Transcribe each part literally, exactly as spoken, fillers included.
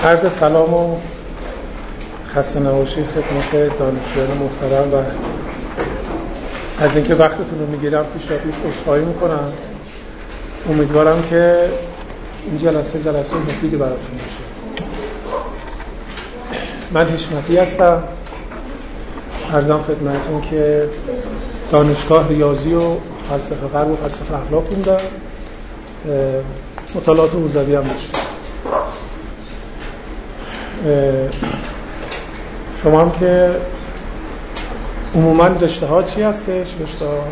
عرض سلام و خسته نباشید خدمت دانشجویان محترم و از اینکه وقتتون رو میگیرم پیشا پیش عذرخواهی میکنم. امیدوارم که این جلسه جلسه مفیدی براتون باشه. من حشمتی هستم. عرضم خدمتتون که دانشگاه ریاضی و فلسفه غرب و فلسفه اخلاق خوندم. مطالعات حوزوی هم داشتم. شما هم که عموما رشته ها چی هستش؟ رشته ها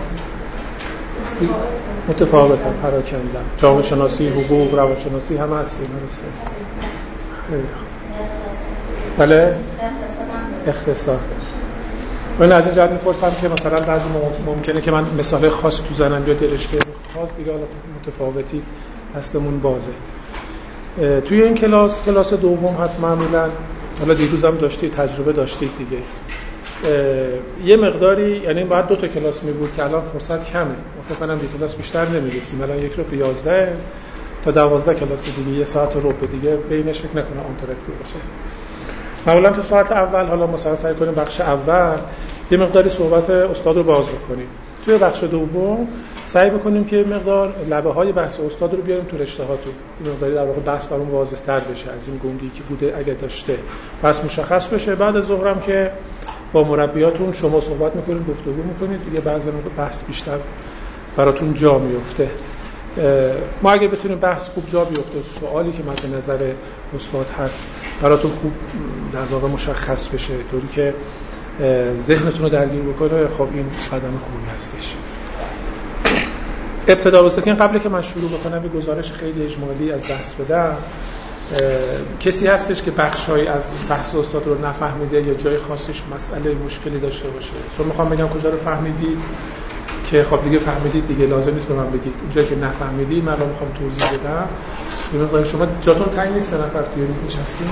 متفاوت هم پراکندن. جامعه شناسی، حقوق، روانشناسی هم هستیم. درسته؟ خیلی خوب. بله؟ اقتصاد. من از این جهت میپرسم که مثلا بعضی ممکنه که من مثال خاص تو زنم بیاد رشته خاص دیگه حالا متفاوتی دستمون بازه. توی این کلاس کلاس دوم هست معمولا. حالا دیروزم داشتی تجربه داشتید دیگه. یه مقداری یعنی بعد دو تا کلاس می بود که الان فرصت کمه. فکر کنم یک کلاس بیشتر نمی‌رسیم. الان یک رو به یازده تا دوازده کلاس دیگه، یه ساعت و ربع دیگه بینش فکر نکنم اینتراکتیو باشه. معمولا تو ساعت اول حالا مثلا سعی کنیم بخش اول یه مقداری صحبت استاد رو باز بکنیم. توی بخش دوم سعی بکنیم که مقدار لبه‌های بحث استاد رو بیاریم تو رشته‌هاتون. این مقداری در واقع بحث برام واضح‌تر بشه از این گنگی که بوده اگه داشته. بس مشخص بشه. بعد از ظهرم که با مربیاتون شما صحبت می‌کنید، گفتگو می‌کنید، دیگه بعضی موقع بحث بیشتر براتون جا میفته. ما اگه بتونیم بحث خوب جا بیفته، سوالی که مد نظر استاد هست براتون خوب در واقع مشخص بشه، طوری که ذهنتون رو درگیر بکنه، خب این قدم خوبی هستش. ابتدا واسه قبل که من شروع بکنم یه گزارش خیلی اجمالی از بحث بدم. کسی هستش که بخشایی از بحث استاد رو نفهمیده یا جای خاصش مسئله مشکلی داشته باشه؟ چون میخوام بگم کجا رو فهمیدید که خب دیگه فهمیدید دیگه، لازم نیست به من بگید. اونجایی که نفهمیدید من رو میخوام توضیح بدم. ببینید شما جاتون تنگ نیست، سه نفر توی میز نشستین؟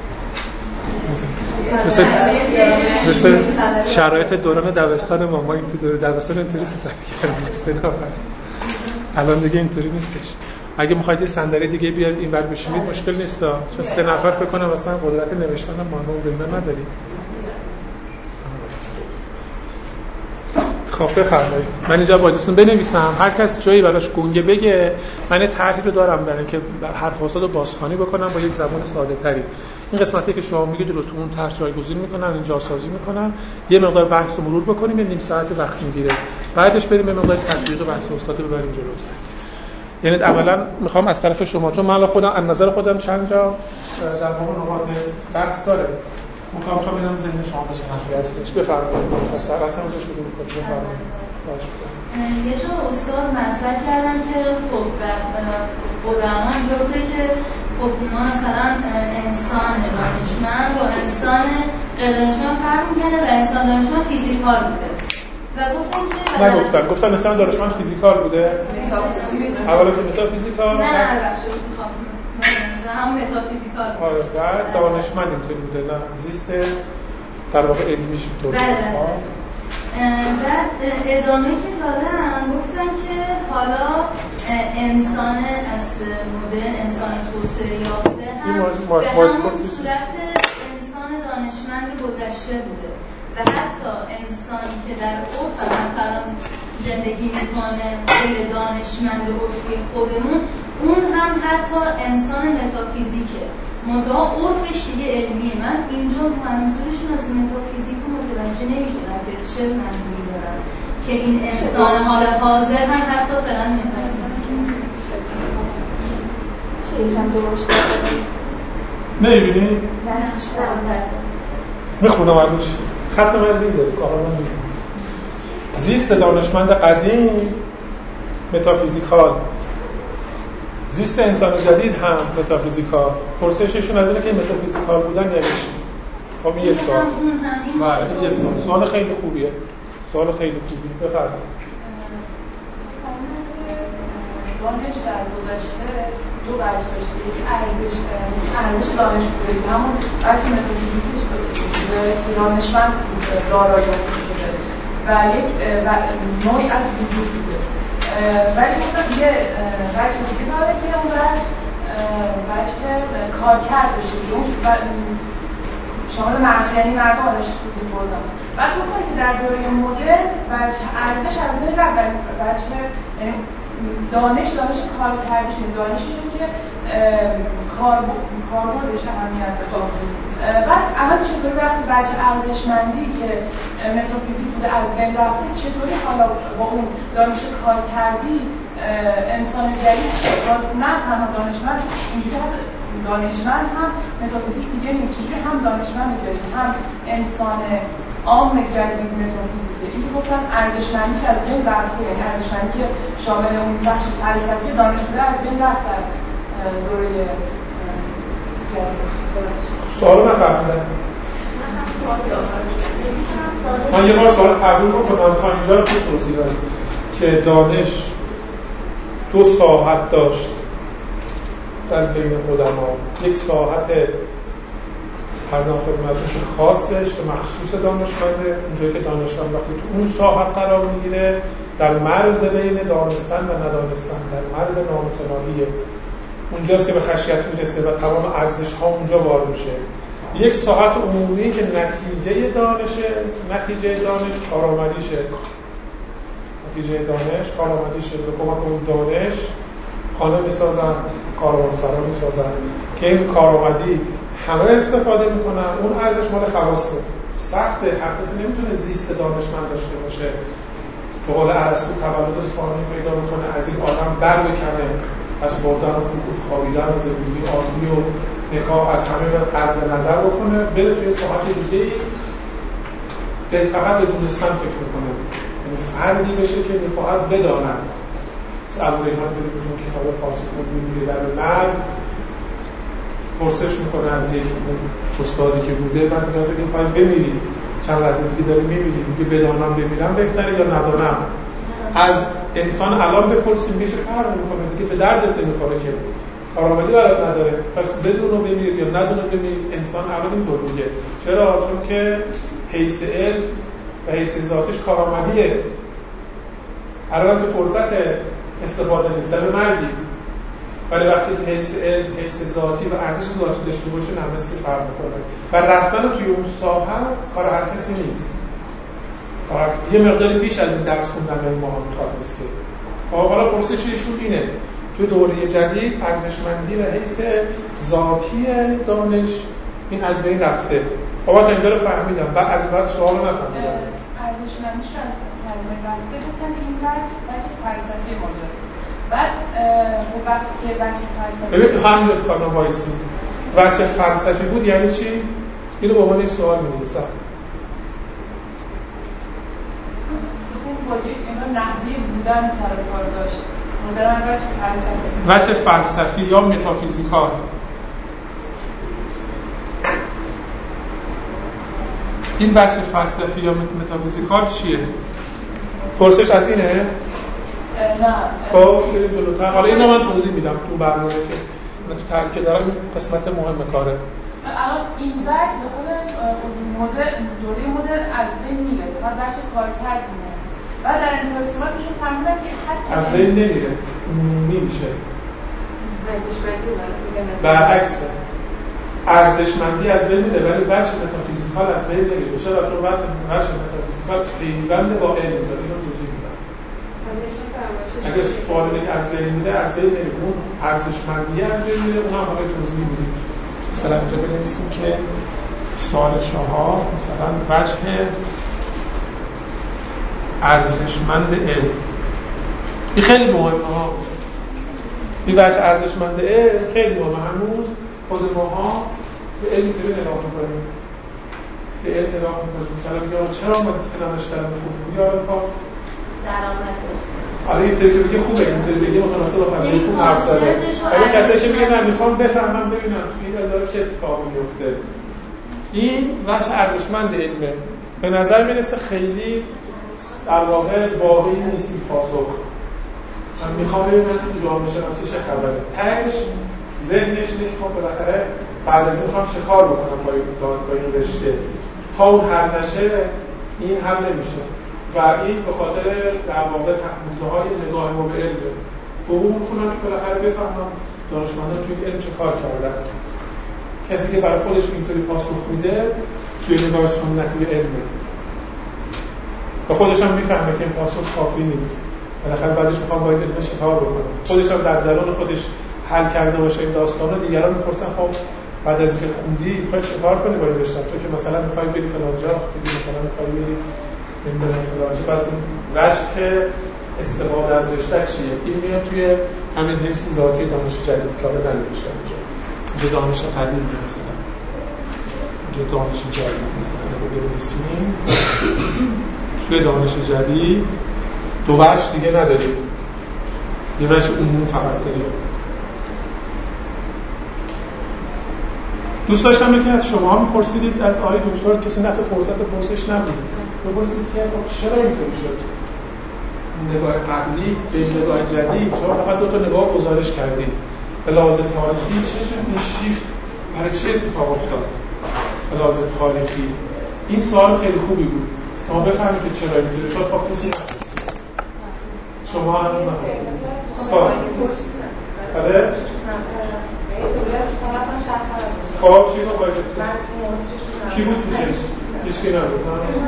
مثل مثل شرایط دوران دبستان ما ما این تو دبستان اینطوری ستک کردیم سه نفر. الان دیگه اینطوری نیستش. اگه میخواید صندلی دیگه بیارید اینور بشینید مشکل نیست، چون سه نفر فکر کنم مثلا قدرت نوشتن هم ما رو ندارید. خب بفرمایید. من اینجا باجتون بنویسم، هر کس جایی براش گنگه بگه. من طرحی رو دارم برای اینکه حرف استاد رو بازخوانی بکنم با یک زبان ساده تری. این قسمتی که شما میگید رو تو اون طرح جایگزین میکنم، اینجا سازی میکنم، یه مقدار بحث رو مرور بکنیم، یه نیم ساعت وقت میگیره. بعدش بریم به مقدار تطبیق بحث استاد رو ببریم جلو. یعنی اولا میخوام از طرف شما، چون من خودم از نظر خودم چند جا در واقع نقاط بحث داره، میخوام تا ببینم ذهن شما به چه نحوی هستش. بفرمایید. اصلا اصلا رو شروع می‌کنید. بفرمایید. یه جا استاد مطرح کردن که خب قدما اینجا بوده که خب ما مثلا انسان دانشمند با انسان غیر دانشمند فرق می‌کنه و انسان دانشمند فیزیکال بوده. و گفتن که نه گفتن گفتن مثلا دانشمند فیزیکال بوده. اولا که متافیزیکال. نه نه بخشش می‌خوام. هم متافیزیکال. آره بعد دانشمند اینطوری بوده. نه زیست در واقع علمیش طور. بله بله. بعد ادامه که دادن گفتن که حالا انسان از مدرن، انسان توسعه یافته هم به همون صورت انسان دانشمند گذشته بوده و حتی انسانی که در عرف مثلا زندگی میکنه غیر دانشمند عرفی خودمون، اون هم حتی انسان متافیزیکه، منتها عرفش دیگه علمیه. من اینجا منظورشون از متافیزیک رو متوجه نمیشدم که چه منظوری دارن که این انسان حال حاضر هم حتی فعلا متافیزیکه. شیخم درست نمیبینی؟ نه نه میخونم ازش خط من ریزه کارا من ریزه. زیست دانشمند قدیم متافیزیکال، زیست انسان جدید هم متافیزیکال. پرسششون از اینه که متافیزیکال بودن یعنی چی؟ خب این یه سوال. بله یه سوال. سوال خیلی خوبیه. سوال خیلی خوبیه. بفرمایید. دانش در گذشته دو بخش داشته. یک ارزش ارزش دانش بوده که همون بخش متافیزیکیش داشته که دانشمند دارای شده و یک نوعی از وجود بوده. ولی مثلا یه بخش دیگه داره که اون بخش وجه کارکردش شامل مرد یعنی مرد آدش سودی بردن. بعد گفتم که در دوره مدرن وجه ارزش از بین رفت، وجه یعنی دانش دانش کارکردش دانششون که کاربردش اهمیت داره. بعد الان چطوری وقتی وجه ارزشمندی که متافیزیک بوده از بین رفته، چطوری حالا با اون دانش کارکردی انسان جدید نه تنها دانشمند، اینجوری حتی دانشمند هم متافیزیک دیگه نیست، چجوری هم دانشمند جدید هم انسان عام جدید متافیزیکه. این که گفتم ارزشمندیش از بین رفته، یعنی ارزشمندی که شامل اون بخش فلسفی دانش بوده از بین رفت در دوره سوالو نفهمیدم. من یه بار سوال قبول کنم تا اینجا رو خوب توضیح دارم که دانش دو ساحت داشت در بین قدما. یک ساحت ارزم خدمتتون که خاصش که مخصوص دانشمنده، اونجایی که دانشمند وقتی تو اون ساحت قرار میگیره در مرز بین دانستن و ندانستن، در مرز نامتناهیه، اونجاست که به خشیت میرسه و تمام ارزش ها اونجا وارد میشه. یک ساحت عمومی که نتیجه دانشه، نتیجه دانش کارآمدیشه، نتیجه دانش کارآمدیشه. به کمک اون دانش خانه میسازن، کاروانسرا میسازن که این کارآمدی همه استفاده میکنن. اون ارزش مال خواصه، سخته، هر کسی نمیتونه زیست دانشمند داشته باشه. به قول ارسطو تولد ثانی پیدا میکنه، از این آدم در بکنه، از بردن و خوابیدن و زندگی عادی و نکاح از همه قصد نظر بکنه، بره توی ساحت دیگه‌ای به فقط به دونستن فکر میکنه، یعنی فردی بشه که میخواهد بداند. مثل ابوریحان تلویزیون کتاب فارسی خوندی میگه در مرد پرسش میکنه از یک استادی که بوده، بعد میگه بگیم فاید بمیریم، چند لحظه دیگه داری میمیریم، میگه بدانم بمیرم بهتره یا ندانم. از انسان الان بپرسیم میشه فرق میکنه دیگه، به دردت نمیخوره که کارآمدی برات نداره، پس بدون رو بمیر یا ندون رو بمیر. انسان الان اینطور میگه. چرا؟ چون که حیث علم و حیث ذاتش کارآمدیه. الان که فرصت استفاده نیست در مردی، ولی وقتی حیث علم، حیث ذاتی و ارزش ذاتی داشته باشه نه مثل که فرق میکنه. و رفتن توی اون ساحت کار هر کسی نیست. یه مقداری بیش از این درس خوندن به ما میخواد است که حالا پرسش ایشون اینه تو دوره جدید ارزشمندی و حیث ذاتی دانش این از بین رفته. بابا تا اینجا رو فهمیدم، بعد از بعد سوال رو نفهمیدم. ارزشمندیش رو از بین رفته گفتم که این بچه بچه فلسفی مدرن. بعد وقتی که بچه فلسفی ببین همینجا کارنا وایسی بچه فلسفی بود یعنی چی؟ اینو به عنوان سوال می‌نویسم. با یک اینا نحوی بودن سر کار داشت. مدرن بچه فلسفی. بچه فلسفی یا متافیزیکال. این بچه فلسفی یا متافیزیکال چیه؟ پرسش از اینه؟ نه. خب بریم جلوتر. حالا اینو من توضیح میدم تو برنامه که من تو تحریک دارم، این قسمت مهم کاره. الان این بچه خود مدل دوره مدل از بین میره. بعد بچه کارکرد میره. بعد در انتهای صورت میشون فهمیدن که حتی از بین نمیره، نمیشه. برعکسه. ارزشمندی از بین میره ولی بخش متافیزیکال از بین نمیره. چرا؟ چون بخش متافیزیکال پیوند با علم داره. اینو توضیح میدم. اگه سوال اینه که از بین میره، از بین نمیره. اون ارزشمندی از بین میره، اونم حالا توضیح میدیم. مثلا اینجا بنویسیم که سوال چهار مثلا وجه ارزشمند علم. این خیلی مهمه ها. این وجه ارزشمند علم خیلی مهمه. هنوز خود ماها به علم اینطوری نگاه میکنیم، به علم نگاه میکنیم. مثلا میگه چرا من فلانش دارم خوب بود یا کار درآمد داشت. آره اینطوری که بگه خوبه، اینطوری بگه متناسب با فضای خوب حرف زده. ولی کسایی که میگن من میخوام بفهمم ببینم توی این اداره چه اتفاقی میفته. این وجه ارزشمند علمه. به نظر میرسه خیلی در واقع واقعی نیست این پاسخ. من میخوام ببینم تو جامعه شناسی چه خبره. تهش ذهنش اینه که بالاخره بعد از این میخوام چه کار بکنم با این با این رشته. تا اون حل نشه این حل نمیشه. و این به خاطر در واقع تحمیل‌های نگاه ما به علم. حقوق میخونم که بالاخره بفهمم دانشمندان توی علم چه کار کردن. کسی که برای خودش اینطوری پاسخ میده توی نگاه سنتی علمه و خودش هم میفهمه که این پاسخ کافی نیست، بالاخره بعدش میخوام باید علمش کار بکنه، خودش هم در درون خودش حل کرده باشه این داستانو. دیگران میپرسن خب بعد از اینکه خوندی میخوای چیکار کنی با این رشته؟ تو که مثلا میخوای بری فلان جا، تو مثلا میخوای بری نمیدونم فلان جا، پس وجه استفاده از رشته چیه؟ این میاد توی همین حس ذاتی دانش جدید کار ننوشته میشه. اینجا دانش قدیم مثلا، اینجا دانش جدید مثلا اگه بنویسیم توی دانش جدید دو وجه دیگه نداریم، یه وجه عموم فقط داریم. دوست داشتم یکی از شما میپرسیدید از آقای دکتر، کسی نتو فرصت پرسش نبود، بپرسید که خب چرا اینطوری شد؟ نگاه قبلی به نگاه جدید شما فقط دو تا نگاه گزارش کردید. به لحاظ تاریخی چه شد این شیفت برای چه اتفاق افتاد؟ به لحاظ تاریخی این سوال خیلی خوبی بود که ما بفهمید که چرا اینطوری شد. خب کسی نپرسید. شما هنوز نپرسید. بله؟ خب چی رو باید کی بود پیشش؟ هیچ کی نبود؟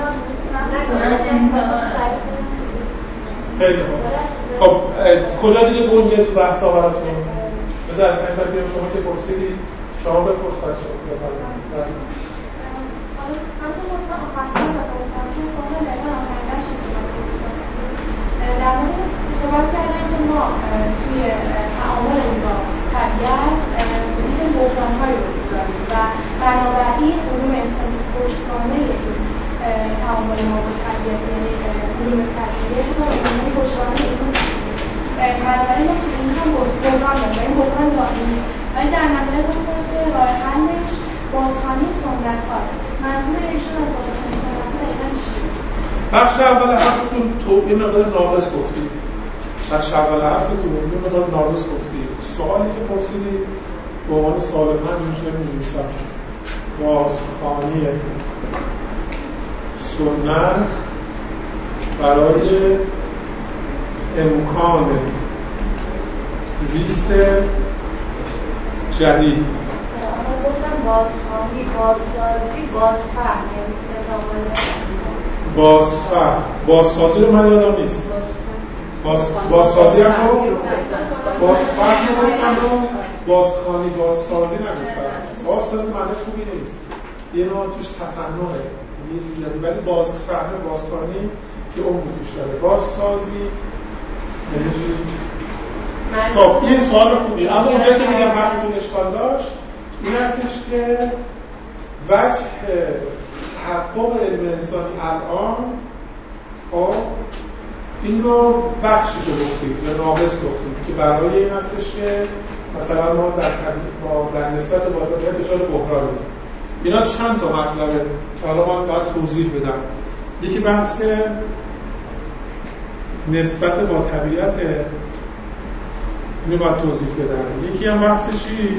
خیلی خوب. خب کجا دیگه گنگه تو بحث آوراتون؟ بذار اگر بیام شما که پرسیدید شما بپرس باید شما بفرمایید. همونطور خودم آخر سال بپرسم چون سوال دقیقا آخریدن چیزی بپرسم. در مورد صحبت کردن که ما توی تعاملمون با طبیعت مثل بحران‌هایی وجود داریم و بنابراین علوم انسانی پشتوانه این تعامل ما با طبیعت یعنی علوم طبیعی که علوم پشتوانه علوم بنابراین ما توی این هم بحران داریم، این بحران دائمی، ولی در نهایت گفتم که راه حلش بازخوانی سنت هاست. منظور ایشون از بازخوانی سنت ها دقیقا چیه؟ بخش اول حرفتون تو این مقدار ناقص گفتید. بخش اول حرفتون این مقدار ناقص گفتید. سوالی که پرسیدید به عنوان سوال من میشه می‌نویسم. بازخوانی سنت برای امکان زیست جدید. گفتم بازخوانی، بازسازی، بازفهم یعنی سه بازفهم، بازسازی رو من یادم نیست. باز بازسازی هم رو بازفهم رو گفتم، بازخوانی بازسازی نگفتم. بازسازی معنی خوبی نیست، یه نوع توش تصنعه، یه جوری، ولی بازفهم بازخوانی که عمق توش داره. بازسازی یعنی چیزی. خب این سوال خوبی، اما اونجایی که میگم حرفتون اشکال داشت این هستش که وجه تحقق علم انسانی الان خب این رو بخشش رو گفتیم یا ناقص گفتیم که برای این هستش که مثلا ما در, در نسبت با طبیعت دچار بحران بدیم. اینا چند تا مطلبه که حالا من باید توضیح بدم. یکی بحث نسبت با طبیعت، اینو باید توضیح بدم. یکی هم بحث چی؟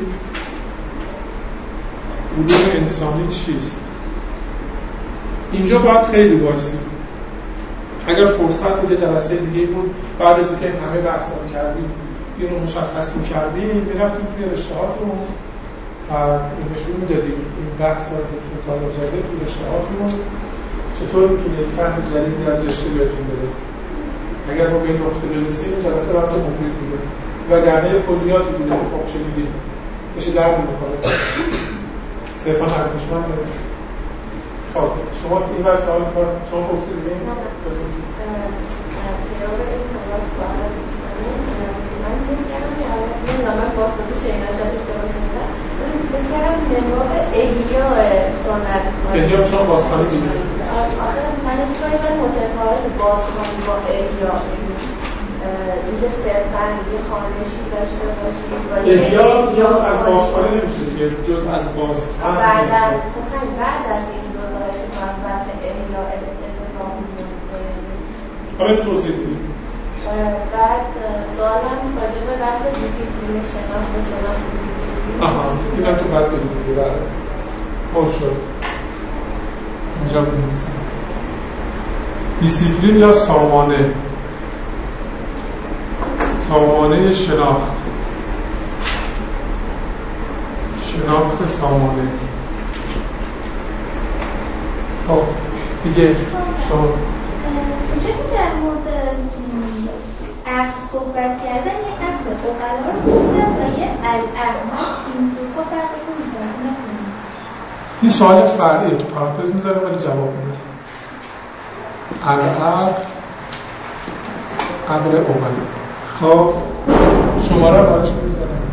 علوم انسانی چیست؟ اینجا باید خیلی بایستیم. اگر فرصت بوده جلسه دیگه بود بعد از اینکه همه بحثا رو کردیم اینو مشخص می‌کردیم می‌رفتیم توی رشته‌هاتون و نشون می‌دادیم این بحثا رو که مطالعه شده توی رشته‌هاتون چطور می‌تونه یک فهم جدیدی از رشته بهتون بده. اگر ما به این نقطه برسیم جلسه براتون مفید بوده وگرنه کلیاتی بوده که خب شنیدیم بشه درد می‌خوره. صرفاً ارزشمند داره. خب شما این بر سوال کار شما پرسیدید این بپرسید. پیرو این حالات باید من حس کردم که الان نمیدونم من بازخوانی شینا داشته باشم ولی حس کردم نگاه احیاء سنت احیاء چون بازخوانی دیدید؟ آخه مثلا یه چیزایی من متفاوت بازخوانی با احیاء اینکه صرفاً یه خوانشی داشته باشید احیاء جز از بازخوانی نمیشه که جز از بازخوانی نمیشه. خب بعد از این دوزارش که بحث احیاء اتفاق میفته حالا توضیح بدید. بعد سوالم راجع به بحث دیسیپلین شناخت و شناخت دیسیپلین. آها اینم تو بعد بدید دیگه. بله خوش شد. اینجا بنویسم. دیسیپلین یا سامانه، سامانه شناخت. شناخت سامانه. خب دیگه شما اونجا که در مورد عقل صحبت کردن یه عقل اقلا رو گفتن و یه العقل، این دو تا فرق رو متوجه نکنیم. این سوال فرعیه، تو پرانتز میذارم ولی جواب میده. العقل عقل اقلا. خب شماره رو براش میذارم.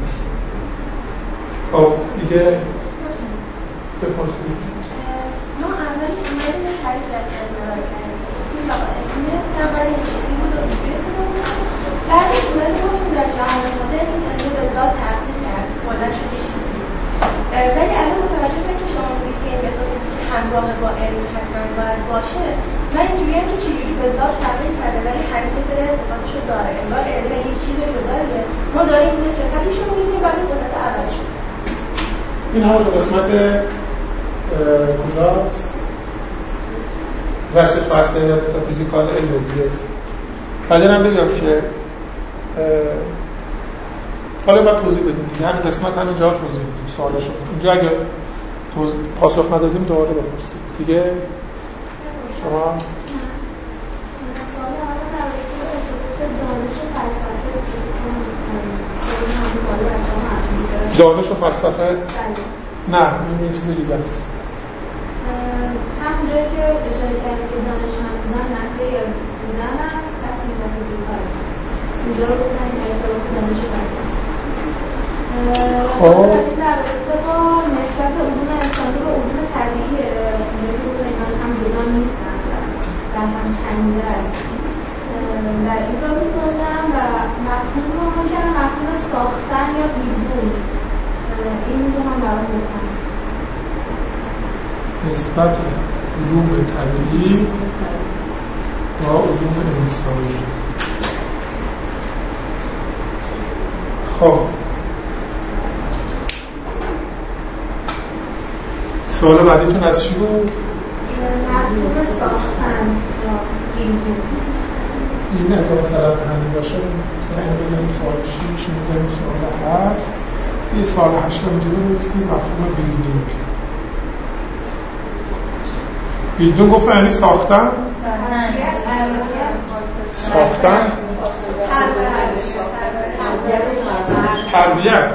خب دیگه بپرسید. ما اولش اومدیم یه تعریف درصد نداره کردیم. این اولی چیزی بود و بیرسه بود. بعدش اومدیم همون در جهان مدرن این علم به ذات تغییر کرد. کلا شد یه چیزی. ولی الان متوجه شدم که شما میگید که این متافیزیک همراه با علم حتما باید باشه. من اینجوریم که چجوری به ذات تغییر کرده ولی همیشه چه سری صفاتش رو داره. انگار علم یک چیزی رو داره. ما داریم این صفاتش رو میگیم ولی صفات عوض شد. این همون تو قسمت کجاست؟ ورش فصل متافیزیکال علم دیگه. بعدن هم بگم که حالا باید توضیح بدیم دیگه. همین قسمت همین جا توضیح بدیم سوالشو. اونجا اگه توضیح پاسخ ندادیم دوباره بپرسید. دیگه شما سوال اول در مورد دانش و فلسفه دانش و فلسفه؟ نه، این چیز دیگه است. همونجایی که اشاره کردیم که دانشمند بودن نحوه یاد بودن است، پس این متافیزیکال اینجا رو گفتن که ارتباط دانش و فلسفه. خب در رابطه با نسبت علوم انسانی و علوم طبیعی اینجا که گفتن این از هم جدا نیستن و در هم تنیده است. در این را بزنم و مفهوم رو هم کردم مفهوم ساختن یا بیدون این رو هم برای بکنم نسبت علوم طبیعی و علوم انسانی. خب سوال بعدیتون از چی بود؟ مفهوم ساختن یا بیدون. این اگه مثلا همین باشه مثلا این بزنیم سوال شیش، بزنیم سوال هفت، یه سوال هشت رو اینجوری برسیم مفهوم بیلدینگ. بیلدینگ گفتن یعنی ساختن؟ ساختن؟ تربیت.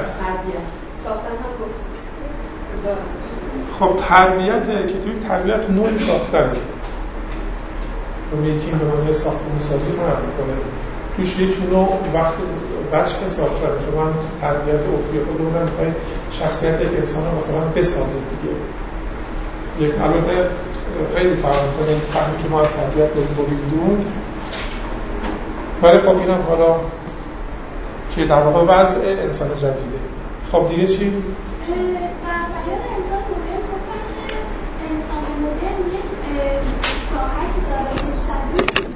خب تربیته که توی تربیت نوعی ساختن اون یکی به معنی ساختمان سازی فرق میکنه. توش یک نوع وقت بچه ساختن شما هم تربیت افقی خودمون میخوای شخصیت یک انسان رو مثلا بسازید دیگه. یک البته خیلی فرق میکنه فهمی که ما از تربیت بریدون، ولی خب اینم حالا که در واقع وضع انسان جدیده. خب دیگه چی؟ در بیان انسان مدرن گفتن که انسان مدرن یک ساحتی داره که شبیه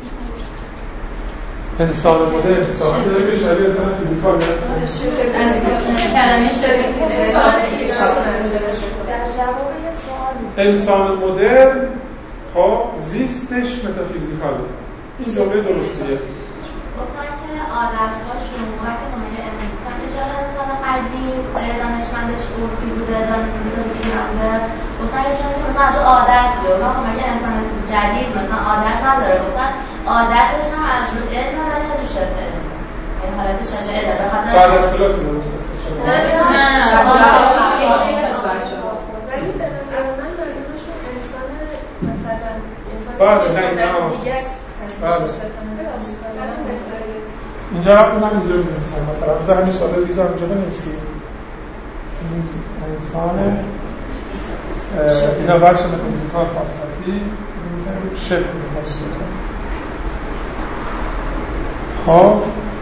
انسان مدرن ساحتی داره که شبیه انسان فیزیکال داره. در جواب یه سوال انسان مدرن خب زیستش متافیزیکاله. این جمله درستیه. گفتن که عادت‌هاشون وقتی مایه علمی بودن که چرا انسان قدیم دانشمندش عرفی بوده، دانشمندش بوده، گفتن که چون مثلا از عادت بوده و مایه انسان جدید مثلا عادت نداره، گفتن عادتش هم از رو علم ولی از رو شبه علم، این حالت شبه علم به خاطر بعد از کلاس بود. ولی به نظر من لازمشون انسان مثلا انسان دیگه است. اینجا هم اونم اینجا می‌نویسن مثلا بذار همین سوال رو بیزار اینجا بنویسیم. انسان اینا وضع متافیزیکال فلسفی می‌نویسن شبه متافیزیکال. خب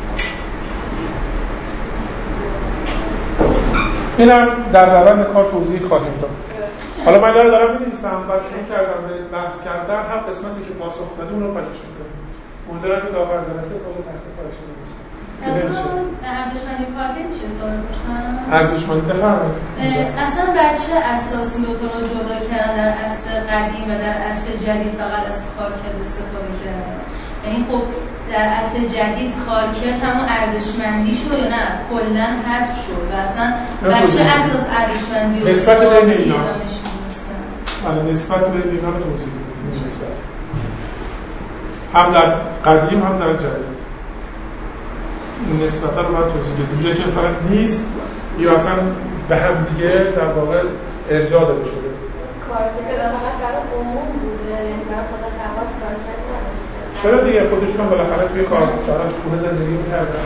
اینم در روند کار توضیح خواهیم داد. حالا من دارم دارم می‌نویسم و شروع کردم به بحث کردن هر قسمتی که پاسخ بده اون رو پاکش می‌کنم. امیدوارم که داور جلسه کل تحت کارش نمیشه. ارزشمندی کار میشه سوال بپرسم؟ ارزشمندی بفرمایید. اصلا بر چه اساس این دو تا رو جدا کردن در عصر قدیم و در عصر جدید فقط از کارکرد استفاده کردن؟ یعنی خب در عصر جدید کارکرد همون ارزشمندی شد یا نه کلا حذف شد و اصلا بر چه اساس ارزشمندی و نسبت بین اینا آره نسبت بین اینا رو توضیح بدید. نسبت هم در قدیم هم در جدید نسبت رو باید توضیح بدید. اونجایی که مثلا نیست یا اصلا به هم دیگه در واقع ارجاع داده شده. کارکرد فقط برای عموم بوده، یعنی برای خود خواص کارکرد نداشته. چرا دیگه خودشون بالاخره توی کار مثلا خونه زندگی می‌کردن.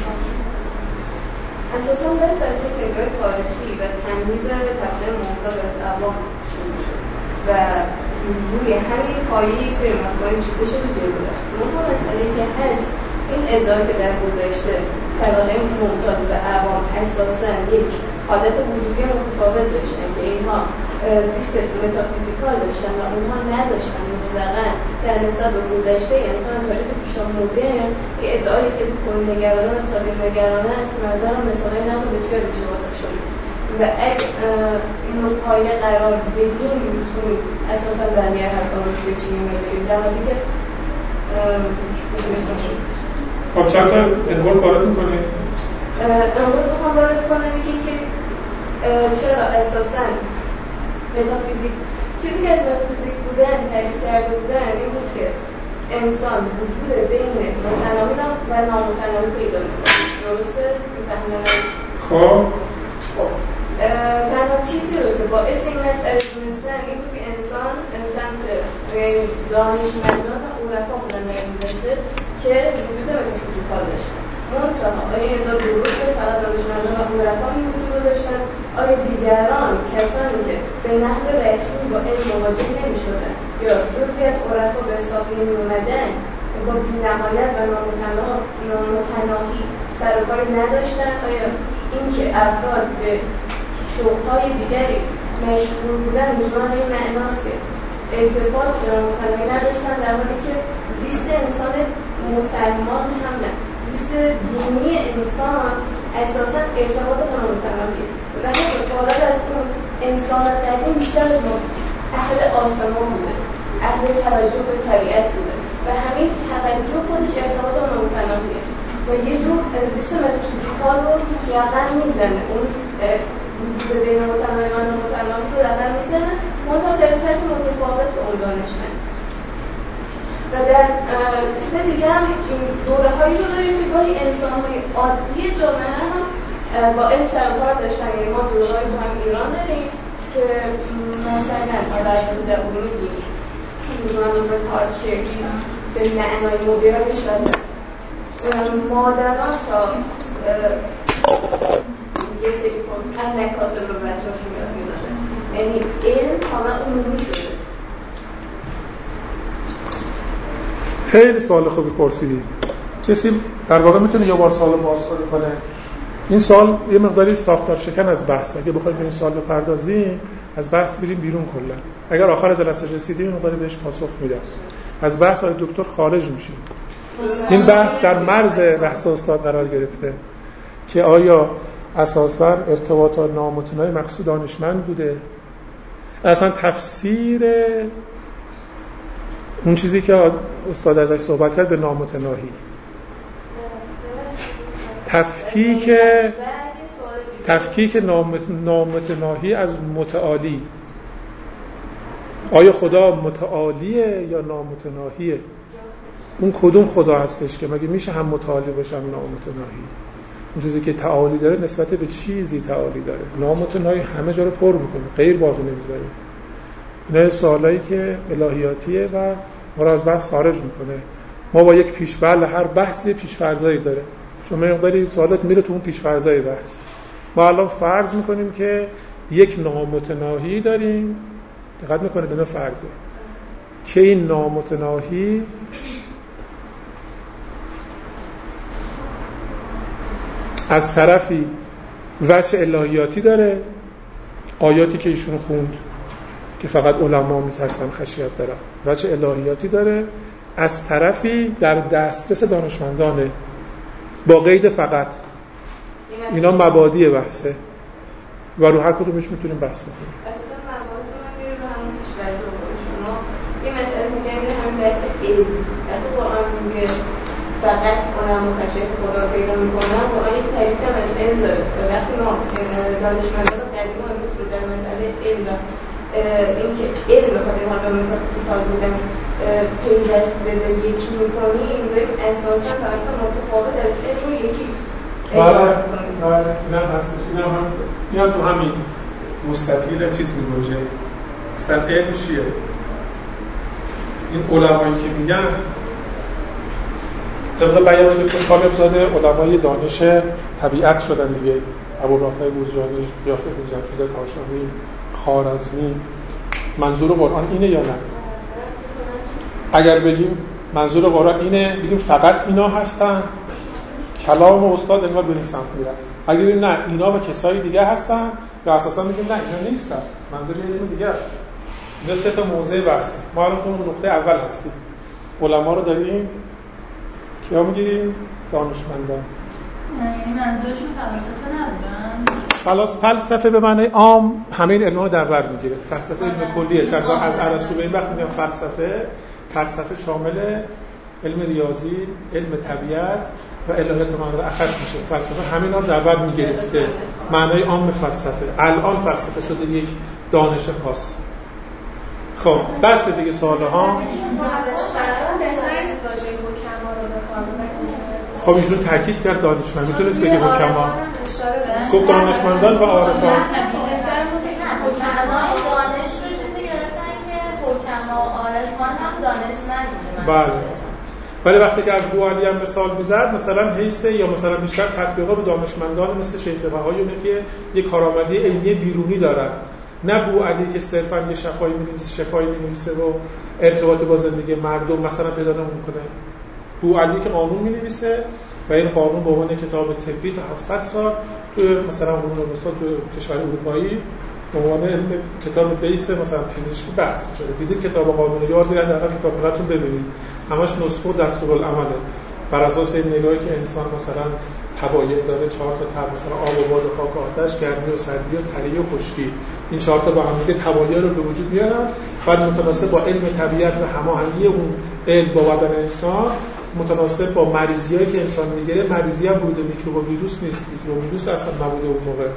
اساساً بس از یک نگاه تاریخی و تمیز طبقه ممتاز از عوام شروع شد و روی همین پایه‌ای سری مفاهیم چیده شد و جلو رفت. اما مسئله که هست این ادعا که در گذشته طبقه ممتاز و عوام اساساً یک عادت وجودی متفاوت داشتن که اینها زیست متافیزیکال داشتن و اونها نداشتن مطلقاً در نسبت به گذشته انسان تاریخ پیشا مدرن که ادعایی که کل‌نگرانان و ساده‌نگرانه است به نظرم مثالای نقل بسیار بیشه واسه شد و اگه این رو پایه قرار بدیم میتونیم اساساً بندیه هر کامش به چی میبریم در حالی که خب چند تا ادوار وارد میکنه؟ امروز بخوام وارد کنم میگه که چرا اساساً متافیزیک چیزی که از متافیزیک بودن تعریف کرده بودن این بود که انسان وجود بین متناهی و نامتناهی پیدا می‌کنه. درسته؟ می‌فهمم؟ خب خب تنها چیزی رو که باعث این مسئله دونستن این بود که انسان سمت دانشمندان و عرفا بودن نمی‌داشته که وجود متافیزیکال داشتن. منتها آیا این ادعا درسته فقط دانشمندان و عرفا این وجود رو داشتن؟ آیا دیگران کسانی که به نحو رسمی با علم مواجه نمی‌شدن یا جزئی از عرفا به حساب نمی‌اومدن با بی‌نهایت و نامتناهی سر و کاری نداشتن؟ آیا اینکه افراد به شغل‌های دیگری مشغول بودن لزوما این معناست که ارتباط به نامتناهی نداشتن در حالی که زیست انسان مسلمان هم نه زیست دینی انسان اساساً ارتباط به نامتناهیه و غالب از اون انسان قدیم بیشتر اهل آسمان بوده اهل توجه به طبیعت بوده و همین توجه خودش ارتباط به نامتناهیه و یه جور زیست متافیزیکال رو رقم میزنه اون وجود بین متناهی و نامتناهی رو رقم میزنه منتها در سطح متفاوت به اون دانشمند و در چیز دیگه هم دوره هایی رو داریم که گاهی انسان های عادی جامعه هم با علم سر و کار داشتن. یعنی ما دوره های تو هم ایران داریم که مثلا حالا در علوم دینی من به کار کردی به معنای مدرن شده مادران تا یه سری کن از نکاسه رو بچه هاشون یاد میداده یعنی علم حالا عمومی شده. خیلی سوال خوبی پرسیدی. کسی در واقع میتونه یه بار سوال بازخوری کنه؟ این سوال یه مقداری ساختار شکن از بحث. اگه بخوایم به این سوال بپردازیم از بحث بریم بیرون کلا. اگر آخر جلسه رسیدیم مقداری بهش پاسخ میدم. از بحث های دکتر خارج میشیم. این بحث در مرز بحث استاد قرار گرفته که آیا اساساً ارتباطات نامتناهی مقصود دانشمند بوده؟ اصلا تفسیر اون چیزی که استاد ازش صحبت کرد به نامتناهی تفکیک تفکیک نامتناهی از متعالی، آیا خدا متعالیه یا نامتناهیه؟ اون کدوم خدا هستش که مگه میشه هم متعالی باشه هم نامتناهی؟ اون چیزی که تعالی داره نسبت به چیزی تعالی داره، نامتناهی همه جا رو پر میکنه، غیر باقی نمیذاره. اینا سوالایی که الهیاتیه و ما رو از بحث خارج میکنه. ما با یک پیش‌فرض، هر بحثی پیش‌فرضایی داره. شما مقداری سوالات میره تو اون پیش‌فرضای بحث. ما الان فرض میکنیم که یک نامتناهی داریم، دقت میکنه به فرضه که این نامتناهی از طرفی وجه الهیاتی داره، آیاتی که ایشون خوند که فقط علما میترسن خشیت دارن، وجه الهیاتی داره، از طرفی در دسترس دانشمندانه با قید فقط. اینا مبادی بحثه و رو هر کدومش میتونیم بحث کنیم. اساسا مباحث من میره به همون پیش‌فرض شما یه مسئله میگه همین بحث علم وقتی قرآن میگه فقط علما خشیت خدا رو پیدا میکنن قرآن یک تعریف هم از علم داره وقتی ما دانشمندان قدیم و امروز رو در مسئله علم اینکه علم بخواد اینها به متافیزیکال بودن پیوست بده یکی میکنی این باید اساسا طرف متفاوت از علم رو یکی بله بله اینم هست اینم هم اینم تو همین مستطیل چیز میگوشه اصلا علم چیه این علمایی که میگن طبق بیان دکتر طالب زاده علمای دانش طبیعت شدن دیگه ابوالرافع بورجانی، غیاث‌الدین جمشید کاشانی، خوارزمی. منظور قرآن اینه یا نه؟ اگر بگیم منظور قرآن اینه بگیم فقط اینا هستن کلام و استاد انگار به این سمت میرن. اگر بگیم نه اینا و کسای دیگه هستن یا اساسا میگیم نه اینا نیستن منظور یه دیگه است. اینا سه تا موضع بحثه. ما الان تو نقطه اول هستیم. علما رو داریم کیا میگیریم؟ دانشمندان. یعنی منظورشون فلسفه نبودن؟ خلاص فلسفه به معنی عام همه این علم‌ها رو در بر میگیره. فلسفه علم کلیه. که از ارسطو به این وقت میگن فلسفه، فلسفه شامل علم ریاضی، علم طبیعت و الی علم معنی اخص میشه. فلسفه همینا رو در بر میگرفته. معنای عام فلسفه. الان فلسفه شده یک دانش خاص. خب بس دیگه سوال‌ها. خب ایشون تاکید کرد دانشمند میتونست بگه حکما گفت دانشمندان و عارفان حکما دانش رو چیزی گرفتن که حکما و عارفان هم دانشمند. بله ولی وقتی که از بوعلی هم مثال میزد مثلا حیث یا مثلا بیشتر تطبیقا به دانشمندان مثل شیخ بهاییونه که یک کارآمدی علمی بیرونی دارن نه بوعلی که صرفا یه شفایی می‌نویسه شفایی می‌نویسه و ارتباط با زندگی مردم مثلا پیدا نمی‌کنه. بوعلی که قانون می‌نویسه و این قانون به عنوان کتاب طبی تا هفتصد سال تو مثلا قانون وسطا تو کشور اروپایی به عنوان علم کتاب بیس مثلا پزشکی بحث میشه. دیدید کتاب قانون یاد میرن در حال کتابتون ببینید همش نسخه و دستورالعمله بر اساس این نگاهی که انسان مثلا تبایع داره چهار تا تب مثلا آب و باد و خاک و آتش گرمی و سردی و تری و خشکی این چهار تا با هم دیگه تبایع رو به وجود میارن بعد متناسب با علم طبیعت و هماهنگی اون علم با بدن انسان متناسب با مریضیایی که انسان میگیره مریضی هم بوده میکروب و ویروس نیست میکروب و ویروس اصلا نبوده اون موقع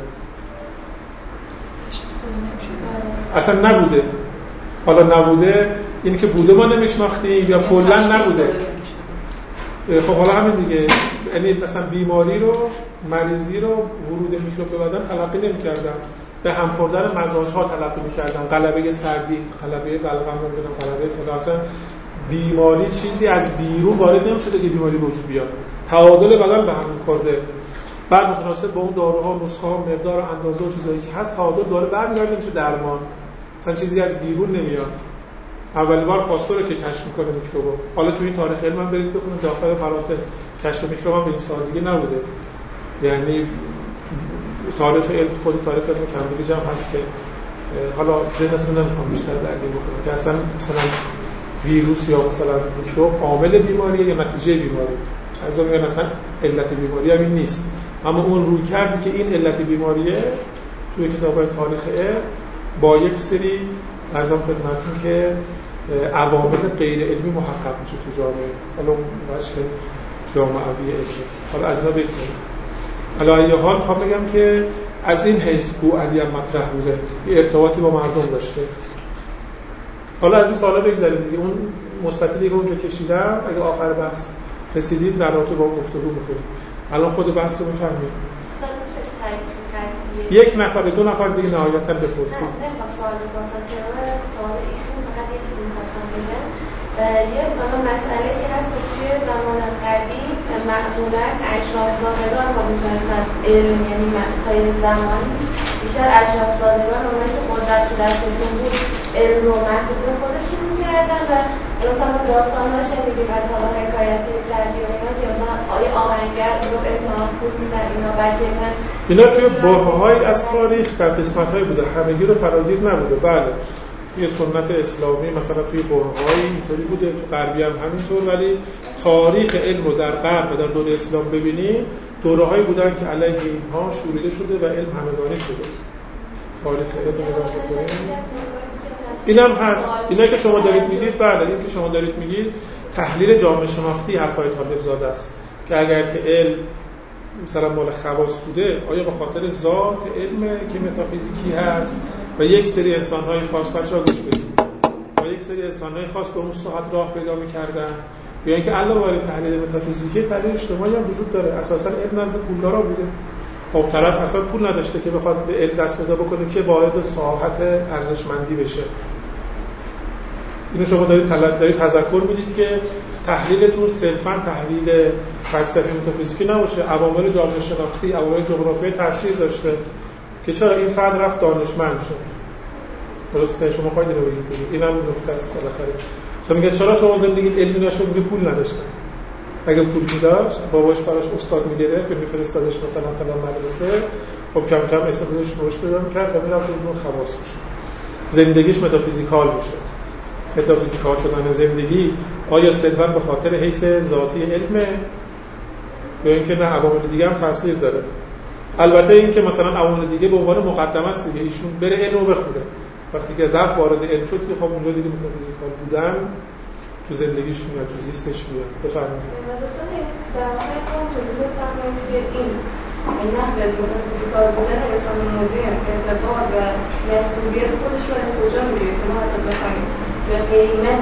اصلا نبوده حالا نبوده این که بوده ما نمیشناختیم یا کلا نبوده خب حالا همین دیگه یعنی مثلا بیماری رو مریضی رو ورود میکروب به بدن تلقی نمی‌کردن به هم خوردن مزاج‌ها تلقی می‌کردن غلبه سردی غلبه بلغم نمی‌دونم غلبه فلان اصلا بیماری چیزی از بیرون وارد نمی‌شده که بیماری وجود بیاد تعادل بدن به هم می‌خورده بعد متناسب با اون داروها نسخه‌ها مقدار و اندازه و چیزایی که هست تعادل داره برمیگرده میشه درمان مثلا چیزی از بیرون نمیاد اولین بار پاستور که کشف میکنه میکروبو حالا تو این تاریخ علم هم برید بخونید داخل پرانتز کشف میکروب هم به این سادگی نبوده یعنی تاریخ علم خود تاریخ علم کمبریج هم هست که حالا ذهنتون نمیخوام بیشتر درگیر بکنم که اصلا مثلا ویروس یا مثلا میکروب عامل بیماریه یا نتیجه بیماری از اون میگن اصلا علت بیماری هم این نیست اما اون روی کردی که این علت بیماریه توی کتاب‌های تاریخ علم با یک سری ارزم خدمتتون که عوامل غیر علمی محقق میشه تو جامعه حالا اون وجه جامعوی علمی حالا از اینا بگذاریم حالا ایه حال میخوام بگم که از این حیث بوعلی هم مطرح بوده ارتباطی با مردم داشته حالا از این سوالا بگذاریم دیگه اون مستطیلی که اونجا کشیدم اگه آخر بحث رسیدید در رابطه با گفتگو میکنیم الان خود بحث رو میفهمید یک نفر دو نفر دیگه نهایتا بپرسید نمیخوام سوال بپرسم که سوال ایشون فقط یه چیزی میخواستم بگم یه مثلا مسئله که هست که توی زمان قدیم معمولا اشراف زادگان ها میتونستن علم یعنی مقطعی زمان بیشتر اشراف زادگان ها مثل قدرت تو دستشون بود علم رو محدود به خودشون میکردن و مثلا داستان ها شنیدیم از حالا حکایت سعدی و اینا که مثلا آیه آهنگر رو امتحان خود میدن اینا بچه من اینا توی برهه‌های از تاریخ در قسمت‌های بوده همگی رو فراگیر نبوده بله توی سنت اسلامی مثلا توی برهه‌های اینطوری بوده تو غربی هم همینطور ولی تاریخ علم رو در غرب و در دوره اسلام ببینیم دوره‌هایی بودن که علیه اینها شوریده شده و علم همگانی شده تاریخ علم رو نگاه کنیم اینم هست. اینا که شما دارید میگید، بله این که شما دارید میگید تحلیل جامعه شناختی حرفای طالب زاده است که اگر که علم مثلا مال خواص بوده، آیا به خاطر ذات علم که متافیزیکی هست و یک سری انسان‌های خاص، بچه‌ها گوش بدید، و یک سری انسان‌های خاص به اون صحت راه پیدا می‌کردن، یا اینکه علاوه بر تحلیل متافیزیکی تحلیل اجتماعی هم وجود داره. اساساً علم نزد پولدارا بوده. خب طرف اصلا پول نداشته که بخواد به علم دست پیدا بکنه که واحد صاحت ارزشمندی بشه. اینو شما دارید دارید تذکر میدید که تحلیلتون صرفاً تحلیل فلسفی متافیزیکی نباشه، عوامل جامعه شناختی، عوامل جغرافیایی تاثیر داشته که چرا این فرد رفت دانشمند شد. درسته؟ شما خواهید اینو بگید. اینم نکته است بالاخره. شما میگید چرا شما زندگیت علمی نشد؟ میگه پول نداشتن. اگه پول داشت، باباش براش استاد میگرفت، میفرستادش مثلا فلان مدرسه، خب کم کم استعدادش رشد پیدا می‌کرد و میرفت اون خواص می‌شد. زندگیش متافیزیکال می‌شد. متافیزیکال شدن زندگی آیا صرفاً به خاطر حیث ذاتی علمه یا اینکه نه عوامل دیگه هم تاثیر داره؟ البته اینکه مثلا عوامل دیگه به عنوان مقدمه است دیگه، ایشون بره علم رو بخونه. وقتی که رفت وارد علم شد که خب اونجا دیگه متافیزیکال بودن تو زندگیش میاد، تو زیستش میاد. بفرمایید. در واقع اون توضیح بفرمایید که این این نحوه متافیزیکال بودن انسان مدرن اعتبار و مسئولیت خودش رو از کجا میگیره که ما حتی بخوایم به قیمت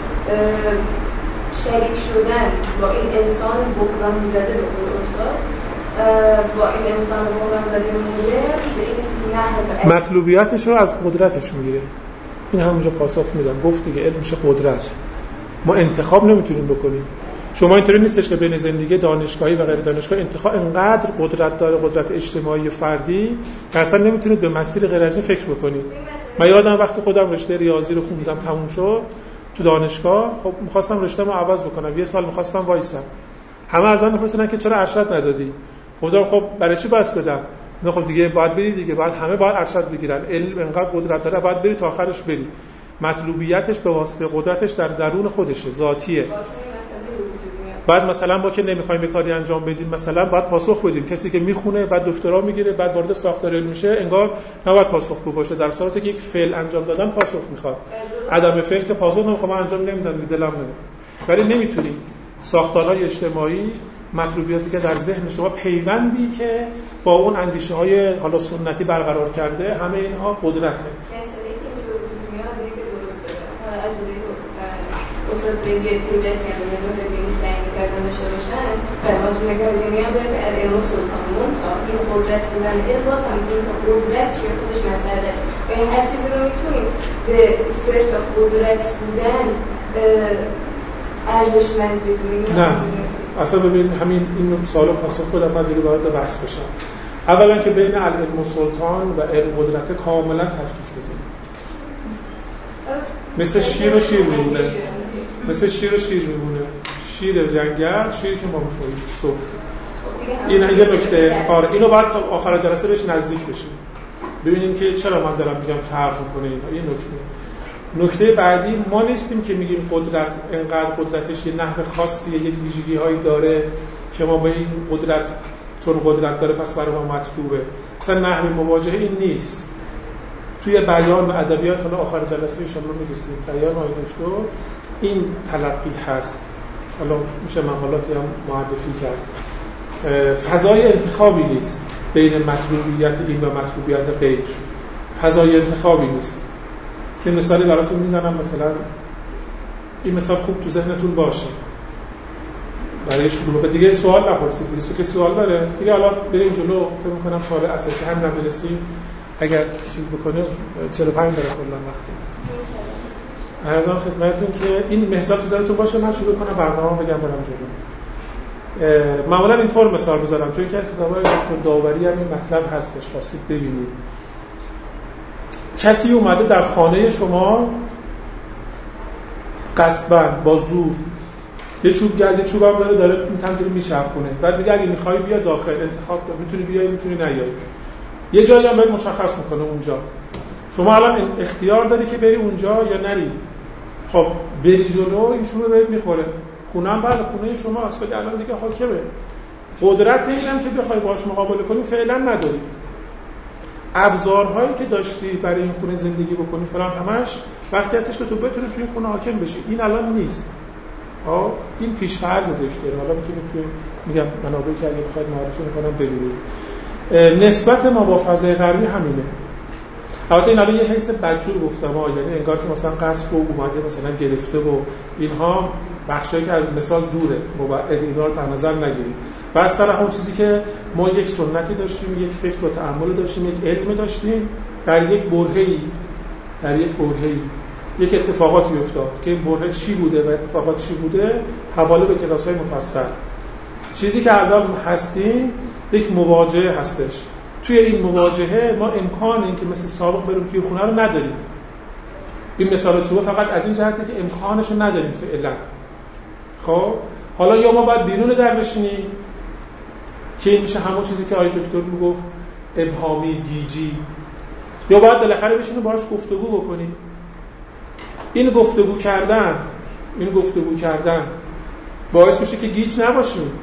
شریک شدن با این انسان بحران زده به قول استاد، با این انسان بحران زده مدرن به این نحوه مطلوبیتش رو از قدرتش میگیره. این همونجا پاسخ میدم، گفت دیگه علم میشه قدرت. ما انتخاب نمیتونیم بکنیم. شما اینطوری نیستش که بین زندگی دانشگاهی و غیر دانشگاهی انتخاب انقدر قدرت داره، قدرت اجتماعی فردی که اصلا نمیتونید به مسیر غیر از این فکر بکنید. من یادم وقتی خودم رشته ریاضی رو خوندم تموم شد تو دانشگاه، خب می‌خواستم رشته‌مو عوض بکنم، یه سال می‌خواستم وایسم. همه از من می‌پرسیدن که چرا ارشد ندادی؟ گفتم خب برای چی بس بدم؟ نه خب دیگه باید بری دیگه، باید همه باید ارشد بگیرن. علم انقدر قدرت داره، باید بری تا آخرش بری. مطلوبیتش به واسطه قدرتش در درون خودشه، ذاتیه. بعد مثلا با که نمیخوایم کاری انجام بدیم، مثلا باید پاسخ بدیم. کسی که میخونه بعد دکترا میگیره بعد وارد ساختار علم میشه، انگار نباید پاسخگو باشه، در صورتی که یک فعل انجام دادن پاسخ میخواد. عدم فعل که پاسخ نمیخوام انجام نمیدم، دلم نمیخواد. ولی نمیتونیم ساختارهای اجتماعی، مطلوبیاتی که در ذهن شما، پیوندی که با اون اندیشه های حالا سنتی برقرار کرده، همه اینها قدرته. استاد بگه پیوستی هم دونه دونه بگیری سعی میکردن داشته باشن فرماتون نگردینی هم داره به علم و سلطان منتا این قدرت بودن علم باز هم این قدرت چیه خودش مسئله است و این هر چیزی رو میتونیم به صرف قدرت بودن ارزشمند بدونیم. نه اصلا ببین همین این سوالو پاسخ بدم من دیگه وارد بحث بشم. اولا که بین علم و سلطان و علم قدرت کاملا تفکیک بزنید. مثل شیر و شیر میمونه، مثل شیر و شیر میمونه، شیر جنگل، شیری که ما میخوریم صبح. این یه نکته، آره اینو باید تا آخر جلسه بهش نزدیک بشیم ببینیم که چرا من دارم میگم فرق میکنه اینا. یه نکته نکته بعدی، ما نیستیم که میگیم قدرت انقدر قدرتش یه نحو خاصیه، یک ویژگی هایی داره که ما به این قدرت چون قدرت داره پس برای ما مطلوبه. اصلا نحو مواجهه این نیست. توی بیان و ادبیات حالا آخر جلسه ان شاءالله می‌رسیم. بیان آقای دکتر این تلقی هست. حالا میشه مقالاتی هم معرفی کرد. فضای انتخابی نیست بین مطلوبیت این و مطلوبیت غیر. فضای انتخابی نیست. یه مثالی براتون میزنم، مثلا این مثال خوب تو ذهنتون باشه برای شروع. به دیگه سوال نپرسید دیگه، که سوال داره دیگه. حالا بریم جلو، فکر می‌کنم سوال اساسی هم نمی‌رسیم. اگر چیز بکنه چهل و پنج داره کلا وقتی. عرضم خدمتتون که این مثال تو ذهنتون باشه، من شروع کنم برنامه بگم برم جلو. معمولا اینطور مثال بزنم، توی که کتابای داوری هم این مطلب هستش، خواستید ببینید. کسی اومده در خانه شما قصباً با زور یه چوب گرد چوب هم داره داره این تمدیل میچرخونه، بعد میگه اگه میخوای بیا داخل، انتخاب کن، میتونی بیای میتونی نیای. یه جایی هم باید مشخص میکنه اونجا. شما الان اختیار داری که بری اونجا یا نری. خب بری جلو، این شروع بهت میخوره. خونه هم بله خونه شما است، ولی الان دیگه حاکمه. قدرت اینم که بخوای باهاش مقابله کنی فعلا نداری. ابزارهایی که داشتی برای این خونه زندگی بکنی فلان همش وقتی هستش که تو بتونی توی خونه حاکم بشی. این الان نیست. آه این پیش‌فرض داشته. حالا میتونید توی میگم منابعی که اگه بخواید معرفی می‌کنم ببینید. نسبت ما با فضای غربی همینه. البته این الان یه حیث بدجور گفتم ها، یعنی انگار که مثلا قصد و اومده مثلا گرفته و اینها بخشایی که از مثال دوره، مبعد اینا رو در نظر نگیرید. و از طرف اون چیزی که ما یک سنتی داشتیم، یک فکر و تأمل داشتیم، یک علم داشتیم، در یک برهه‌ای در یک برهه‌ای یک اتفاقاتی افتاد که این برهه چی بوده و اتفاقات چی بوده حواله به کلاس‌های مفصل. چیزی که الان هستیم یک مواجهه هستش. توی این مواجهه ما امکان این که مثل سابق بریم توی خونه رو نداریم. این مثال چوبه فقط از این جهته که امکانش رو نداریم فعلا. خب حالا یا ما باید بیرون در بشینیم که این میشه همون چیزی که آقای دکتر میگفت ابهامی گیجی، یا باید بالاخره بشینیم باهاش گفتگو بکنیم. این گفتگو کردن این گفتگو کردن باعث میشه که گیج نباشیم،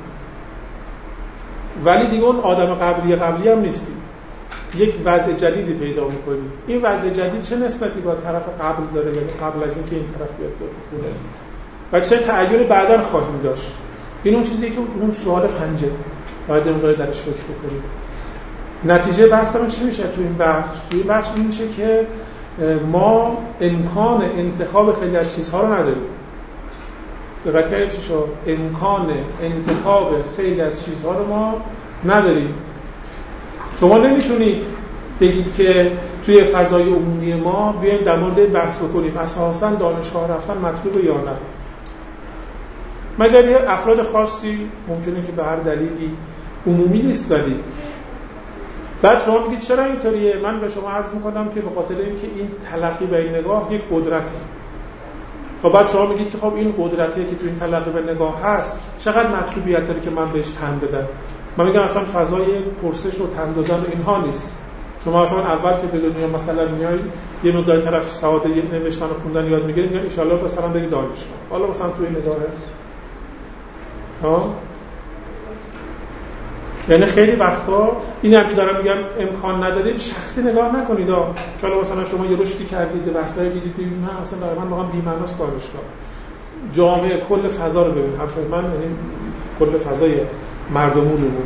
ولی دیگه اون آدم قبلی قبلی هم نیستیم. یک وضع جدیدی پیدا میکنیم. این وضع جدید چه نسبتی با طرف قبل داره، یعنی قبل از اینکه این طرف بیاد بکنه و چه تعیین بعداً خواهیم داشت. این اون چیزیه که اون سوال پنجه باید اون درش فکر بکنیم. نتیجه بحثمون چی میشه تو این بخش؟ تو این بخش این میشه که ما امکان انتخاب خیلی از چیزها رو نداریم. دقیقاً چی شد؟ امکان انتخاب خیلی از چیزها رو ما نداریم. شما نمیتونید بگید که توی فضای عمومی ما بیایم در مورد بحث بکنیم اساساً دانشگاه رفتن مطلوبه یا نه، مگر یه افراد خاصی ممکنه که به هر دلیلی عمومی نیست. ولی بعد شما میگید چرا اینطوریه؟ من به شما عرض میکنم که به خاطر اینکه این تلقی و این نگاه یک قدرته. خب بعد شما میگید که خب این قدرتی که تو این تلقی و نگاه هست چقدر مطلوبیت داره که من بهش تن بدم؟ من میگم اصلا فضای پرسش و تن دادن و اینها نیست. شما اصلا اول که به دنیا مثلا میای یه مقدار طرف ساده یه نوشتن و خوندن یاد میگیرید، میگن ان شاء الله مثلا بگید دانشگاه. حالا مثلا تو این نگاهه ها، یعنی خیلی وقتا این هم که دارم میگم امکان ندارید شخصی نگاه نکنید ها، که حالا مثلا شما یه رشدی کردید بحثایی دیدید ببینید نه اصلا برای من واقعا بی‌معناست دانشگاه. جامعه کل فضا رو ببین، حرف من یعنی کل فضای مردمونمون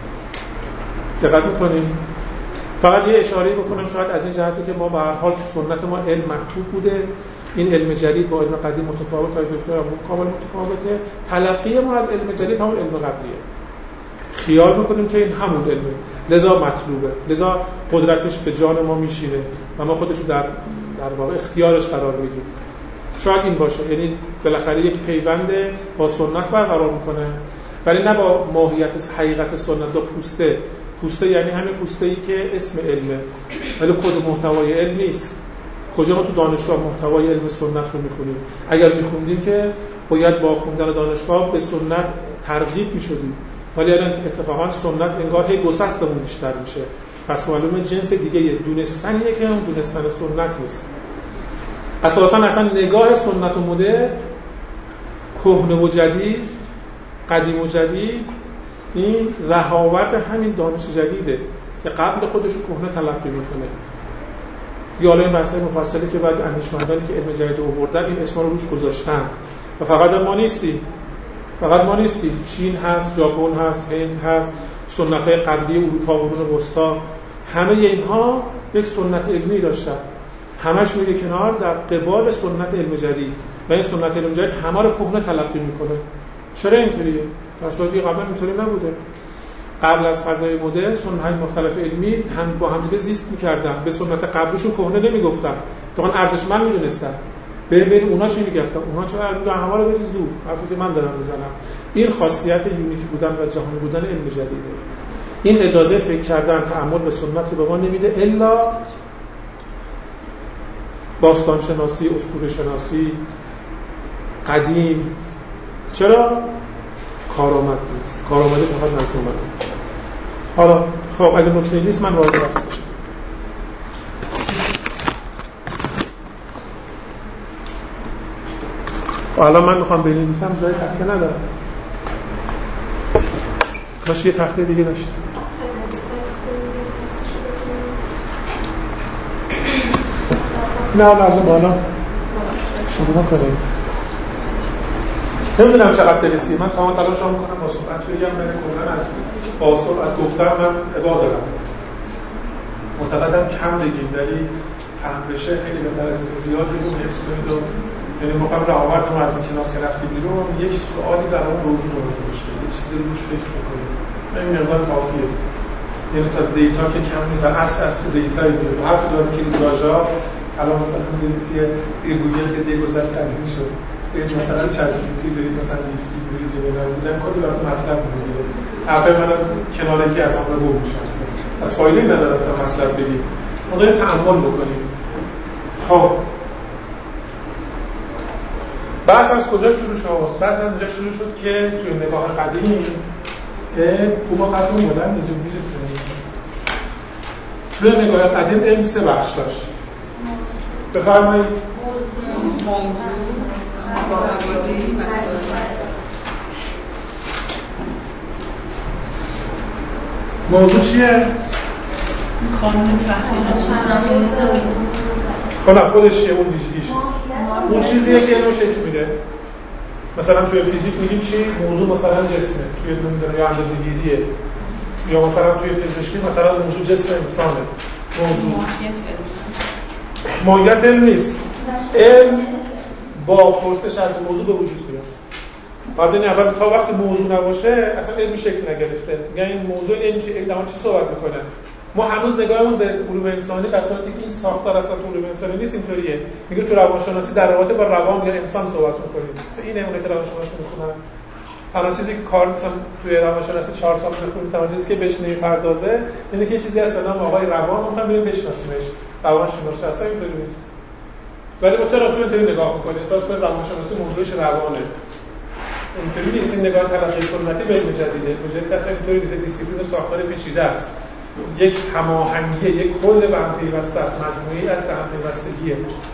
دقت می‌کنید. فقط یه اشاره بکنم شاید از این جهتی که ما به هر حال تو سنت ما علم محبوب بوده، این علم جدید با علم قدیم متفاوت های بکنم کامل متفاوته. تلقی ما از علم جدید همون علم قبلیه، خیال میکنیم که این همون علمه، لذا مطلوبه، لذا قدرتش به جان ما میشینه و ما خودش رو در در واقع اختیارش قرار میدیم. شاید این باشه، یعنی بالاخره یک پیوند با سنت برقرار میکنه، ولی نه با ماهیت حقیقت سنت. دو پوسته پوسته یعنی همین پوسته‌ای که اسم علمه ولی خود محتوای علم نیست. کجا ما تو دانشگاه محتوای علم سنت رو میخونیم؟ اگر میخوندیم که باید با خوندن دانشگاه به سنت ترغیب میشدیم، ولی الان اتفاقا سنت انگار هی گسستمون بیشتر میشه. پس معلومه جنس دیگه دونستنیه که اون دونستن سنت نیست. اساسا اصلا نگاه سنت و مدرن، کهنه و جدید، قدیم و جدید، این رهاورد همین دانش جدیده که قبل خودش رو کهنه تلقی میکنه. یا الان بحث‌های مفصلی که بعد اندیشمندانی که علم جدید آوردن این اسما رو روش گذاشتن. و فقط ما نیستیم، فقط ما نیستیم، چین هست، ژاپن هست، هند هست، سنت‌های قبلی اروپا و قرون وسطا، همه اینها یک سنت علمی داشتن، همش میره کنار در قبال سنت علم جدید و این سنت علم جدید همه رو کهنه تلقی میکنه. چرا اینطوریه؟ در صورتی قبلا اینطوری نبوده. قبل از فضای مدرن سنت‌های مختلف علمی هم با هم دیگه زیست می‌کردن، به سنت قبلشون کهنه نمیگفتن، واقعا ارزشمند می‌دونستن. ببین اونا چی میگفتن، اونا چرا میگن همه رو بریز دور، حرفی که من دارم میزنم. این خاصیت یونیک بودن و جهانی بودن علم جدیده. این اجازه فکر کردن، تأمل به سنت رو به ما نمیده الا باستان شناسی، اسطوره شناسی قدیم. چرا؟ کارآمد نیست، کارآمدی فقط نزد من. حالا خب اگه نکته نیست من وارد بحث بشم. حالا من میخوام بنویسم جای تخته ندارم، کاش یه تخته دیگه داشتم. نه نه بالا شروع کنیم. نمیدونم چقدر برسی. من تمام تلاشم میکنم با صحبت بگم من کلا از با صحبت گفتم من ابا دارم. معتقدم کم بگیم ولی فهم بشه خیلی بهتر از زیاد بگیم حفظ کنید و یعنی موقع رهاورد ما از این کلاس که رفتی بیرون یک سوالی در اون وجود داشته یه چیزی روش فکر بکنید. این مقدار کافیه. یعنی تا دیتا که کم نیست اصل اصل دیتایی میده. هر کدوم از کلیدواژه‌ها الان مثلا می‌بینید که گوگل که دی گذشت قدیمی شد. برید مثلا چت جی پی تی برید مثلا دیپسیک برید جمله میذارم کلی براتون مطلب میگیره. حرف منم کنار یکی از اون رو میشسته. از فایلی نداره تا مطلب بگید. ما داریم تأمل بکنیم. خب بحث از کجا شروع شد؟ بحث از اونجا شروع شد که توی نگاه قدیم پوما قدیم بودن اینجا میرسه. توی نگاه قدیم علم سه بخش داشت. بفرمایید. موضوع چیه؟ قانون تحلیل. خب خودش چیه اون ویژگیش؟ اون چیزیه که علمو شکل میده. مثلا توی فیزیک میگیم چی؟ موضوع مثلا جسمه، توی نمیدونم یا اندازه‌گیریه. یا مثلا توی پزشکی مثلا موضوع جسم انسانه. موضوع ماهیت علم نیست. علم با پرسش از موضوع به وجود میاد. بعد این اول تا وقتی موضوع نباشه اصلا علم شکل نگرفته. میگن این موضوع علم چی علم چی صحبت میکنه. ما هنوز نگاهمون به علوم انسانی در صورتی که این ساختار اصلا تو علوم انسانی نیست اینطوریه. میگه تو روانشناسی در رابطه با روان یا انسان صحبت میکنیم. مثلا این نمونه که روانشناسی میخونن. تنها چیزی که کار مثلا توی روانشناسی چهار سال بخونید تنها چیزی که بهش نمیپردازه اینه که چیزی هست به نام آقای روان میخوام بریم بشناسیمش. روانشناسی اصلا اینطوری نیست. ولی ما چرا تو اینطوری نگاه میکنیم؟ احساس کنیم روانشناسی موضوعش روانه. اینطوری نیست. این نگاه تلقی سنتی به علم جدیده. مجرد اصلا اینطوری نیست. دیسیپلین ساختار پیچیده است. یک هماهنگی، یک کل به هم پیوسته است، مجموعه‌ای از به هم پیوستگیه.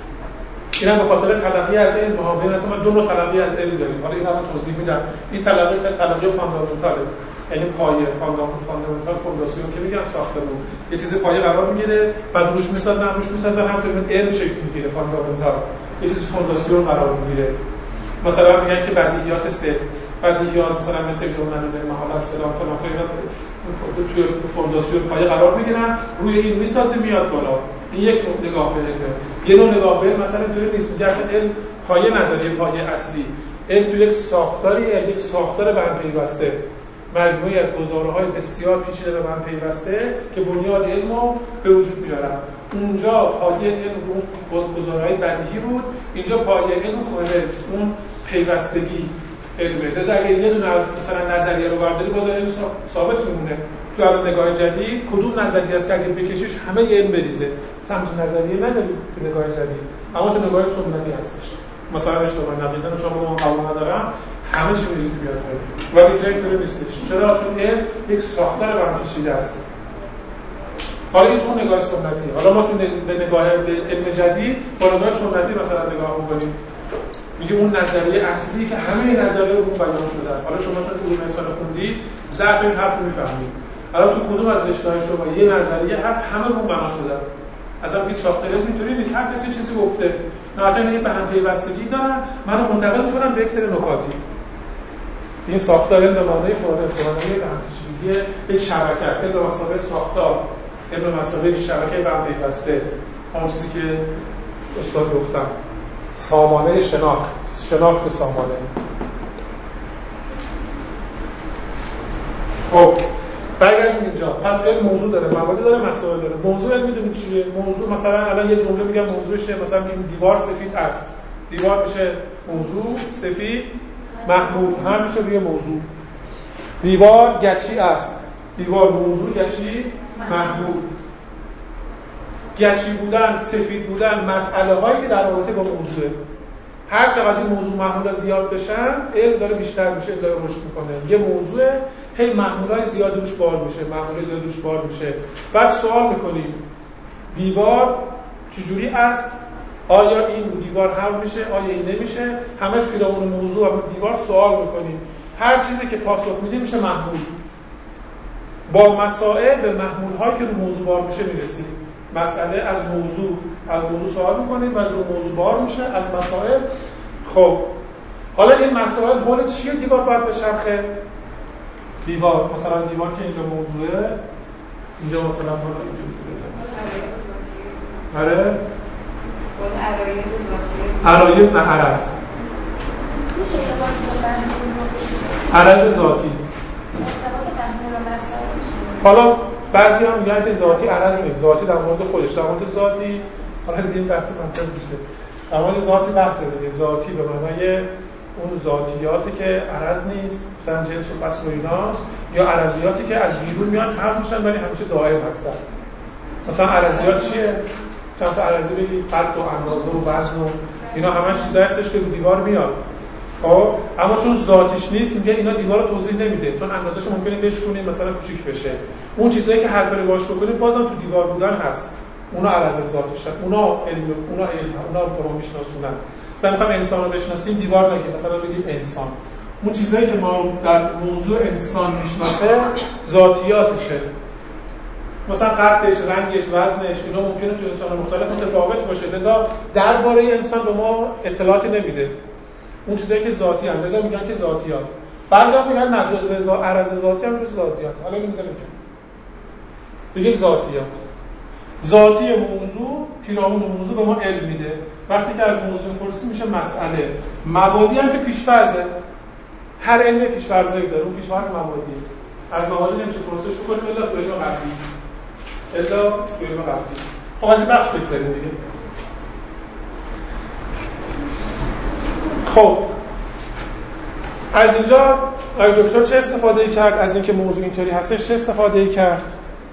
اینم به خاطر تلقی از علم محاضر است. ما دو نوع تلقی از علم داریم. حالا اینا رو توضیح میدم. این تلقی تلقی فاندامنتاله. یعنی پایه فاندامنتال فونداسیون که میگن ساختمون. یه چیز پایه قرار میگیره، بعد روش میسازن، روش میسازن همونطوری علم شکل میگیره فاندامنتال. یه چیز فونداسیون قرار میگیره. مثلا میگن که بدیهیات سه بدیهیات مثلا مثل ژورنالیسم محال است فلان فلان فلان توی فونداسیون پایه قرار میگیرن روی این میسازه میاد بالا. این یک نگاه به علم. یه نوع نگاه به علم مثلا اینطوری نیست. میگه اصلا علم پایه نداره، پایه اصلی. علم تو یک ساختاری یک ساختار به هم پیوسته. مجموعی از گزاره‌های بسیار پیچیده به هم پیوسته که بنیاد علمو به وجود میارن. اونجا پایه علم رو گزاره‌های بدیهی بود، اینجا پایه علم کوهرنس، اون پیوستگی علمه. لذا اگه یه دونه از مثلا نظریه رو برداری باز علم ثابت میمونه. تو الان نگاه جدید کدوم نظریه است که اگه بکشیش همه علم بریزه؟ مثلا همچین نظریه نداریم تو نگاه جدید، اما تو نگاه سنتی هستش. مثلا اشتباه نقیدن شما من قبول ندارم همه چی میریزه بیاد ولی اینجا اینطوری نیستش. چرا؟ چون علم یک ساختار برام پیچیده است. حالا این تو نگاه سنتی. حالا ما تو به نگاه علم جدید با نگاه سنتی مثلا نگاه می‌کنیم. میگه اون نظریه اصلی که همه نظریه رو بیان شدن. حالا شما چون علوم انسان خوندی ضعف این حرف رو می‌فهمید. حالا تو کدوم از رشته‌های شما یه نظریه هست همه رو بنا شدن. اصلا هیچ ساختاری اینطوری نیست. هر کسی چیزی گفته. نهایتاً یه به هم پیوستگی دارن. منو منتقل می‌کنن به یک سری نکاتی. این ساختار علم به معنای فوق استفاده به هم پیچیدگی یک شبکه است. به مسابقه ساختار علم به مسابقه شبکه به هم پیوسته. اون چیزی که استاد گفتم سامانه شناخت شناخت سامانه. خب برگردیم اینجا. پس علم موضوع داره، مبادی داره، مسائل داره. موضوع علم میدونید چیه؟ موضوع مثلا الان یه جمله میگم موضوعش مثلا این دیوار سفید است. دیوار میشه موضوع، سفید محمول هم میشه روی موضوع. دیوار گچی است. دیوار موضوع، گچی محمول. گچی بودن، سفید بودن مسئله هایی که در رابطه با موضوعه. هر چقدر این موضوع محمول‌ها زیاد بشن علم داره بیشتر میشه، داره رشد میکنه. یه موضوع هی محمول‌های زیاد روش بار میشه، محمول‌های زیاد روش بار میشه. بعد سوال میکنیم دیوار چجوری است؟ آیا این دیوار حل میشه؟ آیا این نمیشه؟ همش پیرامون موضوع و دیوار سوال میکنیم. هر چیزی که پاسخ میدیم میشه محمول. با مسائل به محمول‌هایی که رو موضوع بار میشه میرسیم. مسئله از موضوع از موضوع سوال میکنید و رو موضوع بار میشه از مسائل. خب حالا این مسائل حول چیه دیوار باید بچرخه؟ دیوار مثلا دیوار که اینجا موضوعه، اینجا مثلا حالا اینجا میشه آره عرایز نه عرض عرض ذاتی. حالا بعضی هم میگن که ذاتی عرض نیست، ذاتی در مورد خودش، در مورد ذاتی حالا دیدیم دست منطق میشه، در مورد ذاتی بحث دیگه. ذاتی به معنای اون ذاتیاتی که عرض نیست، مثلا جنس و فصل و ایناست، یا عرضیاتی که از بیرون میان هم میشن ولی همیشه دائم هستن. مثلا عرضیات چیه؟ چند تا عرضی بگید، قد و اندازه و وزن و اینا همه چیزایی هستش که رو دیوار میاد. خب اما چون ذاتیش نیست میگه اینا دیوار رو توضیح نمیده، چون اندازه‌شو ممکنه بشکنیم مثلا کوچیک بشه. اون چیزایی که هر کاری باش بکنیم بازم تو دیوار بودن هست، اونا عرض ذاتیشن، اونا علم، اونا علم، اونا رو ما میشناسونن. مثلا میخوام انسان رو بشناسیم دیوار نگیم، مثلا بگیم انسان. اون چیزایی که ما در موضوع انسان میشناسه ذاتیاتشه، مثلا قدش، رنگش، وزنش، اینا ممکنه تو انسان مختلف متفاوت باشه، لذا درباره انسان به ما اطلاعاتی نمیده. اون چیزایی که ذاتی ان، لذا میگن که ذاتیات. بعضیا میگن نه جزء عرض ذاتی هم جزء ذاتیات. حالا میذاریم که بگیم ذاتیات. ذاتی موضوع پیرامون موضوع به ما علم میده. وقتی که از موضوع میپرسیم میشه مسئله. مبادی هم که پیش‌فرضه. هر علم پیش‌فرضی داره، اون پیش‌فرض مبادی. از مبادی نمیشه پرسش بکنیم الا تو علم قبلی. الا تو علم قبلی. خب از این بخش بگذاریم دیگه. خب از اینجا آقای دکتر چه استفاده کرد؟ از اینکه موضوع اینطوری هستش چه استفاده کرد؟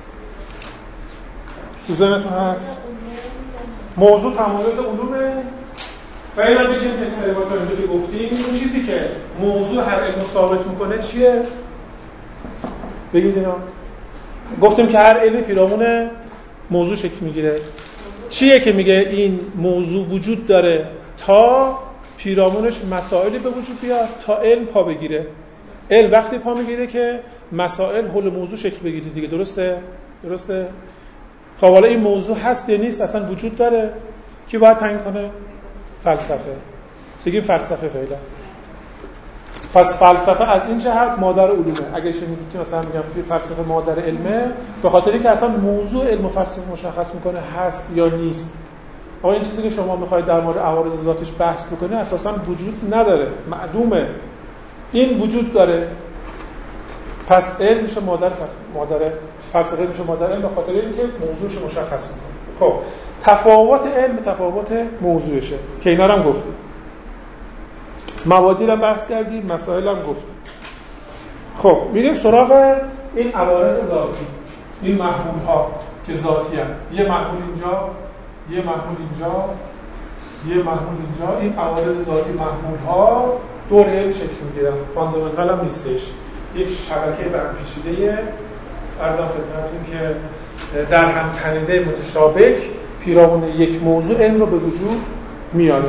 تو ذهنتون هست؟ موضوع تمایز علومه و اینا دیگه که اکسریبات رو اینجا گفتیم. اون چیزی که موضوع هر علم ثابت میکنه چیه؟ بگید اینا. گفتیم که هر علمی پیرامون موضوع شکل میگیره. چیه که میگه این موضوع وجود داره تا پیرامونش مسائلی به وجود بیاد، تا علم پا بگیره. علم وقتی پا میگیره که مسائل حول موضوع شکل بگیره دیگه. درسته؟ درسته؟ خب حالا این موضوع هست یا نیست، اصلا وجود داره، کی باید تعیین کنه؟ فلسفه. بگیم فلسفه فعلا. پس فلسفه از این جهت مادر علومه. اگه شنیدید که مثلا میگم فلسفه مادر علمه، به خاطر اینکه اصلا موضوع علم و فلسفه مشخص میکنه هست یا نیست. اما این چیزی که شما میخواید در مورد عوارض ذاتش بحث بکنید اساسا وجود نداره، معدومه. این وجود داره. پس علم میشه مادر فلسفه، مادر فلسفه میشه مادر علم، به خاطر اینکه موضوعش مشخص میکنه. خب تفاوت علم تفاوت موضوعشه که اینا رو هم گفتیم. مبادی رو بحث کردیم، مسائل هم گفتیم. خب میریم سراغ این عوارض ذاتی، این محمول ها که ذاتی هستند. یه محمول اینجا، یه محمول اینجا، یه محمول اینجا. این عوارض ذاتی محمول ها دور علم شکل میگیرن. فاندامنتال هم نیستش، یک شبکه برپیچیده ارزم خدمتتون که در هم تنیده متشابک پیرامون یک موضوع علم رو به وجود میاره.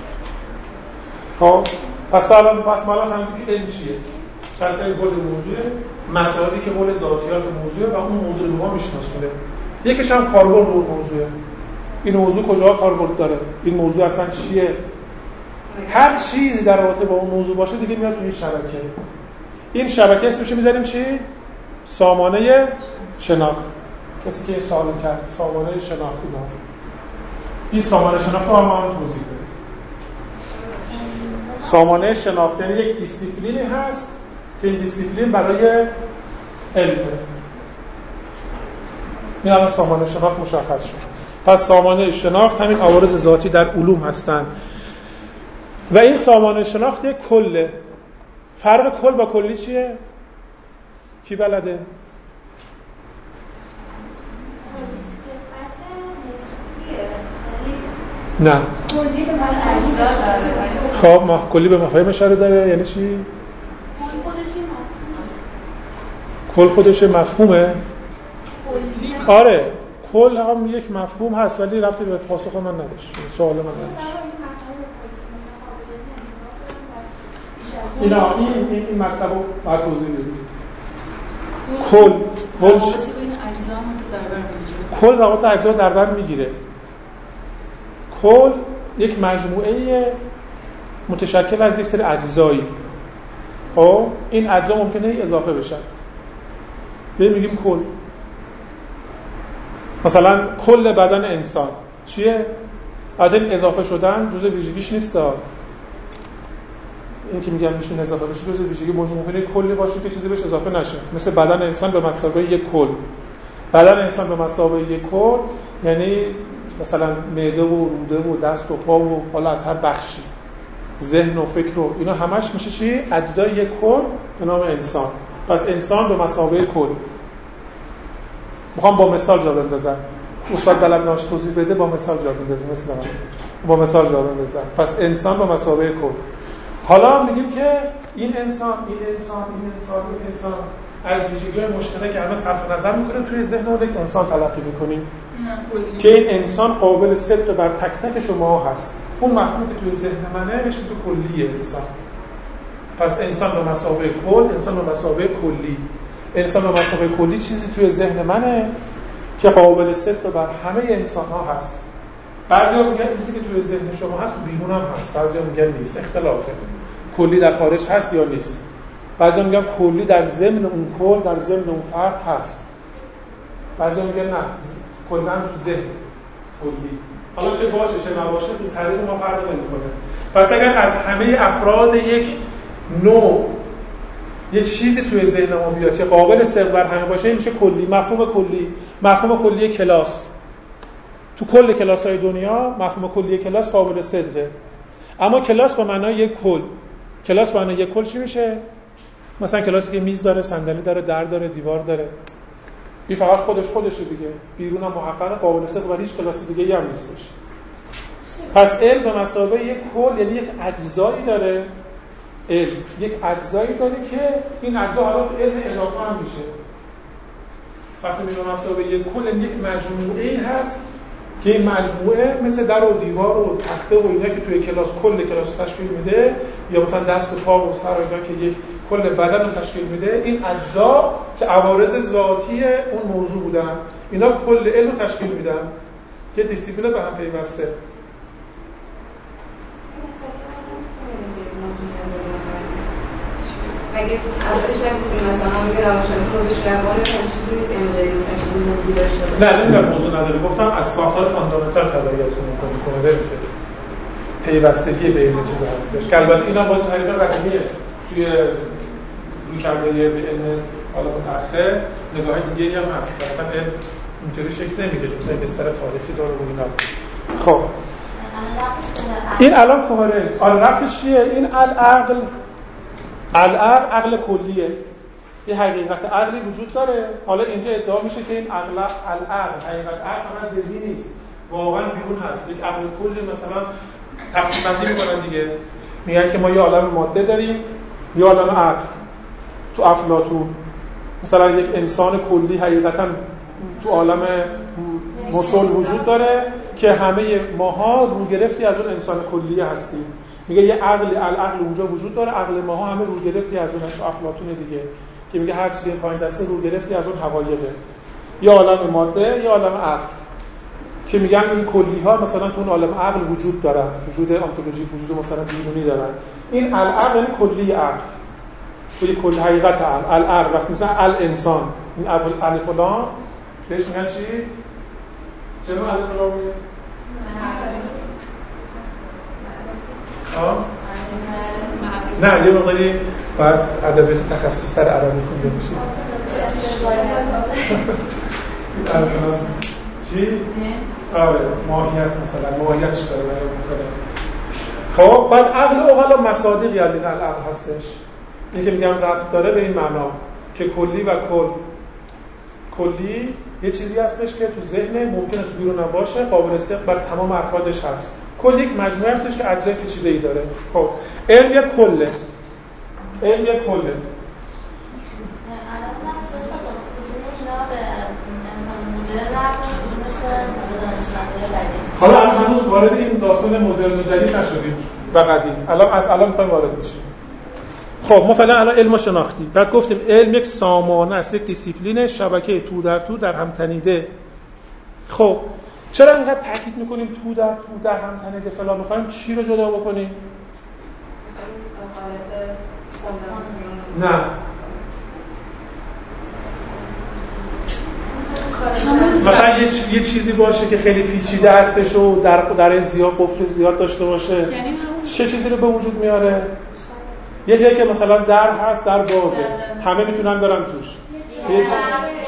خب پس الان پس ما الان فهمیدیم که علم چیه؟ پس علم حول موضوع، مسائلی که حول ذاتیات موضوع و اون موضوع رو ما میشناسونه. یکیش هم کاربرد اون موضوعه. این موضوع کجا کاربرد داره؟ این موضوع اصلا چیه؟ هر چیزی در رابطه با اون موضوع باشه دیگه میاد توی شبکه. این شبکه اسمش رو میذاریم چی؟ سامانه شناخت. کسی که سوال کرد سامانه شناخت بود. این سامانه شناخت رو ما هم توضیح بدیم. سامانه شناخت یعنی یک دیسیپلینی هست که این دیسیپلین برای علمه. این الان سامانه شناخت مشخص شد. پس سامانه شناخت همین عوارض ذاتی در علوم هستند و این سامانه شناخت یک کله. فرق کل با کلی چیه؟ کی بلده؟ نه. کلی به مفهوم اشاره خب داره. ما کلی به مفاهیم اشاره داره یعنی چی؟ کل خودش مفهومه. کل خودش مفهومه؟ آره، کل هم یک مفهوم هست ولی ربطی به پاسخ من نداشت. سوال من نداشت. اینا این این این مطلب رو باید توضیح بدید. کل کل روابط بین اجزا هم در بر میگیره. کل روابط اجزا در بر میگیره. کل یک مجموعه متشکل از یک سری اجزایی. خب این اجزا ممکنه اضافه بشن. ببین میگیم کل. مثلا کل بدن انسان چیه؟ البته اضافه شدن جزء ویژگیش نیست. این که میگن میشون اضافه بشه جزء ویژگی ممکنه کلی باشه که چیزی بهش اضافه نشه. مثل بدن انسان به مثابه یک کل. بدن انسان به مثابه یک کل یعنی مثلا معده و روده و دست و پا و حالا از هر بخشی، ذهن و فکر و اینا همش میشه چی؟ اجزای یک کل به نام انسان. پس انسان به مثابه کل. میخوام با مثال جا بندازم. استاد دلم ناش توضیح بده، با مثال جا بندازم. مثلا با مثال جا بندازم. پس انسان به مثابه کل. حالا میگیم که این انسان، این انسان، این انسان، این انسان از ویژگی‌های مشترک همه صرف نظر میکنیم توی ذهن اون یک انسان تلقی میکنیم که این انسان قابل صدق بر تک تک شما هست. اون مفهومی که توی ذهن منه بهش تو کلیه انسان. پس انسان به مثابه کل، انسان به مثابه کلی. انسان به مثابه کلی چیزی توی ذهن منه که قابل صدق بر همه انسان‌ها هست. بعضیا میگن چیزی که توی ذهن شما هست تو بیرون هم هست. بعضیا میگن نیست. اختلافه. کلی در خارج هست یا نیست. بعضیا میگن کلی در ضمن اون کل، در ضمن اون فرد هست. بعضیا میگن نه، کلا تو ذهن کلی. حالا چه باشه چه نباشه تو طریق ما فرق نمیکنه. پس اگر از همه افراد یک نوع یه چیزی توی ذهن ما بیاد که قابل صدق بر همه باشه، این میشه کلی. مفهوم کلی، مفهوم کلی کلاس. تو کل کلاس‌های دنیا مفهوم کلی کلاس قابل صدقه. اما کلاس با معنای یک کل. کلاس با معنای یک کل چی میشه؟ مثلا کلاسی که میز داره، صندلی داره، در داره، دیوار داره. این فقط خودش خودشه دیگه. بیرون هم محقق قابل صدق و هیچ کلاس دیگه‌ای هم نیستش. پس علم به مثابه یک کل، یعنی یک اجزایی داره. علم یک اجزایی داره که این اجزا حالا تو علم اضافه هم میشه. وقتی میگم به مثابه یک کل، یک مجموعه‌ای هست که این مجموعه مثل در و دیوار و تخته و اینا که توی کلاس کل کلاس تشکیل میده، یا مثلا دست و پا و سر و اینا که یک کل بدن رو تشکیل میده، این اجزا که عوارض ذاتی اون موضوع بودن، اینا کل علم رو تشکیل میدن که دیسیپلین به هم پیوسته. اگه اولش نگفتیم مثلا میگه روانشناسی خودش روانه هم چیزی نیست انرژی نیست، چیزی موضوع داشته باشه. نه نمیگم موضوع نداره، گفتم از ساختار فاندامنتال تبعیتون میکنه برسه پیوستگی بین چیزا هستش که البته اینا باز حریف قدیمیه توی رویکرده به علم حالا متأخر نگاه دیگه‌ای هم هست. اصلا علم اینطوری شکل نمیگیره، مثلا بستر تاریخی داره و اینا. خب این الان کوهرنس ربطش چیه؟ این العقل العقل عقل کلیه. یه حقیقت عقلی وجود داره. حالا اینجا ادعا میشه که این عقل العقل حقیقت عقل هم ذهنی نیست، واقعا بیرون هست. یک عقل کلی مثلا تقسیم بندی میکنن دیگه، میگن که ما یه عالم ماده داریم، یه عالم عقل. تو افلاطون مثلا یک انسان کلی حقیقتا تو عالم مسل وجود داره که همه ماها رو گرفتی از اون انسان کلیه هستیم. میگه یه عقل العقل اونجا وجود داره، عقل ماها همه رو گرفتی از اون افلاطون دیگه که میگه هر چیزی پایین دسته رو گرفتی از اون حقایقه. یه عالم ماده، یه عالم عقل که میگن این کلی ها مثلا تو اون عالم عقل وجود دارن، وجود انتولوژیک، وجود مثلا بیرونی دارن. این العقل یعنی کلی عقل، توی کل حقیقت عقل. العقل وقتی مثلا الانسان، این الف و لام بهش میگن چی؟ چرا الف و لام میگن؟ آه؟ نه یه مقداری باید ادبیات تخصصی تر عربی خونده باشید. چی؟ آره ماهیت مثلا ماهیتش داره ولی مختلف. خب بعد عقل اوغلا مصادیقی از این العقل هستش. این که میگم ربط داره به این معنا که کلی و کل. کلی یه چیزی هستش که تو ذهن ممکنه تو بیرون هم باشه، قابل استفاده بر تمام افرادش هست. کل یک مجموعه هستش که اجزای پیچیده‌ای داره. خب علم یک کله. علم یک کله. حالا هنوز وارد این داستان مدرن و جدید نشدیم و قدیم. الان از الان می‌خوایم وارد بشیم. خب ما فعلا الان علم شناختی. بعد گفتیم علم یک سامانه است، یک دیسیپلین شبکه تو در تو در هم تنیده. خب چرا اینقدر تاکید میکنیم تو در تو در هم تنیده فلان؟ میخوایم چی رو جدا بکنیم؟ نه مثلا یه یه چیزی باشه که خیلی پیچیده هستش و در در این زیاد قفل زیاد داشته باشه، چه چیزی رو به وجود میاره؟ یه جایی که مثلا در هست، در بازه، همه میتونن برن توش. یه جا...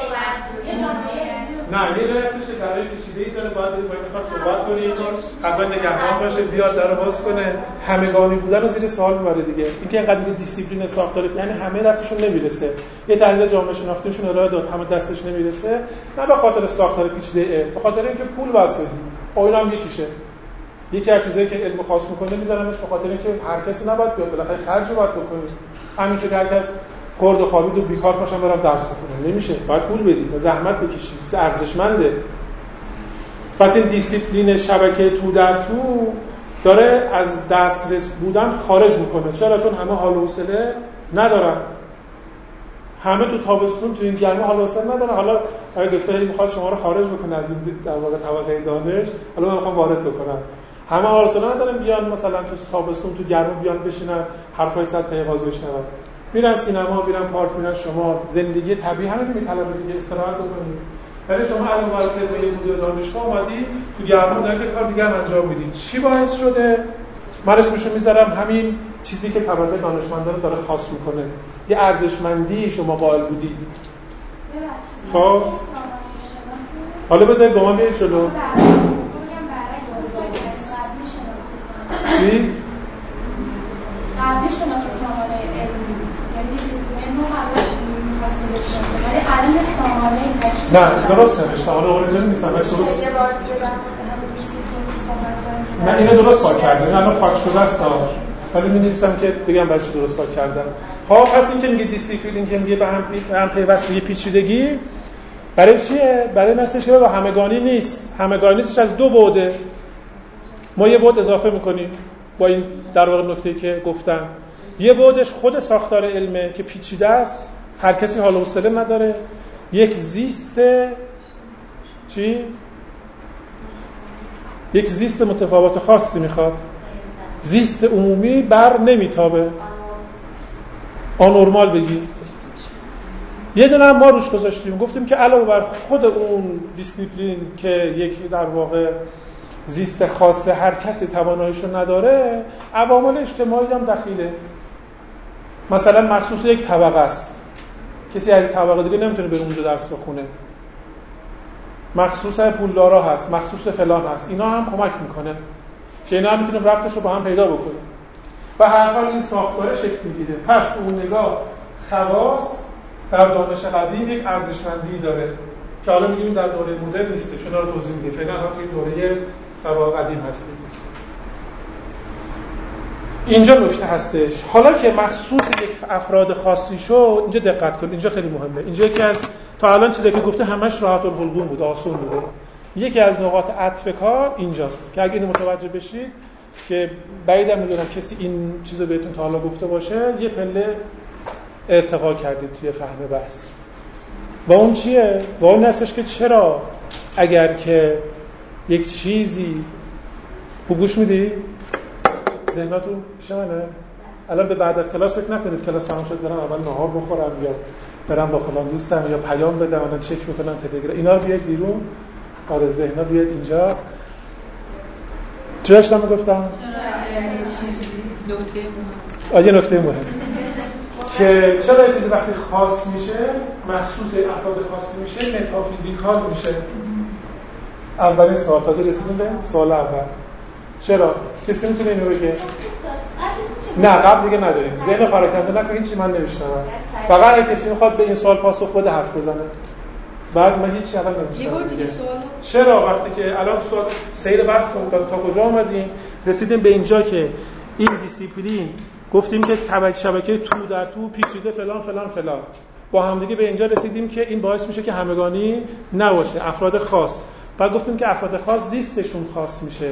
نه یه جایی هستش که درای پیچیده‌ای داره، باید باید میخواد صحبت کنه، حتما نگهبان باشه بیاد در رو باز کنه. همگانی بودن رو زیر سوال میبره دیگه. اینکه اینقدر میگه دیسیپلین ساختار، یعنی همه دستشون نمیرسه. یه تحلیل جامعه شناختیشون ارائه داد، همه دستش نمیرسه، نه به خاطر ساختار پیچیده، به خاطر اینکه پول واسه بدی. اون هم یکیشه. یکی از چیزایی که علم خاص میکنه میذارنش به خاطر اینکه هر کسی نباید بیاد، بالاخره خرج باید بکنه. همین که هر کس خورد و خوابید و بیکار باشن برام درس بخونن نمیشه، باید پول بدی و زحمت بکشی، ارزشمنده. پس این دیسیپلین شبکه تو در تو داره از دسترس بودن خارج میکنه. چرا؟ چون همه حال و حوصله ندارن، همه تو تابستون تو این گرما حال و حوصله ندارن. حالا آقای دکتر میخواد شما رو خارج بکنه از این در واقع طبقه دانش، حالا من میخوام وارد بکنم. همه حال و حوصله ندارن بیان مثلا تو تابستون تو گرما بیان بشینن حرفای صد دقیقه بشنون، میرن سینما، میرن پارک، میرن شما زندگی طبیعی همین که میطلبه دیگه، استراحت بکنید. ولی شما الان وارد به مدیر دانشگاه اومدی تو گرما دارید که کار دیگه هم انجام میدید. چی باعث شده؟ من اسمشو میذارم همین چیزی که طبقه دانشمندا رو داره خاص میکنه. یه ارزشمندی شما قائل بودید. خب حالا بذارید با من بیاید جلو. چی؟ نه درست نمیشه، حالا اونجا نیستم درست. نه اینو درست پاک کردم، این الان پاک شده است، ولی می‌نویسم که دیگه هم برای چی درست پاک کردم. خب پس این که میگه دیسیپلین، که میگه به هم به هم پیوستگی پیچیدگی، برای چیه؟ برای نسلش که با همگانی نیست. همگانی نیستش از دو بعده. ما یه بعد اضافه می‌کنیم با این در واقع نکته‌ای که گفتم. یه بعدش خود ساختار علمه که پیچیده است، هر کسی حال و حوصله نداره. یک زیست چی؟ یک زیست متفاوت خاصی میخواد. زیست عمومی بر نمیتابه. آنورمال بگید. یه دونه ما روش گذاشتیم، گفتیم که علاوه بر خود اون دیسیپلین که یک در واقع زیست خاصه هر کسی تواناییشو نداره، عوامل اجتماعی هم دخیله. مثلا مخصوص یک طبقه است، کسی از طبقه دیگه نمیتونه بره اونجا درس بخونه. مخصوص پولدارا هست، مخصوص فلان هست. اینا هم کمک میکنه که اینا هم میتونه ربطش رو با هم پیدا بکنه. و هر حال این ساختاره شکل میگیره. پس اون نگاه خواص در دانش قدیم یک ارزشمندی داره که حالا میگیم در دوره مدرن نیسته. شما رو توضیح میده. فعلا الان توی دوره طبقه قدیم هستیم. اینجا نکته هستش. حالا که مخصوص یک افراد خاصی شد، اینجا دقت کنید، اینجا خیلی مهمه. اینجا یکی از تا الان چیزی که گفته همش راحت الحلقوم بود، آسون بوده. یکی از نقاط عطف کار اینجاست که اگه اینو متوجه بشید که بعیدم میدونم کسی این چیزو بهتون تا حالا گفته باشه، یه پله ارتقا کردید توی فهم بحث. با اون چیه؟ با اون هستش که چرا اگر که یک چیزی گوش میدی؟ ذهناتون پیش منه؟ الان به بعد از کلاس فکر نکنید کلاس تمام شد برم اول نهار بخورم یا برم با فلان دوستم یا پیام بدم الان چک میکنم تلگرام، اینا رو بیاید بیرون. آره ذهنا بیاید اینجا. چی داشتم گفتم؟ نکته مهم. آ یه نکته مهم که چرا یه چیزی وقتی خاص میشه، مخصوص افراد خاص میشه، متافیزیکال میشه. اولین سوال، تازه رسیدیم به سوال اول. چرا؟ کسی میتونه اینو بگه؟ نه قبل دیگه نداریم. ذهن پراکنده نکن، هیچی من نمیشنم. فقط اگه کسی میخواد به این سوال پاسخ بده حرف بزنه. بعد من هیچ اول نمیشنم. یه بار دیگه سوالو. چرا وقتی که الان سوال سیر بحث کنیم تا کجا اومدیم؟ رسیدیم به اینجا که این دیسیپلین گفتیم که طبقه شبکه تو در تو پیچیده فلان فلان فلان. با هم دیگه به اینجا رسیدیم که این باعث میشه که همگانی نباشه، افراد خاص. بعد گفتیم که افراد خاص زیستشون خاص میشه،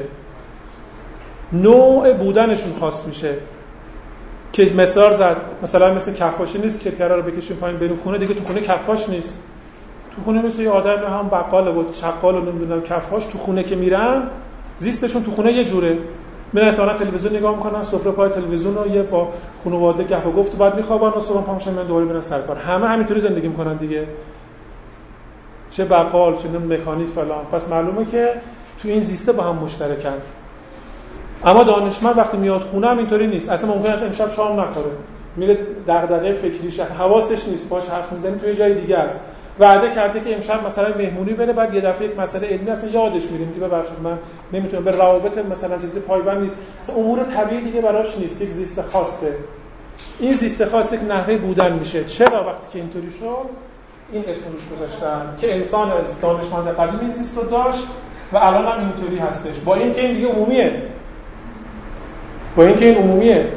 نوع بودنشون خاص میشه. که مثال زد مثلا مثل کفاشی نیست که کرا رو بکشیم پایین بریم خونه، دیگه تو خونه کفاش نیست، تو خونه مثل یه آدم هم بقال و شقال و نمیدونم کفاش تو خونه که میرن زیستشون تو خونه یه جوره، میرن احتمالاً تلویزیون نگاه میکنن، سفره پای تلویزیون و یه با خانواده گپ و گفت و بعد میخوابن و صبح پا میشن من دوباره میرن سر کار. همه همینطوری زندگی میکنن دیگه، چه بقال چه مکانیک فلان. پس معلومه که تو این زیسته با هم مشترکن. اما دانشمند وقتی میاد خونه هم اینطوری نیست. اصلا ممکنه است امشب شام نخوره، میره دغدغه فکریش حواسش نیست، باش حرف میزنی توی جای دیگه است. وعده کرده که امشب مثلا مهمونی بره، بعد یه دفعه یک مسئله علمی اصلا یادش میره، میگه ببخشید من نمیتونم، به روابط مثلا چیزی پایبند نیست، اصلا امور طبیعی دیگه براش نیست، یک زیست خاصه. این زیست خاص یک نحوه بودن میشه. چرا وقتی که اینطوری شد این اسم روش گذاشتن که انسان از دانشمند قدیم این زیست رو داشت و الان هم اینطوری هستش، با اینکه این دیگه عمومیه، با اینکه این عمومیه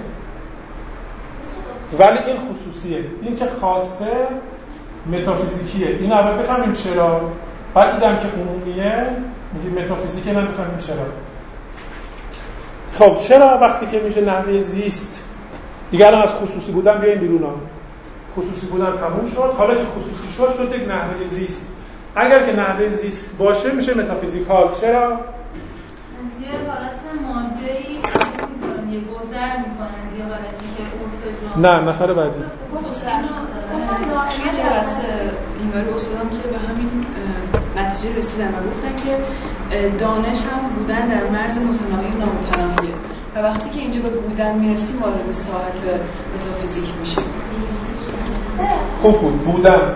ولی این خصوصیه، این که خاصه متافیزیکیه. این اول بفهمیم چرا، بعد دیدم که عمومیه میگه متافیزیکه، من بفهمیم چرا. خب چرا وقتی که میشه نحوه زیست دیگه الان از خصوصی بودن بیایم بیرون ها. خصوصی بودن تموم شد، حالا که خصوصی شد شد یک نحوه زیست. اگر که نحوه زیست باشه میشه متافیزیکال. چرا؟ از یه حالت ماده‌ای میکنن، یه گذر میکنن از یه حالتی که اون نه نفر بعدی توی جلسه اینوری اصولم که به همین نتیجه رسیدن و گفتن که دانش هم بودن در مرز متناهی و نامتناهیه و وقتی که اینجا به بودن میرسیم وارد ساحت متافیزیک میشیم. خوب بود بودن.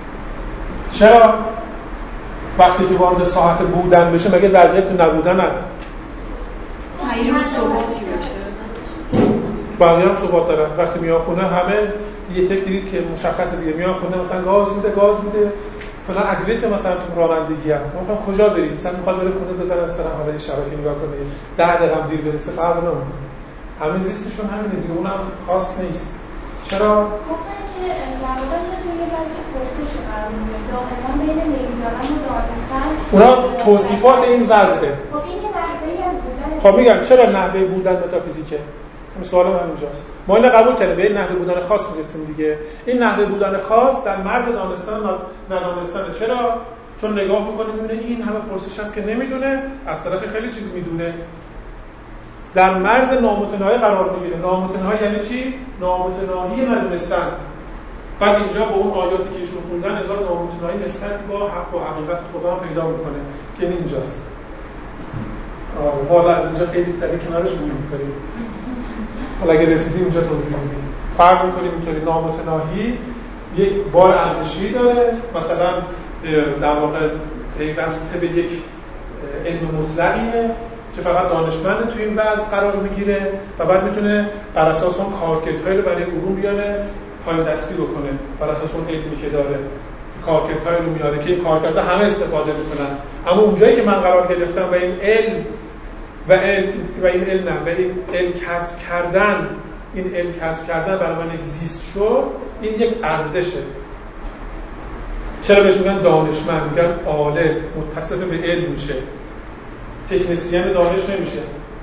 چرا وقتی که وارد ساحت بودن بشه مگه بقیه تو نبودن هم یه روز ثباتی باشه؟ بقیه هم ثبات دارن. وقتی میان خونه همه یه تک دیدید که مشخصه دیگه، میان خونه مثلا گاز میده گاز میده فلان ادویه که مثلا تو رانندگی هم مثلا کجا بریم، مثلا میخواد بره خونه بزنه مثلا حالا شبکه نگاه کنه ده دقیقه هم دیر برسه فرق نمیکنه، همه زیستشون همینه دیگه، اونم خاص نیست. چرا؟ گفتن که در واقع توی بعضی پرسش قرار میگیره دائما بین نمیدانم و دانستن، اونا توصیفات این وضعه. خب این یه نحوه‌ای از بودن. خب میگم چرا نحوه بودن متافیزیکه؟ این سوال من اینجاست. ما اینو قبول کردیم، به این نحوه بودن خاص میرسیم دیگه. این نحوه بودن خاص در مرز دانستن و ندانستن. چرا؟ چون نگاه میکنه میبینه این همه پرسش هست که نمیدونه، از طرف خیلی چیز میدونه. در مرز نامتناهی قرار میگیره. نامتناهی یعنی چی؟ نامتناهی ندونستن. بعد اینجا با اون آیاتی که ایشون خوندن انگار نامتناهی نسبت با حق و حقیقت خدا هم پیدا میکنه که این اینجاست. آره حالا از اینجا خیلی سریع کنارش بود می‌کنیم. حالا اگه رسیدیم اینجا توضیح میدیم. فرق می‌کنیم اینطوری نامتناهی یک بار ارزشی داره، مثلا در واقع پیوسته به یک علم مطلقیه که فقط دانشمند توی این وضع قرار میگیره و بعد میتونه بر اساس اون کارکردهایی رو برای علوم بیاره پای دستی بکنه، بر اساس اون علمی که داره کارکردهایی رو میاره که این کارکردها همه استفاده میکنن. اما اونجایی که من قرار گرفتم و این علم و علم و این علم نه و این علم کسب کردن این علم کسب کردن برای من یک زیست شد، این یک ارزشه. چرا بهش میگن دانشمند؟ میگن عالم، متصف به علم میشه، تکنسین دانش نمیشه.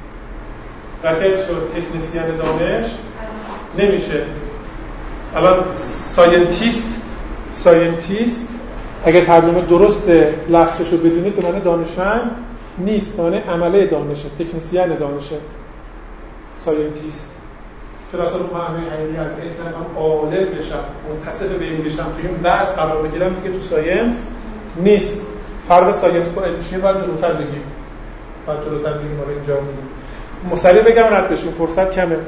رکت شد تکنسین دانش نمیشه. الان ساینتیست ساینتیست اگه ترجمه درست لفظش رو بدونید به معنی دانشمند نیست، به معنی عمله دانشه، تکنسین دانشه ساینتیست. چرا اصلا رو معنی حقیقی از علم هم عالم بشم، متصف به علم بشم، توی این وضع قرار بگیرم دیگه تو ساینس نیست. فرق ساینس با علم چیه؟ باید جلوتر بگیم باید جلوتر بگیم برای اینجا میگیم. مصری بگم رد بشیم، فرصت کمه.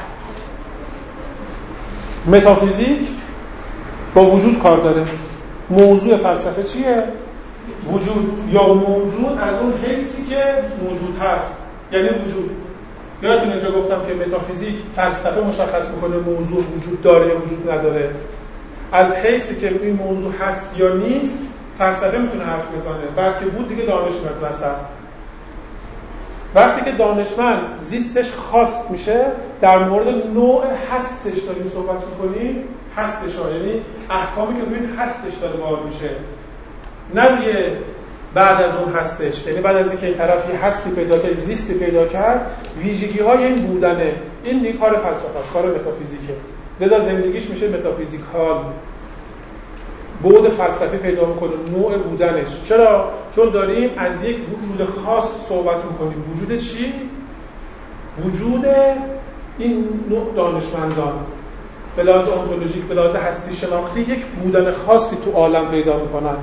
متافیزیک با وجود کار داره. موضوع فلسفه چیه؟ وجود یا موجود از اون حیثی که موجود هست، یعنی وجود. یادتون اینجا گفتم که متافیزیک فلسفه مشخص میکنه موضوع وجود داره یا وجود نداره. از حیثی که این موضوع هست یا نیست فلسفه میتونه حرف بزنه، بعد که بود دیگه دانش میاد وسط. وقتی که دانشمند زیستش خاص میشه در مورد نوع هستش داریم صحبت میکنیم، هستش ها یعنی احکامی که روی هستش داره بار میشه، نه روی بعد از اون هستش. یعنی بعد از اینکه این طرفی هستی پیدا کرد، زیستی پیدا کرد، ویژگی های این بودنه. این نیک کار فلسفه است، کار متافیزیکه. لذا زندگیش میشه متافیزیکال. بعد فلسفی پیدا میکنه، نوع بودنش. چرا؟ چون داریم از یک وجود خاص صحبت میکنیم. وجود چی؟ وجود این نوع دانشمندان به لحاظ انتولوژیک، به لحاظ هستی شناختی یک بودن خاصی تو عالم پیدا میکنن.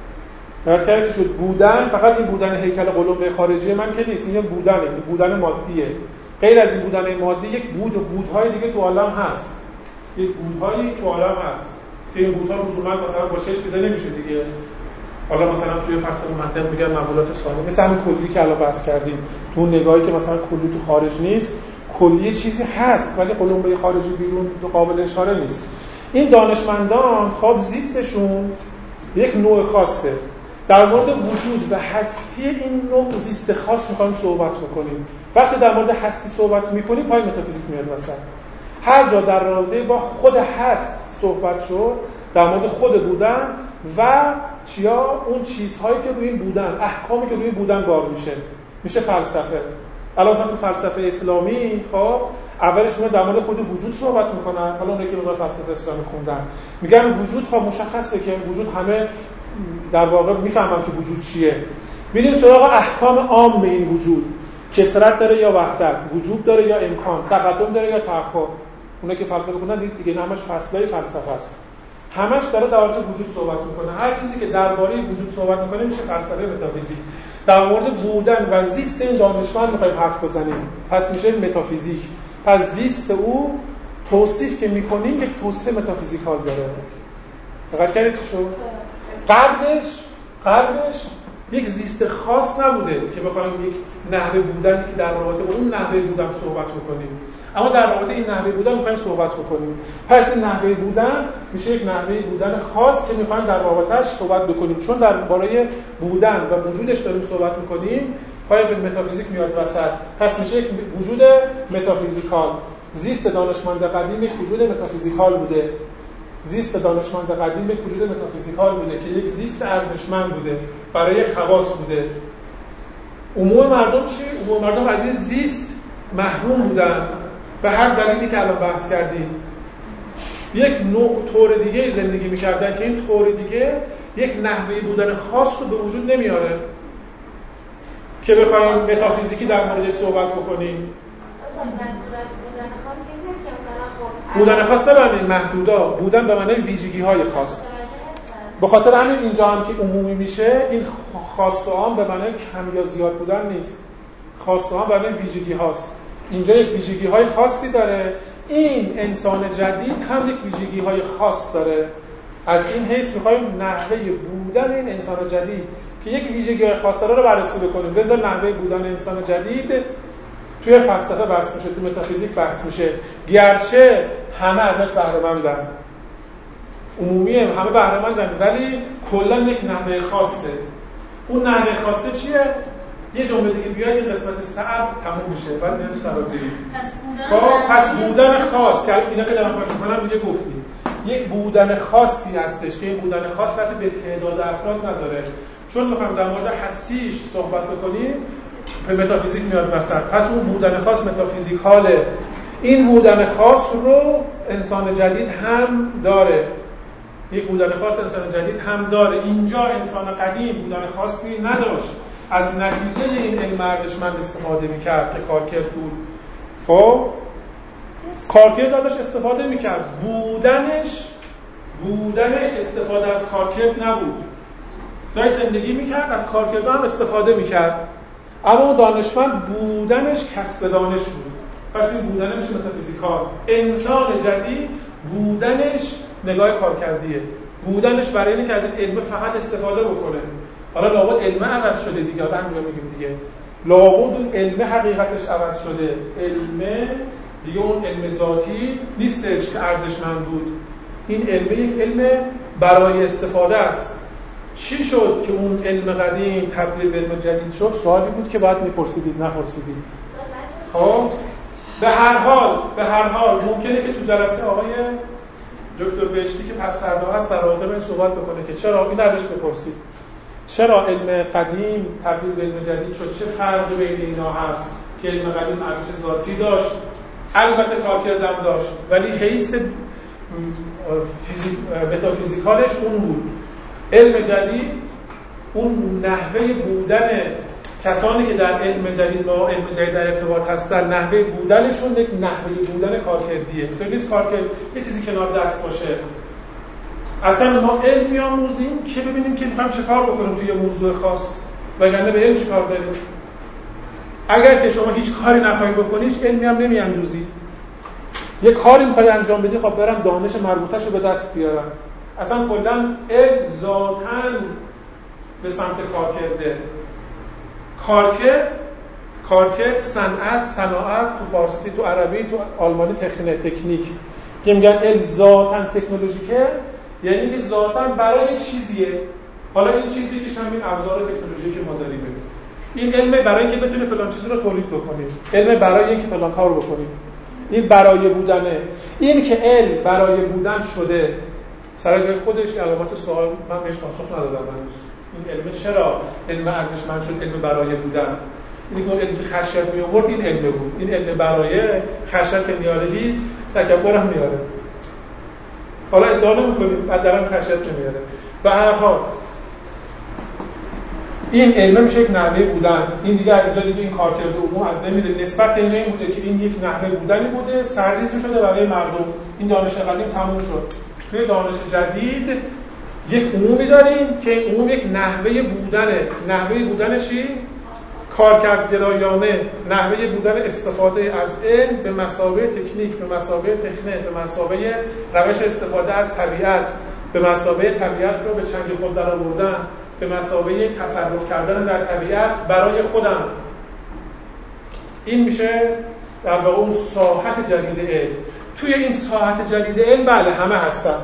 درک شد؟ بودن فقط این بودن هیکل قلمبه خارجی من که نیست، این بودنه، این بودن مادیه. غیر از این بودن مادی یک بود و بودهای دیگه تو عالم هست. یک بودهایی تو عالم هست که این بودها لزوما مثلا با چشم دیده نمیشه دیگه. حالا مثلا توی فلسفه منطق میگن مقولات سالم، مثلا همین کلی که الان بحث کردیم، تو اون نگاهی که مثلا کلی تو خارج نیست، کلی چیزی هست ولی قلمبه خارجی بیرون قابل اشاره نیست. این دانشمندان خب زیستشون یک نوع خاصه. در مورد وجود و هستی این نوع زیست خاص می‌خوایم صحبت بکنیم. وقتی در مورد هستی صحبت می‌کنیم پای متافیزیک میاد وسط. هر جا در رابطه با خود هست صحبت شد، در مورد خود بودن و چیا اون چیزهایی که روی این بودن، احکامی که روی بودن بار میشه، میشه فلسفه. الان مثلا تو فلسفه اسلامی خب اولش میاد در مورد خود وجود صحبت میکنن. حالا اونایی که مقدار فلسفه اسلامی خوندن میگن وجود خب مشخصه که وجود، همه در واقع میفهمن که وجود چیه. میریم سراغ احکام عام این وجود، کثرت داره یا وحدت، وجود داره یا امکان، تقدم داره یا تأخر. اونایی که فلسفه خوندن دیگه همش فصلای فلسفه است. همش داره در مورد وجود صحبت میکنه. هر چیزی که درباره وجود صحبت میکنه میشه فلسفه متافیزیک. در مورد بودن و زیست این دانشمند میخوایم حرف بزنیم، پس میشه متافیزیک. پس زیست او توصیف که میکنیم یک توصیف متافیزیکال داره. دقت کردید چی شد؟ قبلش قبلش یک زیست خاص نبوده که بخوایم یک نحوه بودن که در رابطه با اون نحوه بودن صحبت بکنیم، اما در رابطه این نحوه بودن میخوایم صحبت بکنیم. پس این نحوه بودن میشه یک نحوه بودن خاص که میخوایم در رابطه‌اش صحبت بکنیم. چون درباره بودن و وجودش داریم صحبت میکنیم، پای متافیزیک میاد وسط. پس میشه یک وجود متافیزیکال. زیست دانشمند قدیم یک وجود متافیزیکال بوده. زیست دانشمند قدیم یک وجود متافیزیکال بوده که یک زیست ارزشمند بوده، برای خواص بوده. عموم مردم چی؟ عموم مردم از این زیست محروم بودن به هر دلیلی که الان بحث کردیم. یک نوع طور دیگه زندگی می‌کردن که این طور دیگه یک نحوه بودن خاص رو به وجود نمیاره که بخوایم متافیزیکی در موردش صحبت بکنیم. بودن خاص نه معنی محدودا، بودن به معنی ویژگی‌های خاص. به خاطر همین اینجا هم که عمومی میشه، این خاص و عام به معنی کم یا زیاد بودن نیست. خاص و عام به معنی ویژگی هاست. اینجا یک ویژگی‌های خاصی داره. این انسان جدید هم یک ویژگی‌های خاص داره. از این حیث می‌خوایم نحوه بودن این انسان جدید که یک ویژگی‌های خاص داره رو بررسی بکنیم. بذار نحوه بودن انسان جدید توی فلسفه بحث میشه، توی متافیزیک بحث میشه. گرچه همه ازش بهره‌مندن، عمومی هم همه بهره‌مندن، ولی کلا یک نحوه خاصه. اون نحوه خاصه چیه؟ یه جمله دیگه بیاید این قسمت صعب تموم میشه، بعد میریم سرازیری. خب پس بودن خاص که اینا که دارم پاش می‌کنم دیگه گفتیم. یک بودن خاصی هستش که این بودن خاص ربطی به تعداد افراد نداره. چون می‌خوام در مورد هستیش صحبت بکنیم، به متافیزیک میاد وسط. پس اون بودن خاص متافیزیکاله. این بودن خاص رو انسان جدید هم داره. یک بودن خاص انسان جدید هم داره. اینجا انسان قدیم بودن خاصی نداشت. از نتیجه این علم ارزشمند استفاده میکرد که کارکرد بود. خب کارکرد ازش استفاده میکرد. بودنش بودنش استفاده از کارکرد نبود. داشت زندگی میکرد، از کارکرد هم استفاده میکرد. اما اون دانشمند بودنش کسب دانش بود. پس این بودنش متافیزیکال. انسان جدید بودنش نگاه کارکردیه. بودنش برای اینه که از این علم فقط استفاده بکنه. حالا لابد علم عوض شده دیگه، حالا همینجا میگیم دیگه لابد اون علم حقیقتش عوض شده. علم دیگه اون علم ذاتی نیستش که ارزشمند بود. این علم یک علم برای استفاده است. چی شد که اون علم قدیم تبدیل به علم جدید شد؟ سوالی بود که باید میپرسیدید، نپرسیدید. خب به هر حال به هر حال ممکنه که تو جلسه آقای دکتر بهشتی که پس فردا هست در رابطه با این صحبت بکنه که چرا این ازش بپرسید. چرا علم قدیم تبدیل به علم جدید شد؟ چه فرقی بین اینا هست که علم قدیم ارزش ذاتی داشت، البته کارکردم داشت، ولی حیث فیزیک متافیزیکالش اون بود. علم جدید اون نحوه بودن کسانی که در علم جدید با علم جدید در ارتباط هستن، نحوه بودنشون یک نحوه بودن کارکردیه. تو نیست کارکرد یه چیزی کنار دست باشه. اصلا ما علم می‌آموزیم که ببینیم که می‌خوایم چه کار بکنیم توی موضوع خاص، وگرنه به علم چه کار داریم؟ اگر که شما هیچ کاری نخواهی بکنیش علمی هم نمی‌اندوزی. یه کاری می‌خوای انجام بدی، خب برم دانش مربوطه‌شو به دست بیارم. اصلا کلاً علم ذاتاً به سمت کارکرده. کارکرد کارکرد صنعت، صناعت، تو فارسی، تو عربی، تو آلمانی تکنیک تکنیک که میگن علم ذاتاً تکنولوژیکه، یعنی که ذاتاً برای چیزیه. حالا این چیزی که همین ابزار تکنولوژی که ما داریم، این علم برای اینکه بتونه فلان چیز رو تولید بکنید، علم برای اینکه فلان کار رو بکنید. این برای بودنه. این که علم برای بودن شده سر جای خودش علامت سوال من بهش پاسخ ندادم هنوز. این علم چرا علم ارزشمند شد؟ علم برای بودن. این که علم خشیت می آورد، این علم بود. این علم برای خشیت که میاره هیچ تکبر هم میاره. حالا ادعا نمی‌کنیم بعد درم خشیت نمیاره. به هر حال این علم میشه یک نحوه بودن. این دیگه از اینجا دیگه این کارکرد عموم از نمیده. نسبت این این بوده که این یک نحوه بودنی بوده، سرریز می‌شده برای مردم. این دانش قدیم تموم شد. توی دانش جدید یک عمومی داریم که این عموم یک نحوه بودنه. نحوه بودن چی؟ کارکردگرایانه، نحوه بودن استفاده از علم به مثابه تکنیک، به مثابه تکنیک، به مثابه روش استفاده از طبیعت، به مثابه طبیعت رو به چنگ خود در آوردن، به مثابه تصرف کردن در طبیعت برای خودم. این میشه در واقع اون ساحت جدید علم. توی این ساحت جدید علم بله همه هستن،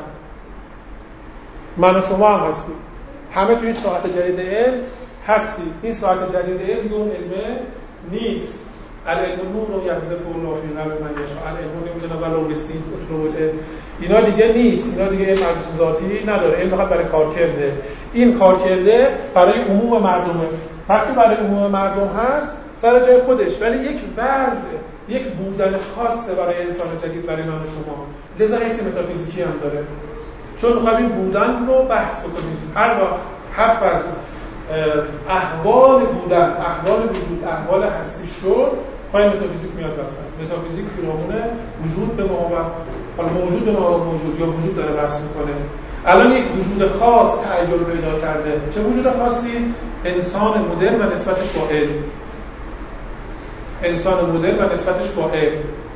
من و شما هم هستیم، همه توی این ساحت جدید علم هستیم. این ساحت جدید علم اون علم نیست. العلم نور یحذف الله فی قلب من یشاء، العلم نمی‌دونه ولو رسید اطلوده. اینا دیگه نیست، اینا دیگه علم از ذاتی نداره. علم فقط برای کارکرده. این کارکرده برای عموم مردمه. وقتی برای عموم مردم هست سر جای خودش، ولی یک وضع، یک بودن خاصه برای انسان جدید، برای من و شما. لذا حس متافیزیکی هم داره، چون می‌خوایم این بودن رو بحث بکنیم. هر وقت حرف از احوال بودن، احوال وجود، احوال هستی شد، پای متافیزیک میاد وسط. متافیزیک پیرامون وجود به ماورا، حالا موجود به ماورا موجود یا وجود داره بحث میکنه. الان یک وجود خاص تعین پیدا کرده. چه وجود خاصی؟ انسان مدرن و نسبتش با علم. انسان مدرن و نسبتش با علم.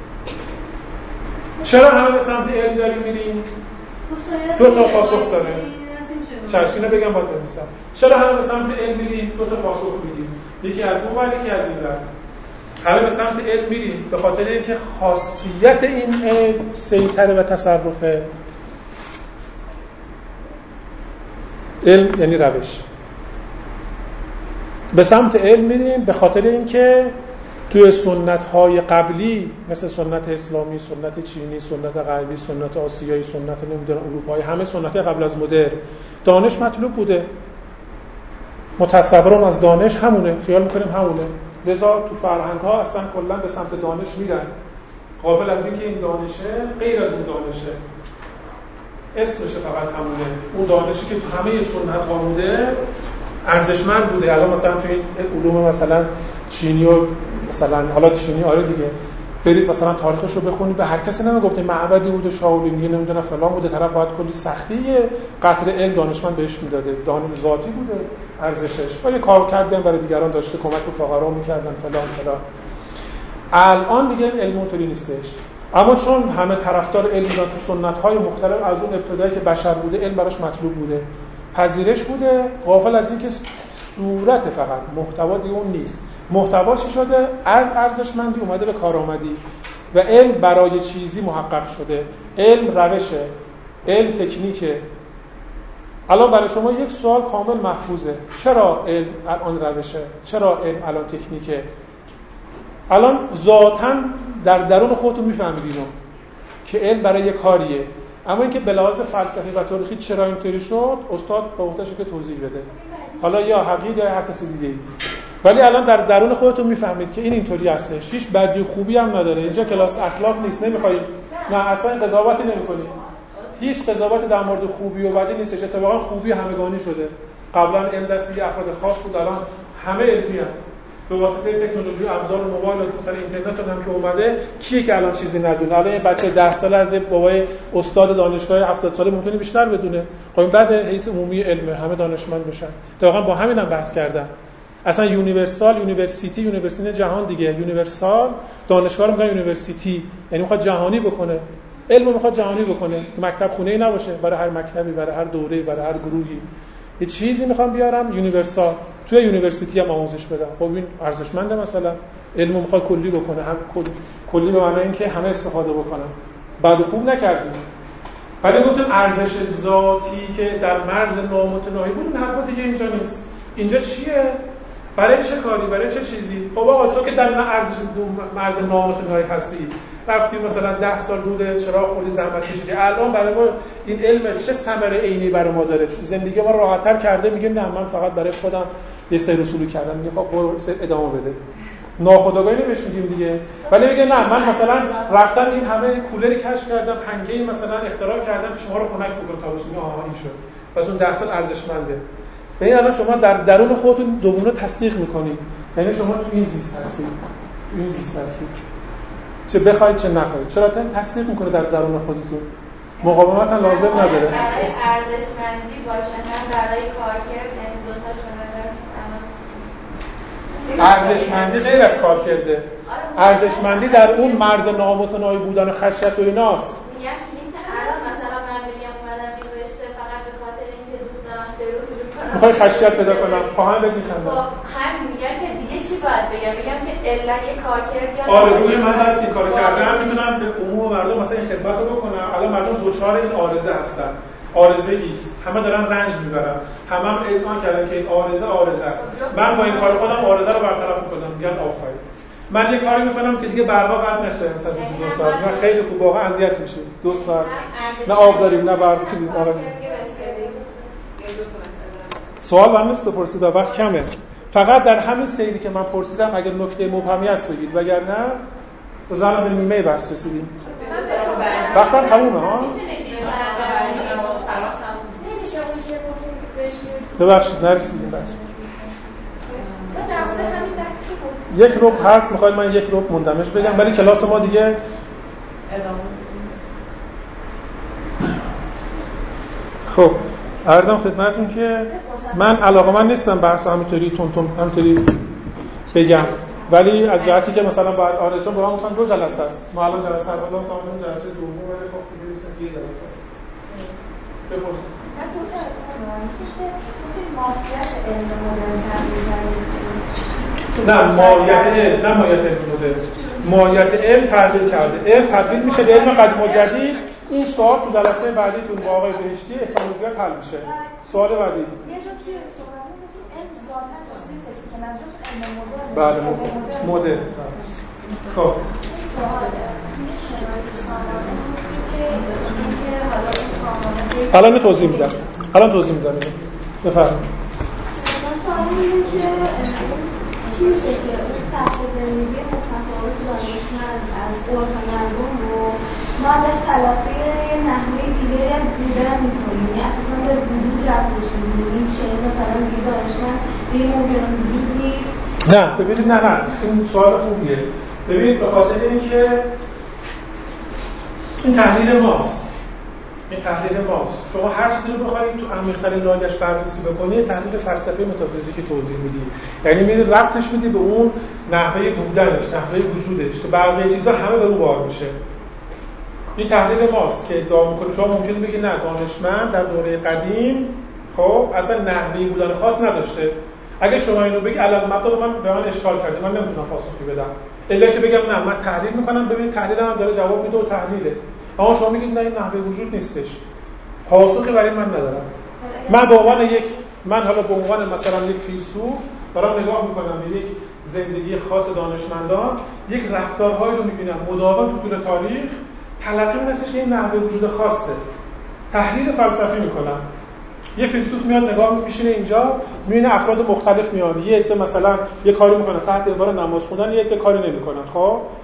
چرا همه به سمت علم داریم میریم؟ دو تا پاسخ داره. چشمینه بگم با تو نیستم. چرا همه به سمت علم میریم؟ دو تا پاسخ میدیم. یکی از اون ور، یکی از این ور. همه به سمت علم میریم به خاطر اینکه خاصیت این علم سیطره و تصرفه. علم یعنی روش. به سمت علم میریم به خاطر اینکه توی سنت‌های قبلی مثل سنت اسلامی، سنت چینی، سنت غربی، سنت آسیایی، سنت نمیدونم اروپایی، همه سنت‌های قبل از مدرن دانش مطلوب بوده. متصورم از دانش همونه، خیال می‌کنیم همونه. لذا تو فرهنگ‌ها اصلا کلاً به سمت دانش میرن، غافل از اینکه این دانشه غیر از اون دانشه. اسمش فقط همونه. اون دانشی که تو همه سنت‌ها بوده ارزشمند بوده. الان مثلا تو این علوم مثلا چینی و مثلا حالا چینی آره دیگه، برید مثلا تاریخش رو بخونید، به هر کسی نمیگفته معبدی بوده شاولینی نمیدونم فلان بوده، طرف باید کلی سختی قطر علم دانشمند بهش میداده، دانش ذاتی بوده ارزشش، ولی کار کردن برای دیگران داشته، کمک به فقرا میکردن فلان فلان. الان دیگه این علم اونطوری نیستش. اما چون همه طرفدار علم بودن، تو سنت‌های مختلف از اون ابتدایی که بشر بوده علم براش مطلوب بوده، پذیرش بوده، غافل از اینکه صورت فقط محتوا دیگه اون نیست. محتوا چی شده؟ از ارزشمندی اومده به کارآمدی و علم برای چیزی محقق شده. علم روشه، علم تکنیکه. الان برای شما یک سوال کامل محفوظه. چرا علم الان روشه؟ چرا علم الان تکنیکه؟ الان ذاتاً در درون خودتون میفهمید اینو که علم برای یک کاریه. اما اینکه به لحاظ فلسفی و تاریخی چرا اینطوری شد استاد به عهده‌شه که توضیح بده، حالا یا حقیقی یا هر کسی دیگه‌ای. ولی الان در درون خودتون میفهمید که این اینطوری هستش، هیچ بدی و خوبی هم نداره. اینجا کلاس اخلاق نیست، نمیخواید نه اصلا قضاوتی نمی‌کنید، هیچ قضاوت در مورد خوبی و بدی نیستش، اتفاقا خوبی همگانی شده. قبلا علم دستی افراد خاص بود، الان همه علمی هست. به واسطه تکنولوژی ابزار موبایل و مثلا اینترنت هم که اومده، کیه که الان چیزی ندونه؟ الان یه بچه ده ساله از بابای استاد دانشگاه هفتاد ساله ممکنه بیشتر بدونه. خب بعد حیث عمومی علم همه دانشمند بشن. اتفاقا با همین هم بحث کردن. اصلا یونیورسال یونیورسیتی یونیورسیتی جهان دیگه، یونیورسال دانشگاه رو میگن یونیورسیتی، یعنی میخواد جهانی بکنه. علم رو میخواد جهانی بکنه، مکتب خونه‌ای نباشه برای هر مکتبی، برای هر دوره‌ای، برای هر گروهی. یه چیزی میخوام بیارم یونیورسال توی یونیورسیتی هم آموزش بدم. خب این ارزشمنده. مثلا علم میخواد کلی بکنه، هم کلی, کلی به معنی اینکه همه استفاده بکنن. بعد خوب نکردیم. ولی گفتم ارزش ذاتی که در مرز نامتناهی بود، این حرفا دیگه اینجا نیست. اینجا چیه؟ برای چه کاری؟ برای چه چیزی؟ خب آقا تو که در ارزش مرز نامتناهی هستی، رفتی مثلا ده سال دود چراغ خوردی، زحمت کشیدی، الان برای ما این علم چه ثمره عینی برای ما داره؟ زندگی ما راحت‌تر کرده؟ میگیم نه، من فقط برای خودم یه سری رسولی کردم. میگه خب برو ادامه بده. ناخودآگاهی نمیش میگیم دیگه. ولی میگه نه، من مثلا رفتم این همه کولری کشف کردم، پنکه‌ای مثلا اختراع کردم که شما رو خنک بکنه تابستون. آها این شد. پس اون ده سال ارزشمنده. ببین الان شما در درون خودتون دوونه تصدیق میکنید. یعنی شما تو این زیست هستید. این زیست هستید. چه بخواید چه نخواید. چرا تا تصدیق میکنه در درون خودتون. مقاومت هم لازم نداره. برای ارزشمندی باشه، نه برای کارکرد، یعنی دو تاش به نظر ارزشمندی غیر از کارکرده. ارزشمندی در اون مرز نامتناهی بودن خشیت و ایناست. میگم این الان مثلا من بگم اومدم این رشته فقط به خاطر اینکه دوست دارم سرویس کنم. میخوای خشیت پیدا کنم، خواهم بگم میخندم. خب هم میگم که دیگه چی باید بگم؟ میگم که الا یه کارکرد یا آرزوی من هست این کارو کردم، میتونم به عموم مردم مثلا این خدمت رو بکنم. الان مردم دچار این عارضه هستن. عارضه ایست. همه دارن رنج میبرن. همه هم اذعان کردن که این عارضه عارضه است. من با این کار خودم عارضه رو برطرف میکنم. میگن آفرین. من یه کاری میکنم که دیگه برق قطع نشه مثلا دو ساعت. من خیلی خوب واقعا اذیت میشه. دو ساعت نه آب داریم نه برق داریم. آره. سوال من نیست بپرسید، وقت کمه. فقط در همین سیری که من پرسیدم اگر نکته مبهمی هست بگید، وگرنه تو زمان به نیمه بحث رسیدیم. وقتم تمومه ها. ببخشید نرسیدیم بحث. یک روب هست، میخواید من یک روب مندمج بگم، ولی کلاس ما دیگه خب عرضم خدمتتون که من علاقه‌مند نیستم بحث همینطوری تون تون همینطوری بگم، ولی از جهتی که مثلا باید آره چون برام مثلا دو جلسه است. ما الان جلسه اول تا اون جلسه دوم ولی خب دیگه میشه یه جلسه است. بپرس. من دو تا ماهیت علم مدرن نه ماهیت نه ماهیت علم مدرن. ماهیت علم تبدیل کرده. علم تبدیل میشه به علم قدیم و جدید. این سوال تو جلسه بعدیتون با آقای بهشتی احتمال زیاد حل میشه. سوال بعدی. یه جا توی صحبت میگید علم ذاتاً چیزی که منظورش علم مدرن. بله مدرن. خب سوال توی شرایط سامانه که که حالا این سامانه الان توضیح میدم. الان توضیح میدم. بفرمایید. من سوال اینه که چی میشه که اون سطح زندگی متفاوت دانشمند از عرف مردم رو ما ازش تلقی یه نحوه دیگری از بودن میکنیم، یعنی اساسا به وجود رفتش میکنیم. این چه مثلا دیگه دانشمند دیگه ممکنه وجود نیست. نه ببینید نه نه این سوال خوبیه. ببینید به خاطر اینکه این تحلیل ماست. این تحلیل ماست. شما هر چیزی رو بخواید تو عمیق‌ترین لایه‌اش بررسی بکنید، تحلیل فلسفی متافیزیکی توضیح میدی. یعنی میرید ربطش میدی به اون نحوه بودنش، نحوه وجودش که بقیه چیزا همه به اون وارد میشه. این تحلیل ماست که ادعا میکنه. شما ممکنه بگید نه دانشمند در دوره قدیم خب اصلا نحوه بودن خاص نداشته. اگه شما اینو بگی الان مطلب من به من اشکال کرده، من نمیتونم پاسخی بدم. الا که بگم نه من تحلیل میکنم، ببین تحلیلم هم داره جواب میده و تحلیله. اما شما میگید نه این نحوه وجود نیستش. پاسخی برای من ندارم. من به عنوان یک من حالا به عنوان مثلا یک فیلسوف دارم نگاه میکنم به یک زندگی خاص دانشمندان، یک رفتارهایی رو میبینم مداوم تو طول تاریخ، تلقی هستش که این نحوه وجود خاصه. تحلیل فلسفی میکنم. یه فیلسوف میاد نگاه میشینه اینجا، میبینه افراد مختلف میان، یه عده مثلا یه کاری میکنن تحت عنوان نماز خوندن، یه عده کاری نمیکنن. خب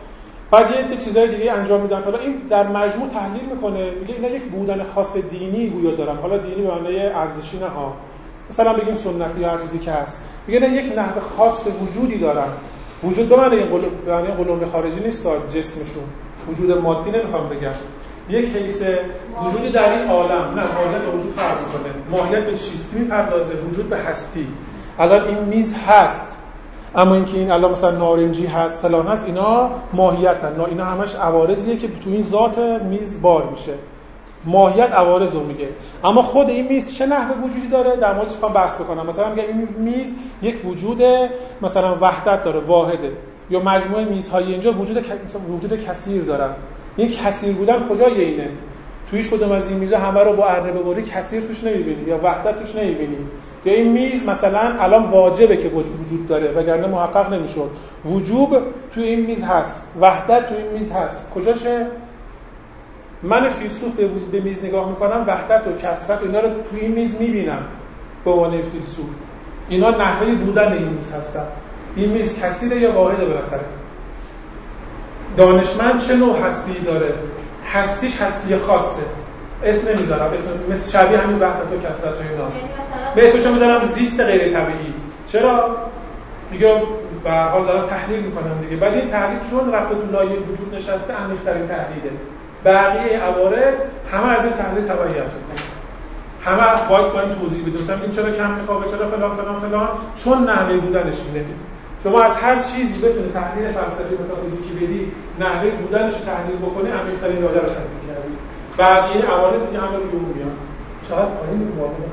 بعد یه چیزای دیگه انجام میدن. حالا این در مجموع تحلیل میکنه، میگه اینا یک بودن خاص دینی گویا دارن. حالا دینی به معنای ارزشی نه ها، مثلا بگیم سنتی یا هر چیزی که هست، میگه نه یک نحو خاص وجودی دارن. وجود به معنای به معنای قلمبه خارجی نیست تا جسمشون، وجود مادی نمیخوام بگم، یک حیث وجود در این عالم، نه ماهیت به وجود فرض کنه، ماهیت به چیستی میپردازه، وجود به هستی. الان این میز هست، اما اینکه این الان مثلا نارنجی هست فلان هست، اینا ماهیتن، اینا همش عوارضیه که تو این ذات میز بار میشه. ماهیت عوارض رو میگه. اما خود این میز چه نحو وجودی داره در موردش میخوام بحث بکنم. مثلا میگه این میز یک وجود مثلا وحدت داره، واحده، یا مجموعه میزهای اینجا وجود مثلا وجود کثیر دارن. این کثیر بودن کجای اینه؟ تویش کدوم از این میزا همه رو با اره ببری کثیر توش نمیبینی یا وحدت توش نمیبینی. یا این میز مثلا الان واجبه که وجود داره وگرنه محقق نمیشد. وجوب توی این میز هست، وحدت توی این میز هست. کجاشه؟ من فیلسوف به میز نگاه میکنم، وحدت و کثرت و اینا رو توی این میز میبینم به عنوان فیلسوف. اینا نحوه بودن این میز هستن. این میز کثیره یا واحده بالاخره؟ دانشمند چه نوع هستی داره؟ هستیش هستی خاصه. اسم نمیذارم، اسم مثل شبیه همین وحدت و کثرت و ایناست. به اسمشو میذارم زیست غیر طبیعی. چرا؟ دیگه به هر حال دارم تحلیل میکنم دیگه. بعد این تحلیل چون رفته تو لایه وجود نشسته، عمیق‌ترین تحلیله. بقیه عوارض همه از این تحلیل تبعیت میکنن. همه باید با این توضیح بدیم. مثلا این چرا کم میخوابه، چرا فلان فلان فلان، چون نحوه بودنش اینه. شما از هر چیزی بتونی تحلیل فلسفی متافیزیکی بدی، نحوه بودنش تحلیل بکنی، عمیق‌ترین لایه رو تحلیل کردی. بقیه عوارض دیگه همه رو اون میان. چقدر پایین موافقه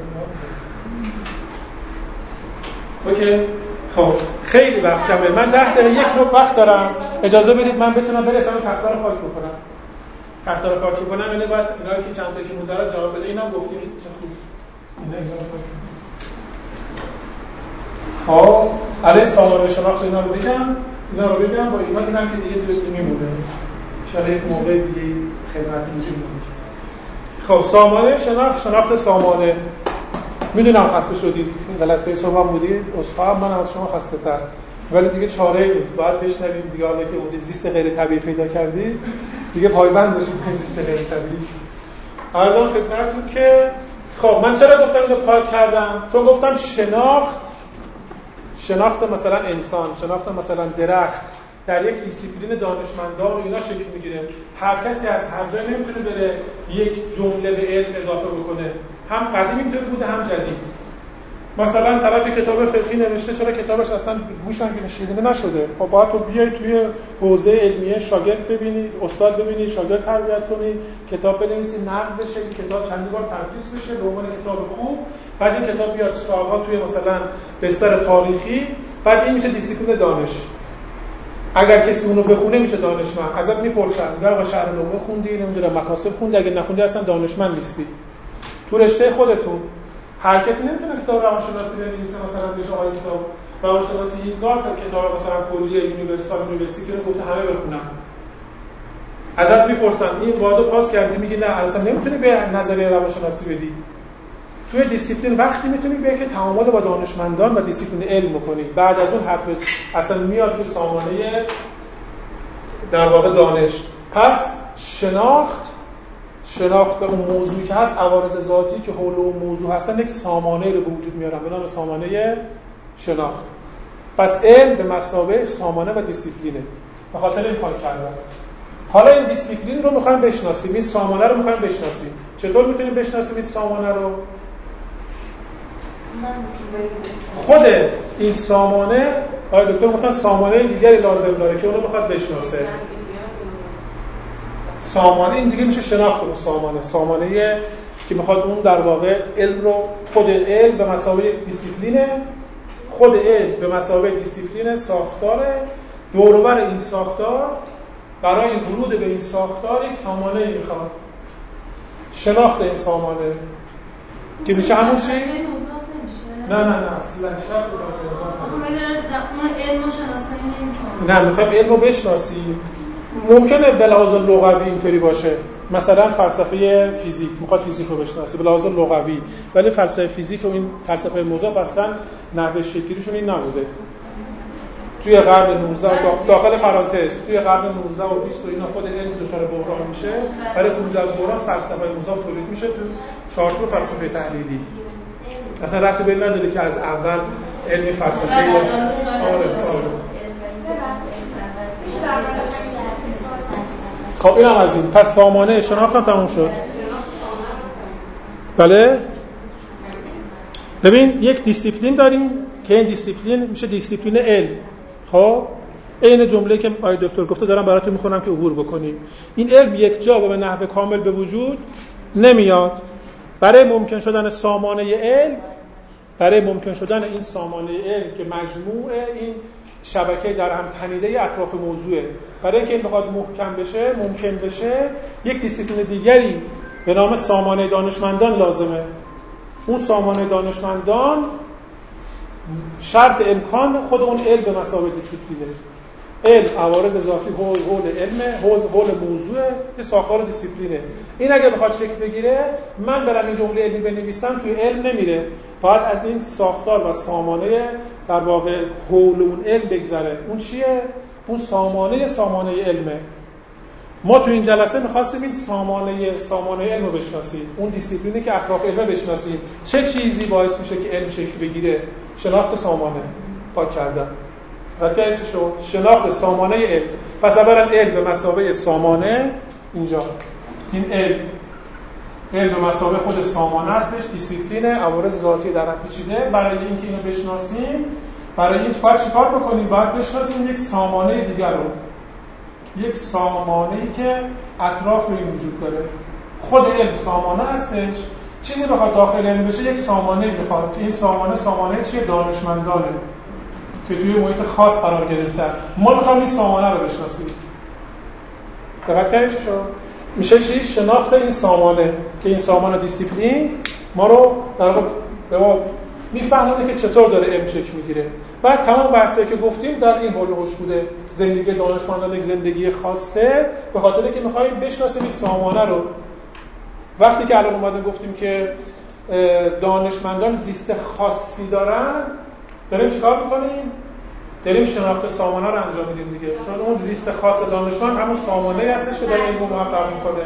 اوکی. خب خیلی وقت کمه. من ده دقیقه یک نوع وقت دارم. اجازه بدید من بتونم برسم تخته رو پاک بکنم. تخته رو پاک بکنم، یعنی باید اینا که چند تا که مونده رو جواب بده. اینم گفتید چه خوب. اینا اینا رو خب الان سامانه شناخت اینا رو بگم، اینا رو بگم با اینا اینم که دیگه توی میمونه. ان شاء الله یک موقع دیگه خدمت می‌کنم. خب سامانه شناخت، شناخت سامانه. میدونم خسته شدید، جلسه صبح بودید، عذرخواهم من از شما خسته تر، ولی دیگه چاره‌ای نیست، باید بشنویم دیگه. حالا که اون زیست غیر طبیعی پیدا کردید دیگه پایبند باشید به زیست غیر طبیعی. عرضم خدمتتون که خب من چرا گفتم اینو پاک کردم؟ چون گفتم شناخت شناخت مثلا انسان، شناخت مثلا درخت در یک دیسیپلین دانشمندان و اینا شکل میگیره. هر کسی از هر جای نمیتونه بره یک جمله به علم اضافه بکنه، هم قدیم اینطوری بوده هم جدید. مثلا طرف کتاب فقهی نوشته، چرا کتابش اصلا گوش هم نشیده نشده؟ خب باید تو بیای توی حوزه علمیه شاگرد ببینی، استاد ببینی، شاگرد تربیت کنی، کتاب بنویسی، نقد بشه، کتاب چند بار تدریس بشه به عنوان کتاب خوب، بعد این کتاب بیاد سالها توی مثلا بستر تاریخی، بعد این میشه دیسیپلین دانش. اگر کسی اونو بخونه میشه دانشمند. ازت میپرسن میگن با شهر نومه خوندی، نمیدونم مکاسب خوندی، اگه نخوندی اصلا دانشمند نیستی. تو رشته خودتون هر کسی نمیتونه کتاب روانشناسی بنویسه، مثلا بهش آقای کتاب روانشناسی هیلگارد کتاب مثلا کلیه یونیورسال یونیورسیتی رو گفته همه بخونن. ازت میپرسن این وادو پاس کردی، میگی نه اصلا نمیتونی به نظریه روانشناسی بدی. توی دیسیپلین وقتی میتونی به که تعامل با دانشمندان و دیسیپلین علم کنی، بعد از اون حرف اصلا میاد تو سامانه در واقع دانش. پس شناخت شناخت اون موضوعی که هست، عوارض ذاتی که حول اون موضوع هستن، یک سامانه رو به وجود میارن به نام سامانه شناخت. پس علم به مثابه سامانه و دیسیپلینه. به خاطر این کار کردن. حالا این دیسیپلین رو میخوایم بشناسیم، این سامانه رو میخوایم بشناسیم. چطور میتونیم بشناسیم این سامانه رو؟ خود این سامانه، آقای دکتر گفتن سامانه دیگری لازم داره که اونو بخواد بشناسه. سامانه این دیگه میشه شناخت اون سامانه، سامانه که میخواد اون در واقع علم رو، خود علم به مثابه دیسیپلینه، خود علم به مثابه دیسیپلین ساختاره، دور و بر این ساختار برای ورود به این ساختار یک سامانه میخواد. شناخت این سامانه که میشه همون چی؟ نه نه نه اصلا شرط اون علم رو شناسایی نمی‌کنه. نه میخوایم علم رو بشناسیم. ممکنه به لحاظ لغوی اینطوری باشه، مثلا فلسفه فیزیک میخواد فیزیک رو بشناسه به لحاظ لغوی، ولی فلسفه فیزیک و این فلسفه موضوع اصلا نحوه شکلیشون این نبوده. توی قرن نوزده داخل پرانتز توی قرن نوزده و بیست و اینا خود علم دچار بحران میشه. برای خروج از بحران فلسفه مضاف تولید میشه تو چارچوب فلسفه تحلیلی. اصلا ربطی به این نداره که از اول علم فلسفه باشه. آره آره. خب اینم از این. پس سامانه شناختم تموم شد. بله. ببین یک دیسیپلین داریم که این دیسیپلین میشه دیسیپلین علم. خب این جمله که آقای دکتر گفته دارم براتون میخونم که عبور بکنید. این علم یک جا و به نحو کامل به وجود نمیاد. برای ممکن شدن سامانه علم، برای ممکن شدن این سامانه علم که مجموع این شبکه در هم تنیده اطراف موضوعه، برای اینکه این بخواد محکم بشه، ممکن بشه، یک دیسیپلین دیگری به نام سامانه دانشمندان لازمه. اون سامانه دانشمندان شرط امکان خود اون علم به مثابه دیسیپلینه. علم عوارض ذاتی حول حول علم، حول حول موضوع، یه ساختار دیسیپلینه. این اگه بخواد شکل بگیره، من برم این جمله علمی بنویسم توی علم نمیره. باید از این ساختار و سامانه در واقع حول اون علم بگذره. اون چیه؟ اون سامانه سامانه علمه. ما تو این جلسه می‌خواستیم این سامانه سامانه علم رو بشناسیم، اون دیسیپلینی که اطراف علم بشناسیم. چه چیزی باعث میشه که علم شکل بگیره؟ شناخت سامانه. پاک کردم. وقتی چی شد؟ شناخت سامانه علم. پس اولا علم به مثابه سامانه اینجا. این علم علم به مثابه خود سامانه هستش، دیسیپلین عوارض ذاتی در هم پیچیده. برای اینکه اینو بشناسیم، برای این باید چیکار بکنیم؟ باید بشناسیم یک سامانه دیگر رو. یک سامانه‌ای که اطراف این وجود داره. خود علم سامانه هستش. چیزی بخواد داخل علم بشه، یک سامانه میخواد که این سامانه سامانه چیه؟ دانشمندانه که توی محیط خاص قرار گرفتن. ما میخوایم این سامانه رو بشناسیم. دقت کردید چی شد؟ میشه چی؟ شناخت این سامانه که این سامانه دیسیپلین ما رو در واقع به ما میفهمونه که چطور داره علم شکل میگیره. بعد تمام بحثایی که گفتیم در این حول و حوش بوده. زندگی دانشمندان یک زندگی خاصه، به خاطر اینکه می‌خوایم بشناسیم این سامانه رو. وقتی که الان اومدیم گفتیم که دانشمندان زیست خاصی دارن، داریم چیکار می‌کنیم؟ داریم شناخت سامانه رو انجام میدیم دیگه. چون اون زیست خاص دانشمند همون سامانه‌ای هستش که داره این رو محقق می‌کنه.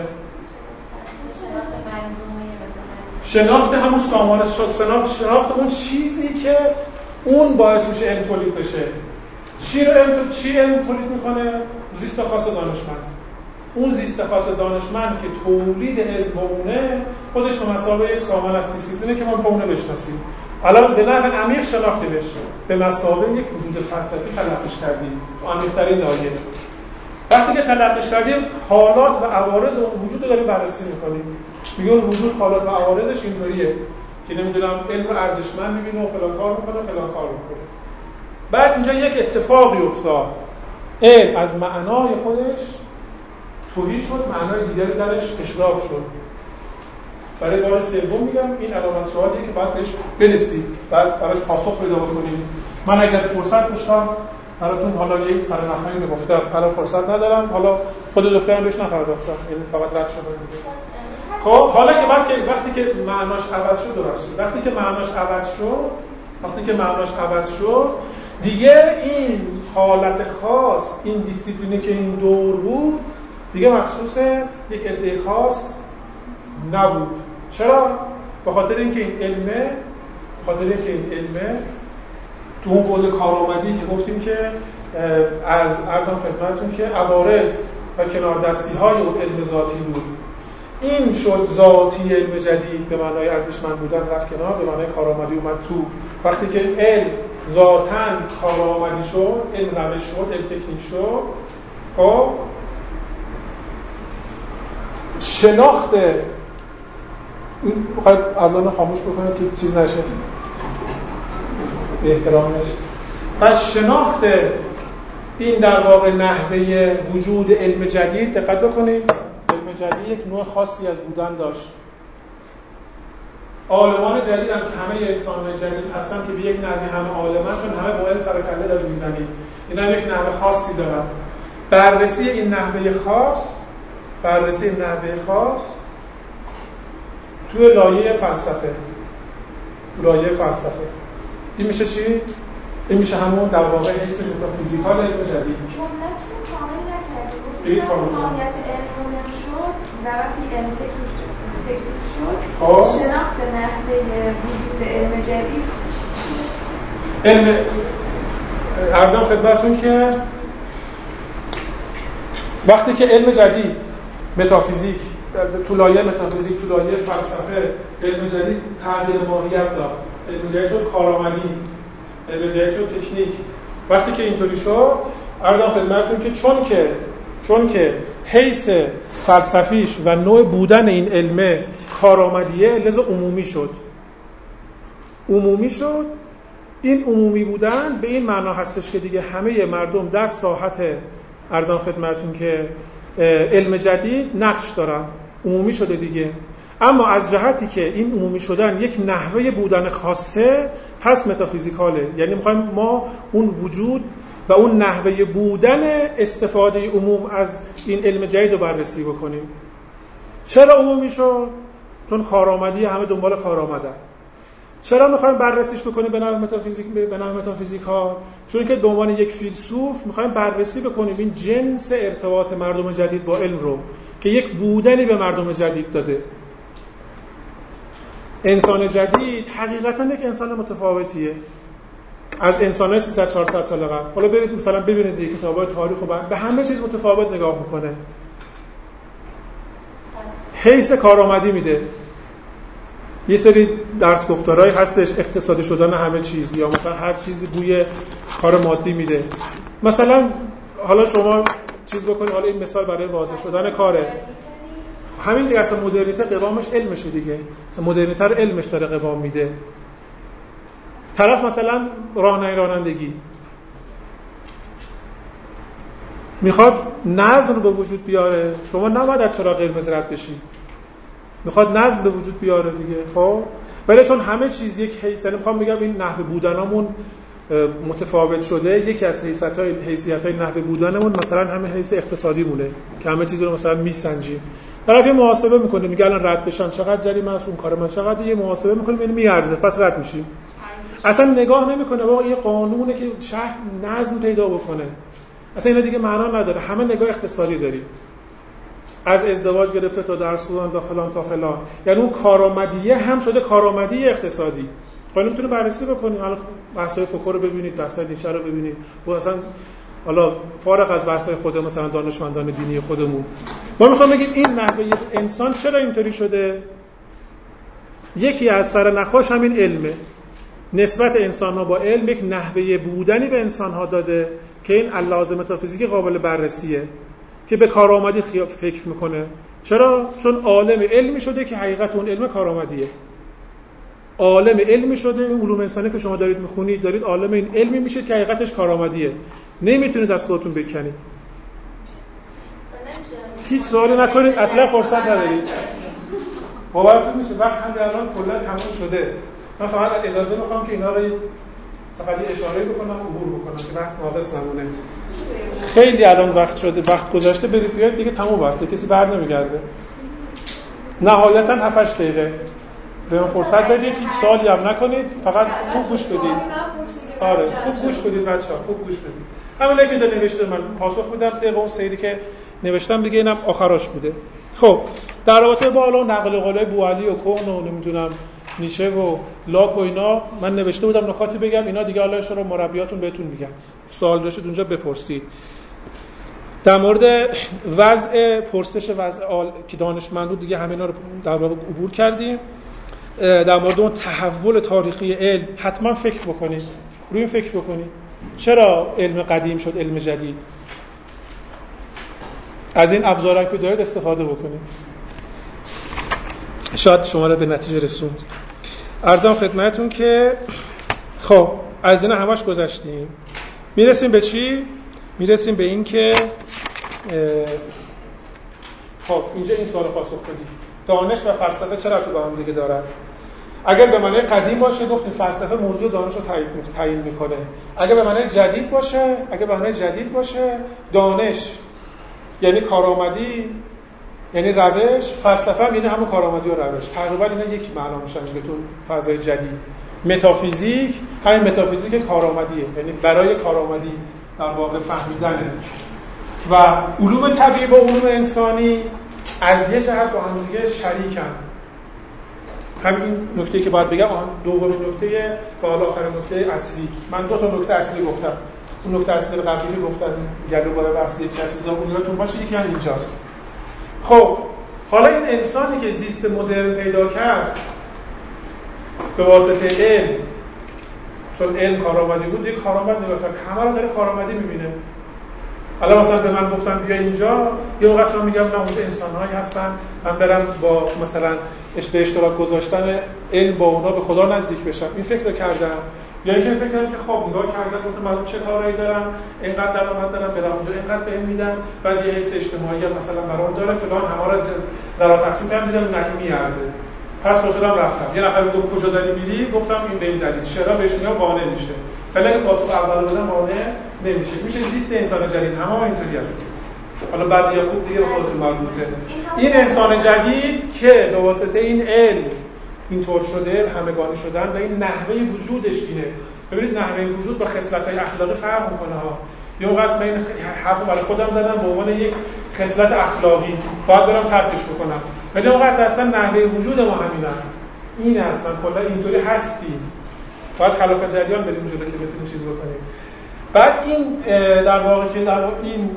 شناخت همون سامانه شناخت شناخت اون چیزی که اون باعث میشه علم تولید بشه. چی رو علم چی علم تولید میکنه؟ زیست خاص دانشمند. اون زیست خاص دانشمند که تولید علم اونه، خودش به مثابه یک سامانه است، دیسیپلینی که ما اونه بشناسیم. الان به نحو عمیق شناختیمش، به مثابه یک وجود فلسفی تلقیش کردیم. عمیق‌ترین لایه. وقتی که تلقیش کردیم، حالات و عوارض اون وجود رو داریم بررسی میکنیم. میگه اون وجود حالات و عوارضش اینطوریه که نمیدونم علم رو ارزشمند میبینه و فلان کار میکنه فلان کار میکنه. بعد اینجا یک اتفاقی افتاد. علم از معنای خودش توهی شد، معنای دیگری درش اشراق شد. برای بار سوم میگم این علامت سوالیه که باید بهش برسید، بعد براش پاسخ پیدا کنیم. من اگر فرصت داشتم براتون حالا یک سر نخواهی میگفتم، حالا فرصت ندارم، حالا خود دکترم بهش نپرداختم، یعنی فقط رد شده دیگه. خب حالا که وقتی وقتی که معناش عوض شد درست، وقتی که معناش عوض شد، وقتی که معناش عوض شد، دیگه این حالت خاص، این دیسیپلینی که این دور بود، دیگه مخصوص یک عده خاص نبود. چرا؟ به خاطر اینکه این علمه، به خاطر اینکه این علمه تو اون بود کارآمدی که گفتیم که از عرضم خدمتتون که عوارض و کناردستی‌های اون علم ذاتی بود. این شد ذاتی علم جدید، به معنای ارزشمند بودن رفت کنار، به معنای کارآمدی اومد تو. وقتی که علم ذاتاً کارآمدی شد، علم روش شد، علم تکنیک شد، خب شناخت بخواید از آن خاموش بکنید که چیز نشه به احترامش. پس شناخت این در واقع نحوه وجود علم جدید، دقت بکنید، علم جدید یک نوع خاصی از بودن داشت. عالمان جدید هم که همه انسان‌های جدید هستن که به یک نحوه همه عالمان، چون همه با علم سر و کله دارن می‌زنن، اینا یک نحوه خاصی دارن. بررسی این نحوه خاص، بررسی این نحوه خاص توی لایه فلسفه، تو لایه فلسفه این میشه چی؟ این میشه همون در واقع حیث متافیزیکال علم جدید. جمله‌تون کامل نکردید. ماهیت علم نشد در وقتی علم تکنیک شد. شناخت نحوه وجود علم جدید. علم عرضم خدمتتون که وقتی که علم جدید متافیزیک تو لایه متافیزیک تو لایه فلسفه علم جدید تغییر ماهیت داد، علم جدید شد کارآمدی، علم جدید شد تکنیک. وقتی که اینطوری شد عرضم خدمتتون که چون که چون که حیث فلسفیش و نوع بودن این علم کارآمدیه لذا عمومی شد. عمومی شد. این عمومی بودن به این معنا هستش که دیگه همه مردم در ساحت عرضم خدمتتون که علم جدید نقش دارن، عمومی شده دیگه. اما از جهتی که این عمومی شدن یک نحوه بودن خاصه پس متافیزیکاله، یعنی میخوایم ما اون وجود و اون نحوه بودن استفاده عموم از این علم جدید رو بررسی بکنیم. چرا عمومی شد؟ چون کارآمدی همه دنبال کارآمدن. چرا میخوایم بررسیش بکنیم به نحو متافیزیک به نحو متافیزیکال؟ چون که به عنوان یک فیلسوف میخوایم بررسی بکنیم این جنس ارتباط مردم جدید با علم رو که یک بودنی به مردم جدید داده. انسان جدید حقیقتا یک انسان متفاوتیه از انسان‌های سیصد چهارصد سال قبل. حالا برید مثلا ببینید دیگه کتاب‌های تاریخ و به همه چیز متفاوت نگاه میکنه. حیث کارآمدی میده. یه سری درس گفتارهایی هستش اقتصادی شدن همه چیز، یا مثلا هر چیزی بوی کار مادی میده. مثلا حالا شما چیز بکنید، حالا این مثال برای واضح شدن کاره، همین دیگه اصلا مدرنیته قوامش علمشه دیگه. اصلا مدرنیته رو علمش داره قوام میده. طرف مثلا راهنمای رانندگی میخواد نظم رو به وجود بیاره، شما نباید از چراغ قرمز رد بشی، میخواد نظم به وجود بیاره دیگه. خب ولی چون همه چیز یک حیث، یعنی میخوام بگم این نحوه بودنمون متفاوت شده، یکی از حیثیت‌های حیثیت‌های نحوه بودنمون مثلا همین حیث اقتصادی مونه که همه چیز رو مثلا میسنجیم. طرف یه محاسبه میکنه میگه الان رد بشم چقدر جریمه است، اون کار من چقدر، یه محاسبه میکنه یعنی میارزه پس رد میشیم. اصلا نگاه نمیکنه واقعا یه قانونه که شهر نظم پیدا بکنه. اصلا اینا دیگه معنا نداره. همه نگاه اقتصادی داریم، از ازدواج گرفته تا درس خوندن تا فلان تا فلان. یعنی اون کارآمدیه هم شده کارآمدی اقتصادی. خب میتونه بررسی بکنیم. حالا بحث‌های فوکو رو ببینید، بحث‌های نیچه رو ببینید. و اصلا حالا فارغ از بحث‌های خود مثلا دانشمندان دینی خودمون، ما میخوام بگیم این نحوه انسان چرا اینطوری شده. یکی از سر نخاش همین علمه. نسبت انسان‌ها با علم یک نحوه بودنی به انسان‌ها داده که این اللازم متافیزیکی قابل بررسیه، که به کارآمدی فکر میکنه. چرا؟ چون عالم علمی شده که حقیقت اون علم کارآمدیه. عالم علمی شده، این علوم انسانی که شما دارید میخونید دارید عالم این علمی میشید که حقیقتش کارآمدیه. نمیتونید از خودتون بکنید. هیچ سوالی نکنید، اصلا فرصت ندارید. باورتون میشه وقت هم الان کلا تموم شده. من فقط اجازه میخوام که اینا رو فقط یه اشاره بکنم عبور بکنم که بحث ناقص نمونه. خیلی الان وقت شده، وقت گذشته، برید بیاید دیگه تموم بسته، کسی بر نمیگرده. نهایتا هفت هشت دقیقه به من فرصت بدید، هیچ سوالی هم نکنید، فقط خوب گوش بدید. آره خوب گوش بدید بچه‌ها، خوب گوش بدید. همین که اینجا نوشته من پاسخ میدم طبق اون سیری که نوشتم دیگه، اینم آخراش بوده. خب در رابطه با الان نقل قولای بوعلی و کون و نمیدونم نیچه و لاک و اینا من نوشته بودم نکاتی بگم، اینا دیگه حالا رو مربیاتون بهتون میگم. سوال داشتید اونجا بپرسید. در مورد وضع پرسش وضع آل... که دانشمندو دیگه همینا رو در واقع عبور کردیم. در مورد اون تحول تاریخی علم حتما فکر بکنید، روی این فکر بکنید چرا علم قدیم شد علم جدید. از این ابزارها که دارید استفاده بکنید، شاید شما رو به نتیجه رسوند. عرضم خدمتتون که خب از اینا همش گذشتیم، میرسیم به چی؟ میرسیم به این که خب اینجا این سوال پاسخ بدید، دانش و فلسفه چرا تو با هم دیگه دارن؟ اگر به معنی قدیم باشه گفتیم فلسفه موضوع دانش رو تعیین میکنه. اگر به معنی جدید باشه، اگر به معنی جدید باشه دانش یعنی کارآمدی یعنی روش، فلسفه هم یعنی همون کارآمدی و روش. تقریبا اینا یک معنا میشن دیگه تو فضای جدید. متافیزیک همین متافیزیک کارآمدیه، یعنی برای کارآمدی در واقع فهمیدنه. و علوم طبیعی با علوم انسانی از یه جهت با هم دیگه شریکن. همین نکته‌ای که باید بگم دومین نکته و حالا آخرین نکته اصلی. من دو تا نکته اصلی گفتم. اون نکته اصلی قبلی که گفتم گلو بالا اصلی کسی زبون یادتون باشه، یکی هم اینجاست. خب حالا این انسانی که زیست مدرن پیدا کرد به واسطه علم، چون علم کارآمدی بود، یک کارآمد نگاه کرد، همه رو داره کارآمدی می‌بینه. حالا مثلا به من گفتن بیا اینجا، یه موقع اصلا میگم نه اونجا انسان‌هایی هستن، من برم با مثلا به اشتراک گذاشتن علم با اونا به خدا نزدیک بشم. این فکر رو کردم. یا اینکه فکر کردم که خب نگاه کردم گفتم من چه کارایی دارم، اینقدر درآمد دارم، برام اونجا اینقدر بهم میدن، بعد یه حس اجتماعی هم مثلا برام داره فلان، همه رو در تقسیم کردم دیدم نه میارزه. پس خودم رفتم. یه نفر گفت کجا داری میری؟ گفتم این به این دلیل. چرا بهش میگم قانع میشه. ولی اگه پاسخ اول بدم قانع نمیشه. میشه زیست انسان جدید همه اینطوری است. حالا بعد یا خوب دیگه به خودتون مربوطه. این انسان جدید که به واسطه این علم اینطور شده، همگانی شدن و این نحوه وجودش اینه. ببینید نحوه وجود با خصلت‌های اخلاقی فرق می‌کنه ها. یه موقع است من این حرفو برای خودم زدم به عنوان یک خصلت اخلاقی، باید برام ترکش بکنم. ولی اون قصد اصلا نحوه وجود ما همینه. این اصلا کلا اینطوری هستیم. باید خلاف جریان بریم جلو که بتونیم چیز بکنیم. بعد این در واقع که در واقع این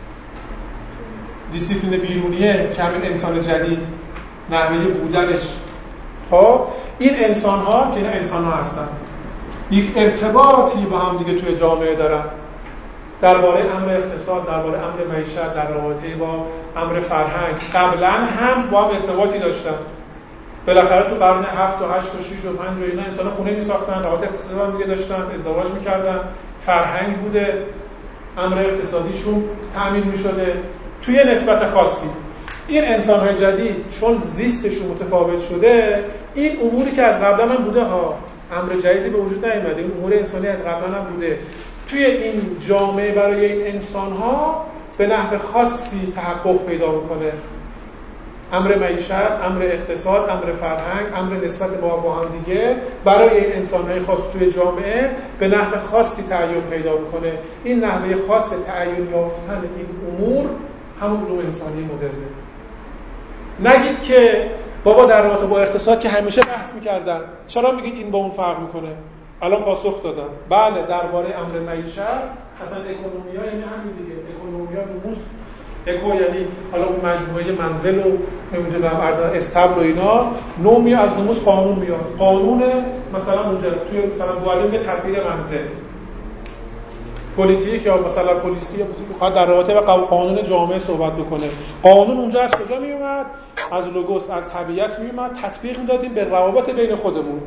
دیسیپلین بیرونیه که همین انسان جدید نحوه بودنش، خب این انسان‌ها که اینا انسان‌ها هستن یک ارتباطی با هم دیگه توی جامعه دارن، درباره امر اقتصاد، درباره امر معیشت، در رابطه با امر فرهنگ قبلا هم با هم ارتباطی داشتن. بالاخره تو قرن هفت و هشت و شش و پنج و اینا انسان‌ها خونه می‌ساختن، روابط اقتصادی با هم دیگه داشتن، ازدواج می‌کردن، فرهنگ بوده، امر اقتصادیشون تأمین می‌شده توی نسبت خاصی. این انسان‌های جدید چون زیستشون متفاوت شده، این اموری که از قبلا هم بوده ها، امر جدیدی به وجود نیامده، این امور انسانی از قبلا هم بوده، توی این جامعه برای این انسان‌ها به نحو خاصی تحقق پیدا می‌کنه. امر معیشت، امر اقتصاد، امر فرهنگ، امر نسبت ما با هم دیگه برای این انسان‌های خاص توی جامعه به نحو خاصی تعیین پیدا می‌کنه. این نحوه خاص تعیین یافتن این امور همون علوم انسانی مدرنه. نگید که بابا در رابطه با اقتصاد که همیشه بحث می‌کردن، چرا میگید این با اون فرق می‌کنه؟ الان پاسخ دادم. بله درباره امر معیشت اصلا اکونومیا یعنی همین دیگه، اکونومیا نموز، اکو یعنی حالا اون مجموعه منزل و نمیدونم ارز استبل و اینا، نومی از نموز قانون میاد. قانون مثلا اونجا توی مثلا معلم تدبیر منزل، پلیتیک یا مثلا پلیسی یا بخواد در رابطه با قانون جامعه صحبت بکنه، قانون اونجا از کجا می اومد؟ از لوگوس، از طبیعت می اومد، تطبیق میدادیم به روابط بین خودمون.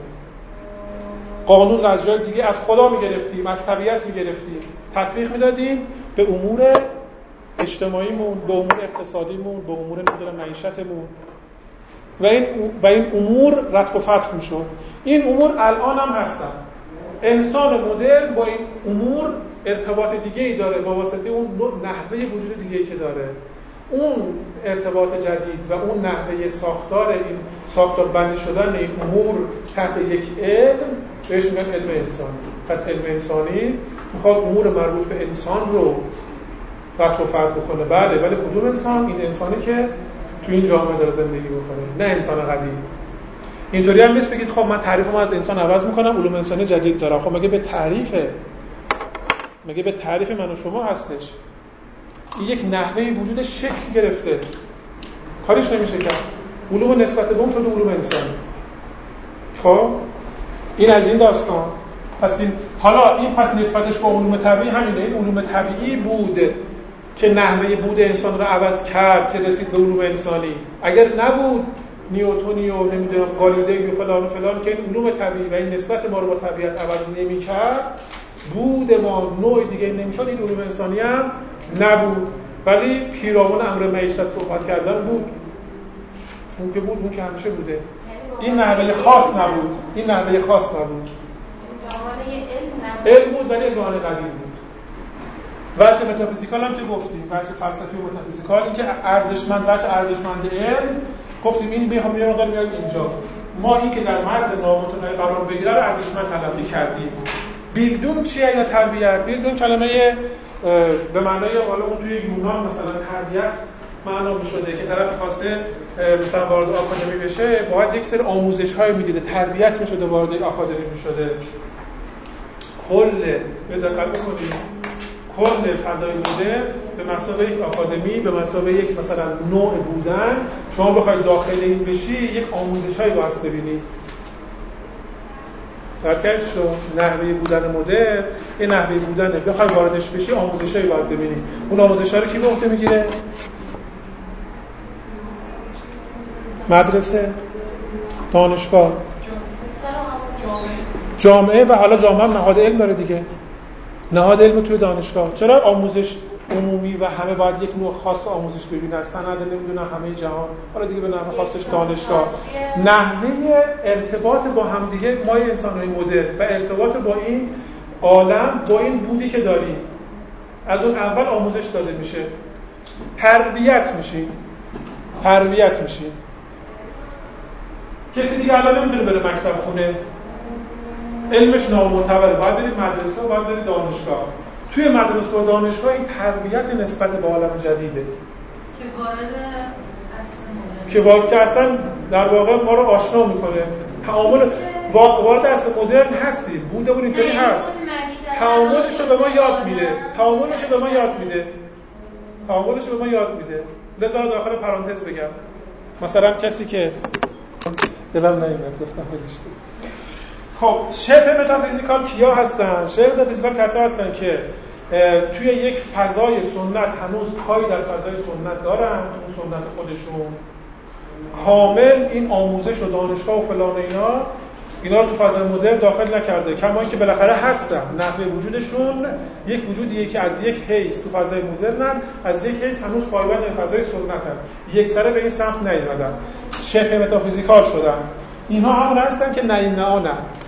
قانون از جای دیگه از خدا میگرفتیم، از طبیعت میگرفتیم، تطبیق میدادیم به امور اجتماعیمون، به امور اقتصادیمون، به امور نمیدونم معیشتمون و این و این امور رتق و فتق میشد. این امور الان هم هستن. انسان مدرن با این امور ارتباط دیگه‌ای داره با واسطه اون نحوه وجود دیگه‌ای که داره. اون ارتباط جدید و اون نحوه ساختار این ساختار بندی شدن این امور تحت یک علم بهش میگن علم انسانی. پس علم انسانی میخواد امور مربوط به انسان رو رتق و فتق بکنه. بله، ولی کدوم انسان؟ این انسانی که تو این جامعه داره زندگی بکنه، نه انسان قدیم. اینطوری هم نیست بگید خب من تعریفم از انسان عوض میکنم، علوم انسانی جدید دارم. خب مگه به تعریفه؟ مگه به تعریف من و شما هستش؟ این یک نحوه وجود شکل گرفته، کاریش نمیشه کرد. علوم نسبت به اون شده علوم انسانی. خب این از این داستان. پس این حالا این پس نسبتش با علوم طبیعی همینه. این علوم طبیعی بود که نحوه بود انسان رو عوض کرد که رسید به علوم انسانی. اگر نبود نیوتنی و نمیدونم گالیله و فلان و فلان که این علوم طبیعی و این نسبت ما رو با طبیعت عوض نمی‌کرد، بود ما نوع دیگه نمی‌شد، این علوم انسانی هم نبود. ولی پیرامون امر معیشت صحبت کردن بود. اون که بود، اون که همیشه بوده. این نحوه خاص نبود. این نحوه خاص نبود. علم بود ولی علم قدیم بود. وجه متافیزیکال هم که گفتیم، وجه فلسفی و متافیزیکال، این که ارزشمند وجه ارزشمند علم گفتیم این میخوام یه مقدار بیایم اینجا. ما این که در مرز نامتناهی قرار بگیره رو ارزشمند تلقی کردیم. بیلدون چیه یا تربیت؟ بیلدون کلمه به معنای حالا اون توی یونان مثلا تربیت معنا می‌شده که طرف خواسته مثلا وارد آکادمی بشه، باید یک سری آموزش‌های می‌دیده، تربیت می‌شده، وارد آکادمی می‌شده. کل به دقت بکنید کل فضای بوده به مثابه یک آکادمی، به مثابه یک مثلا نوع بودن، شما بخواید داخل این بشی یک آموزش‌هایی واسه ببینید. درک شو نحوه بودن مدرن، این نحوه بودنه، بخوای واردش بشی آموزشایی باید ببینی. اون آموزش‌ها رو کی به عهده میگیره؟ مدرسه، دانشگاه، جامعه و حالا جامعه هم نهاد علم داره دیگه. نهاد علم توی دانشگاه. چرا آموزش عمومی و همه باید یک نوع خاص آموزش ببینن؟ سند نمیدونن همه جهان، حالا دیگه به نحوه خاصش دانشگاه. نحوه ارتباط با همدیگه ما انسان‌های مدرن و ارتباط با این عالم، با این بودی که داریم، از اون اول آموزش داده میشه، تربیت میشیم تربیت میشیم کسی دیگه الان نمیتونه بره مکتب خونه، علمش نامعتبره، باید برید مدرسه و باید برید دانشگاه. توی مدرسه و دانشگاه این تربیت نسبت به عالم جدیده که وارد اصل مدرن که واقعا که اصلا در واقع ما رو آشنا میکنه. تعامل وارد اصل مدرن هستیم، بوده بود اینطوری هست، تعاملش رو به ما یاد میده تعاملش رو به ما یاد میده تعاملش رو به ما یاد میده لذا داخل پرانتز بگم مثلا کسی که دلم نمیاد گفتم خودش. خب شبه متافیزیکال کیا هستن؟ شبه متافیزیکال کسا هستن که توی یک فضای سنت هنوز پای در فضای سنت دارن، اون سنت خودشون کامل این آموزش و دانشگاه و فلان اینا اینا رو تو فضای مدرن داخل نکرده، کما اینکه بالاخره هستن، نحوه وجودشون یک وجودیه که از یک حیث تو فضای مدرنن، از یک حیث هنوز پایبند به فضای سنتن، یک سره به این سمت نیومدن، شبه متافیزیکال شدن. اینها هم هستن که نه این نه آن،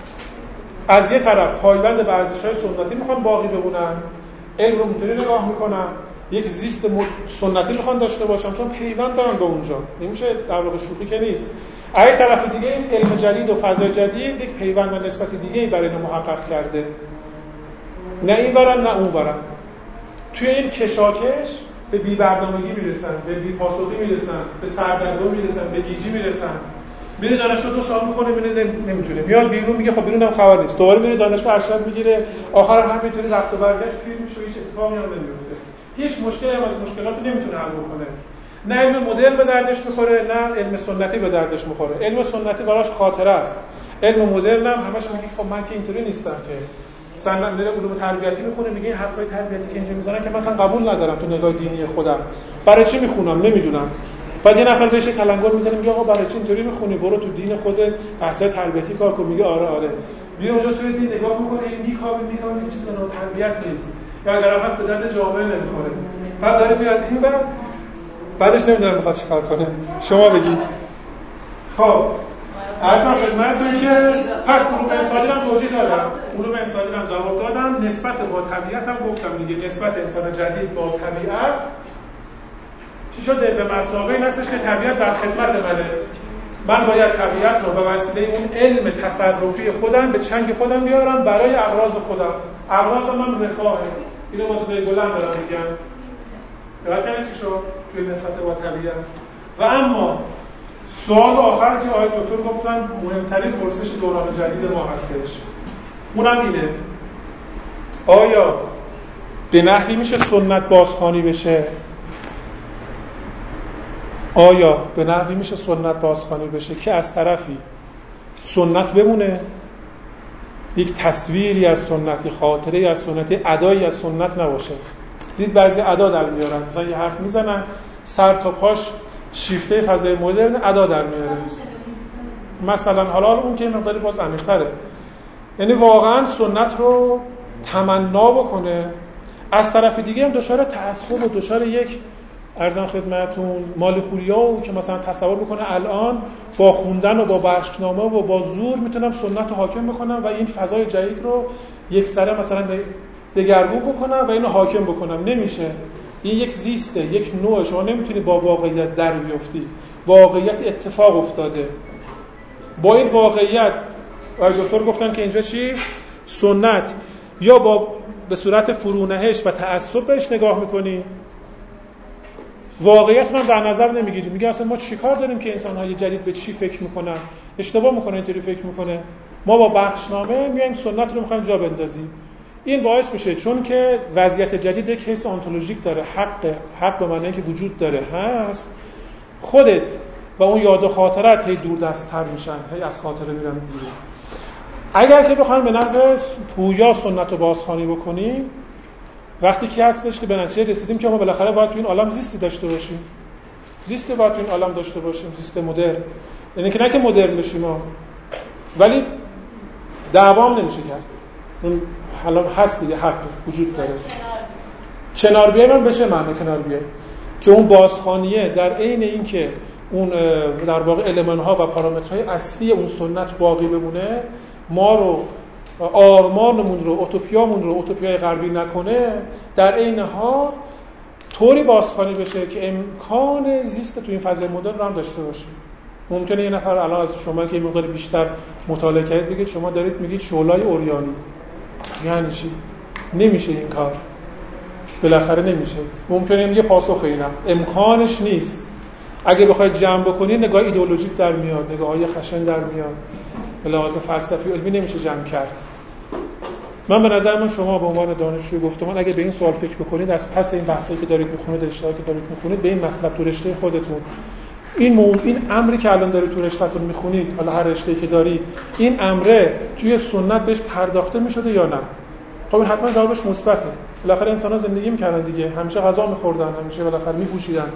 از یک طرف پایبند به ارزش‌های سنتی میخوان باقی بمونن، علم رو اونطوری نگاه میکنن، یک زیست سنتی میخوان داشته باشن چون پیوند دارن به اونجا، نمیشه در واقع شوخی که نیست. از یک طرف دیگه این علم جدید و فضای جدید یک پیوند و نسبت دیگه‌ای برای اینو محقق کرده، نه این برن نه اون برن. توی این کشاکش به بی برنامگی میرسن، به بی پاسخی میرسن، به سردرگم میرسن، به گیجی میرسن. میره دانشگاه دو سال میکنه میره نمیتونه، میاد بیرون میگه خب بیرونم خبر نیست، دوباره میره دانشگاه ارشد میگیره، آخر همینطوری رفت و برگشت پیر میشه، هیچ اتفاقی هم نمیفته، هیچ مشکلی هم از مشکلات نمیتونه حل کنه. نه علم مدرن به دردش میخوره نه علم سنتی به دردش میخوره. علم سنتی براش خاطره است، علم مدرن هم همش میگه خب من که اینطوری نیستم که مثلا میره علوم تربیتی میخونه میگه این حرفای تربیتی که اینجا میزنن که مثلا قبول ندارم تو نگاه دینی خودم، برای چی میخونم نمیدونم. بعد یه نفر بهش کلنگور میزنه میگه آقا برای چی اینطوری میخونی، برو تو دین خودت بحثای تربیتی کار کن. میگه آره آره میره اونجا توی دین نگاه میکنه این میکاوه میکاوه این چیزا نو تربیت نیست یا اگر هم هست به درد جامعه نمیخوره. بعد داره میاد این بعد بعدش نمیدونم میخواد چیکار کنه، شما بگید. خب اصلا خدمتتون که پس علوم انسانی هم توضیح دادم، علوم انسانی هم جواب دادم، نسبت با طبیعت هم گفتم دیگه، نسبت انسان جدید با طبیعت چی شده؟ به مسابقه این هستش که طبیعت در خدمت منه، من باید طبیعت رو به وسیله اون علم تصرفی خودم به چنگ خودم بیارم برای اغراض خودم. اغراض من رفاهه، اینو واسه گلن دارم میگم. درک چی شد توی نسبت با طبیعت؟ و اما سوال آخر که آقای دکتر گفتن مهمترین پرسش دوران جدید ما هستش، اونم اینه آیا به نحوی میشه سنت بازخوانی بشه؟ آیا به نحوی میشه سنت بازخوانی بشه که از طرفی سنت بمونه، یک تصویری از سنتی، خاطره از سنتی، ادایی از سنت نباشه؟ دید بعضی ادا در میارن، مثلا یه حرف میزنن سر تا پاش شیفته فضای مدرن ادا در میاره، مثلا حالا اون که مقداری باز عمیق‌تره، یعنی واقعا سنت رو تمنا بکنه، از طرف دیگه هم دچار تعصب و دچار یک ارزم خدمتتون مال خوریا و که مثلا تصور بکنه الان با خوندن و با بخشنامه و با زور میتونم سنت رو حاکم بکنم و این فضای جدید رو یک سره مثلا دگرگون بکنم و اینو حاکم بکنم. نمیشه. این یک زیسته، یک نوع. شما نمیتونی با واقعیت در بیفتی. واقعیت اتفاق افتاده. با این واقعیت آقای دکتر گفتن که اینجا چی؟ سنت یا با به صورت فرونهش و تعصب بهش نگاه میکنی، واقعیت من در نظر نمیگیری. میگه اصلا ما چیکار داریم که انسان‌های جدید به چی فکر میکنن؟ اشتباه میکنه، اینطوری فکر میکنه. ما با بخشنامه میایم سنت رو میخوایم جا بندازیم. این باعث میشه چون که وضعیت جدید یک حس آنتولوژیک داره، حق حق به معنی که وجود داره هست، خودت و اون یاد و خاطرت هی دور دست‌تر میشن، هی از خاطره میرن بیرون. اگر که بخوایم به نحو پویا سنت رو بازخوانی بکنیم، وقتی که هستش که به نتیجه رسیدیم که ما بالاخره باید تو این عالم زیستی داشته باشیم، زیستی باید تو این عالم داشته باشیم، زیست مدرن. یعنی که نه که مدرن بشیم ما، ولی دعوام نمیشه کرد. اون حالا هست دیگه، حق وجود داره. کنار بیایم بشه معنی کنار بیایم که اون بازخوانیه در عین این که اون در واقع المان‌ها و پارامترهای اصلی اون سنت باقی بمونه، ما رو آرمانمون رو، اوتوپیامون رو اوتوپیای غربی نکنه، در عین حال طوری بازخوانی بشه که امکان زیست تو این فضای مدرن رو هم داشته باشه. ممکنه یه نفر الان از شما که یه مقدار بیشتر مطالعه کردید بگید شما دارید میگید شعله‌های اوریانی. یعنی چی؟ نمیشه این کار. بالاخره نمیشه. ممکنه یه پاسخ اینم امکانش نیست. اگه بخواید جمع بکنید نگاه ایدئولوژیک در میاد، نگاه‌های خشن در میاد. به لحاظ فلسفی علمی نمیشه جمع کرد. من به نظر من شما به عنوان دانشجوی گفتمان اگه به این سوال فکر بکنید، از پس این بحثایی که دارید می‌خونید، رشته‌ای که دارید می‌خونید، به این مطلب تو رشته خودتون، این مو... این امری که الان دارید تو رشته‌تون می‌خونید، حالا هر رشته‌ای که دارید، این امره توی سنت بهش پرداخته می‌شده یا نه؟ خب این حتما جوابش مثبته. بالاخره انسان‌ها زندگی می‌کردن دیگه، همیشه غذا می‌خوردن، همیشه بالاخره می‌پوشیدن،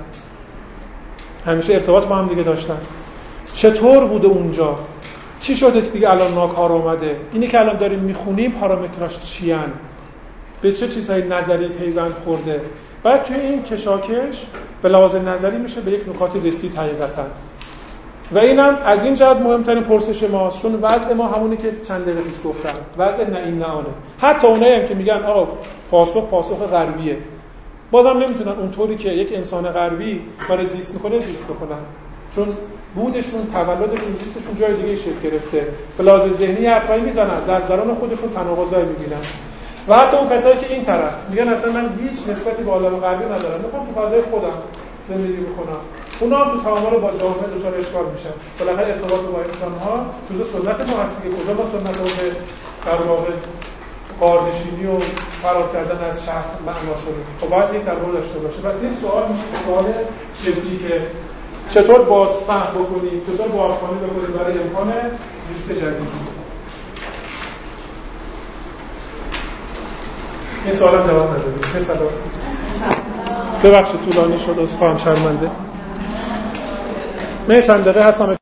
همیشه ارتباط با هم دیگه داشتن. چطور بوده اونجا؟ چی شده که دیگه الان ناکار اومده؟ اینی که الان داریم میخونیم پارامتراش چی ان؟ به چه چیزهای نظری پیوند خورده؟ بعد توی این کشاکش به لحاظ نظری میشه به یک نکاتی رسید حقیقتا. و اینم از این جهت مهمترین پرسش ماست، چون وضع ما همونی که چند دقیقه پیش گفتم، وضع نه این نه آنه. حتی اونایی هم که میگن آقا پاسخ پاسخ غربیه، بازم نمیتونن اونطوری که یک انسان غربی کار زیست میکنه زیست بکنن، چون بودشون، تولدشون، زیستشون جای دیگه شکل گرفته. به لحاظ ذهنی حرفایی میزنن، در درون خودشون تناقضایی میبینن. و حتی اون کسایی که این طرف میگن اصلا من هیچ نسبتی با عالم غربی ندارم، میخوام تو فضای خودم زندگی بکنم، اونا هم تو تعامل با جامعه دچار اشکال میشن. بالاخره ارتباط با انسان‌ها جزء سنت ما هست که کجا ما سنت رو به در واقع قاردشینی و فرار کردن از شهر معنا شده. خب باید این تنوع داشته باشه. پس این سوال میشه سوال جدی که چطور بازفهم بکنیم، چطور بازخوانی بکنیم برای امکان زیست جدیدی. این سوالم جواب ندادیم. چه صلواتی ببخشید طولانی شد، عذرخواهم، شرمنده. من چند دقیقه هستم.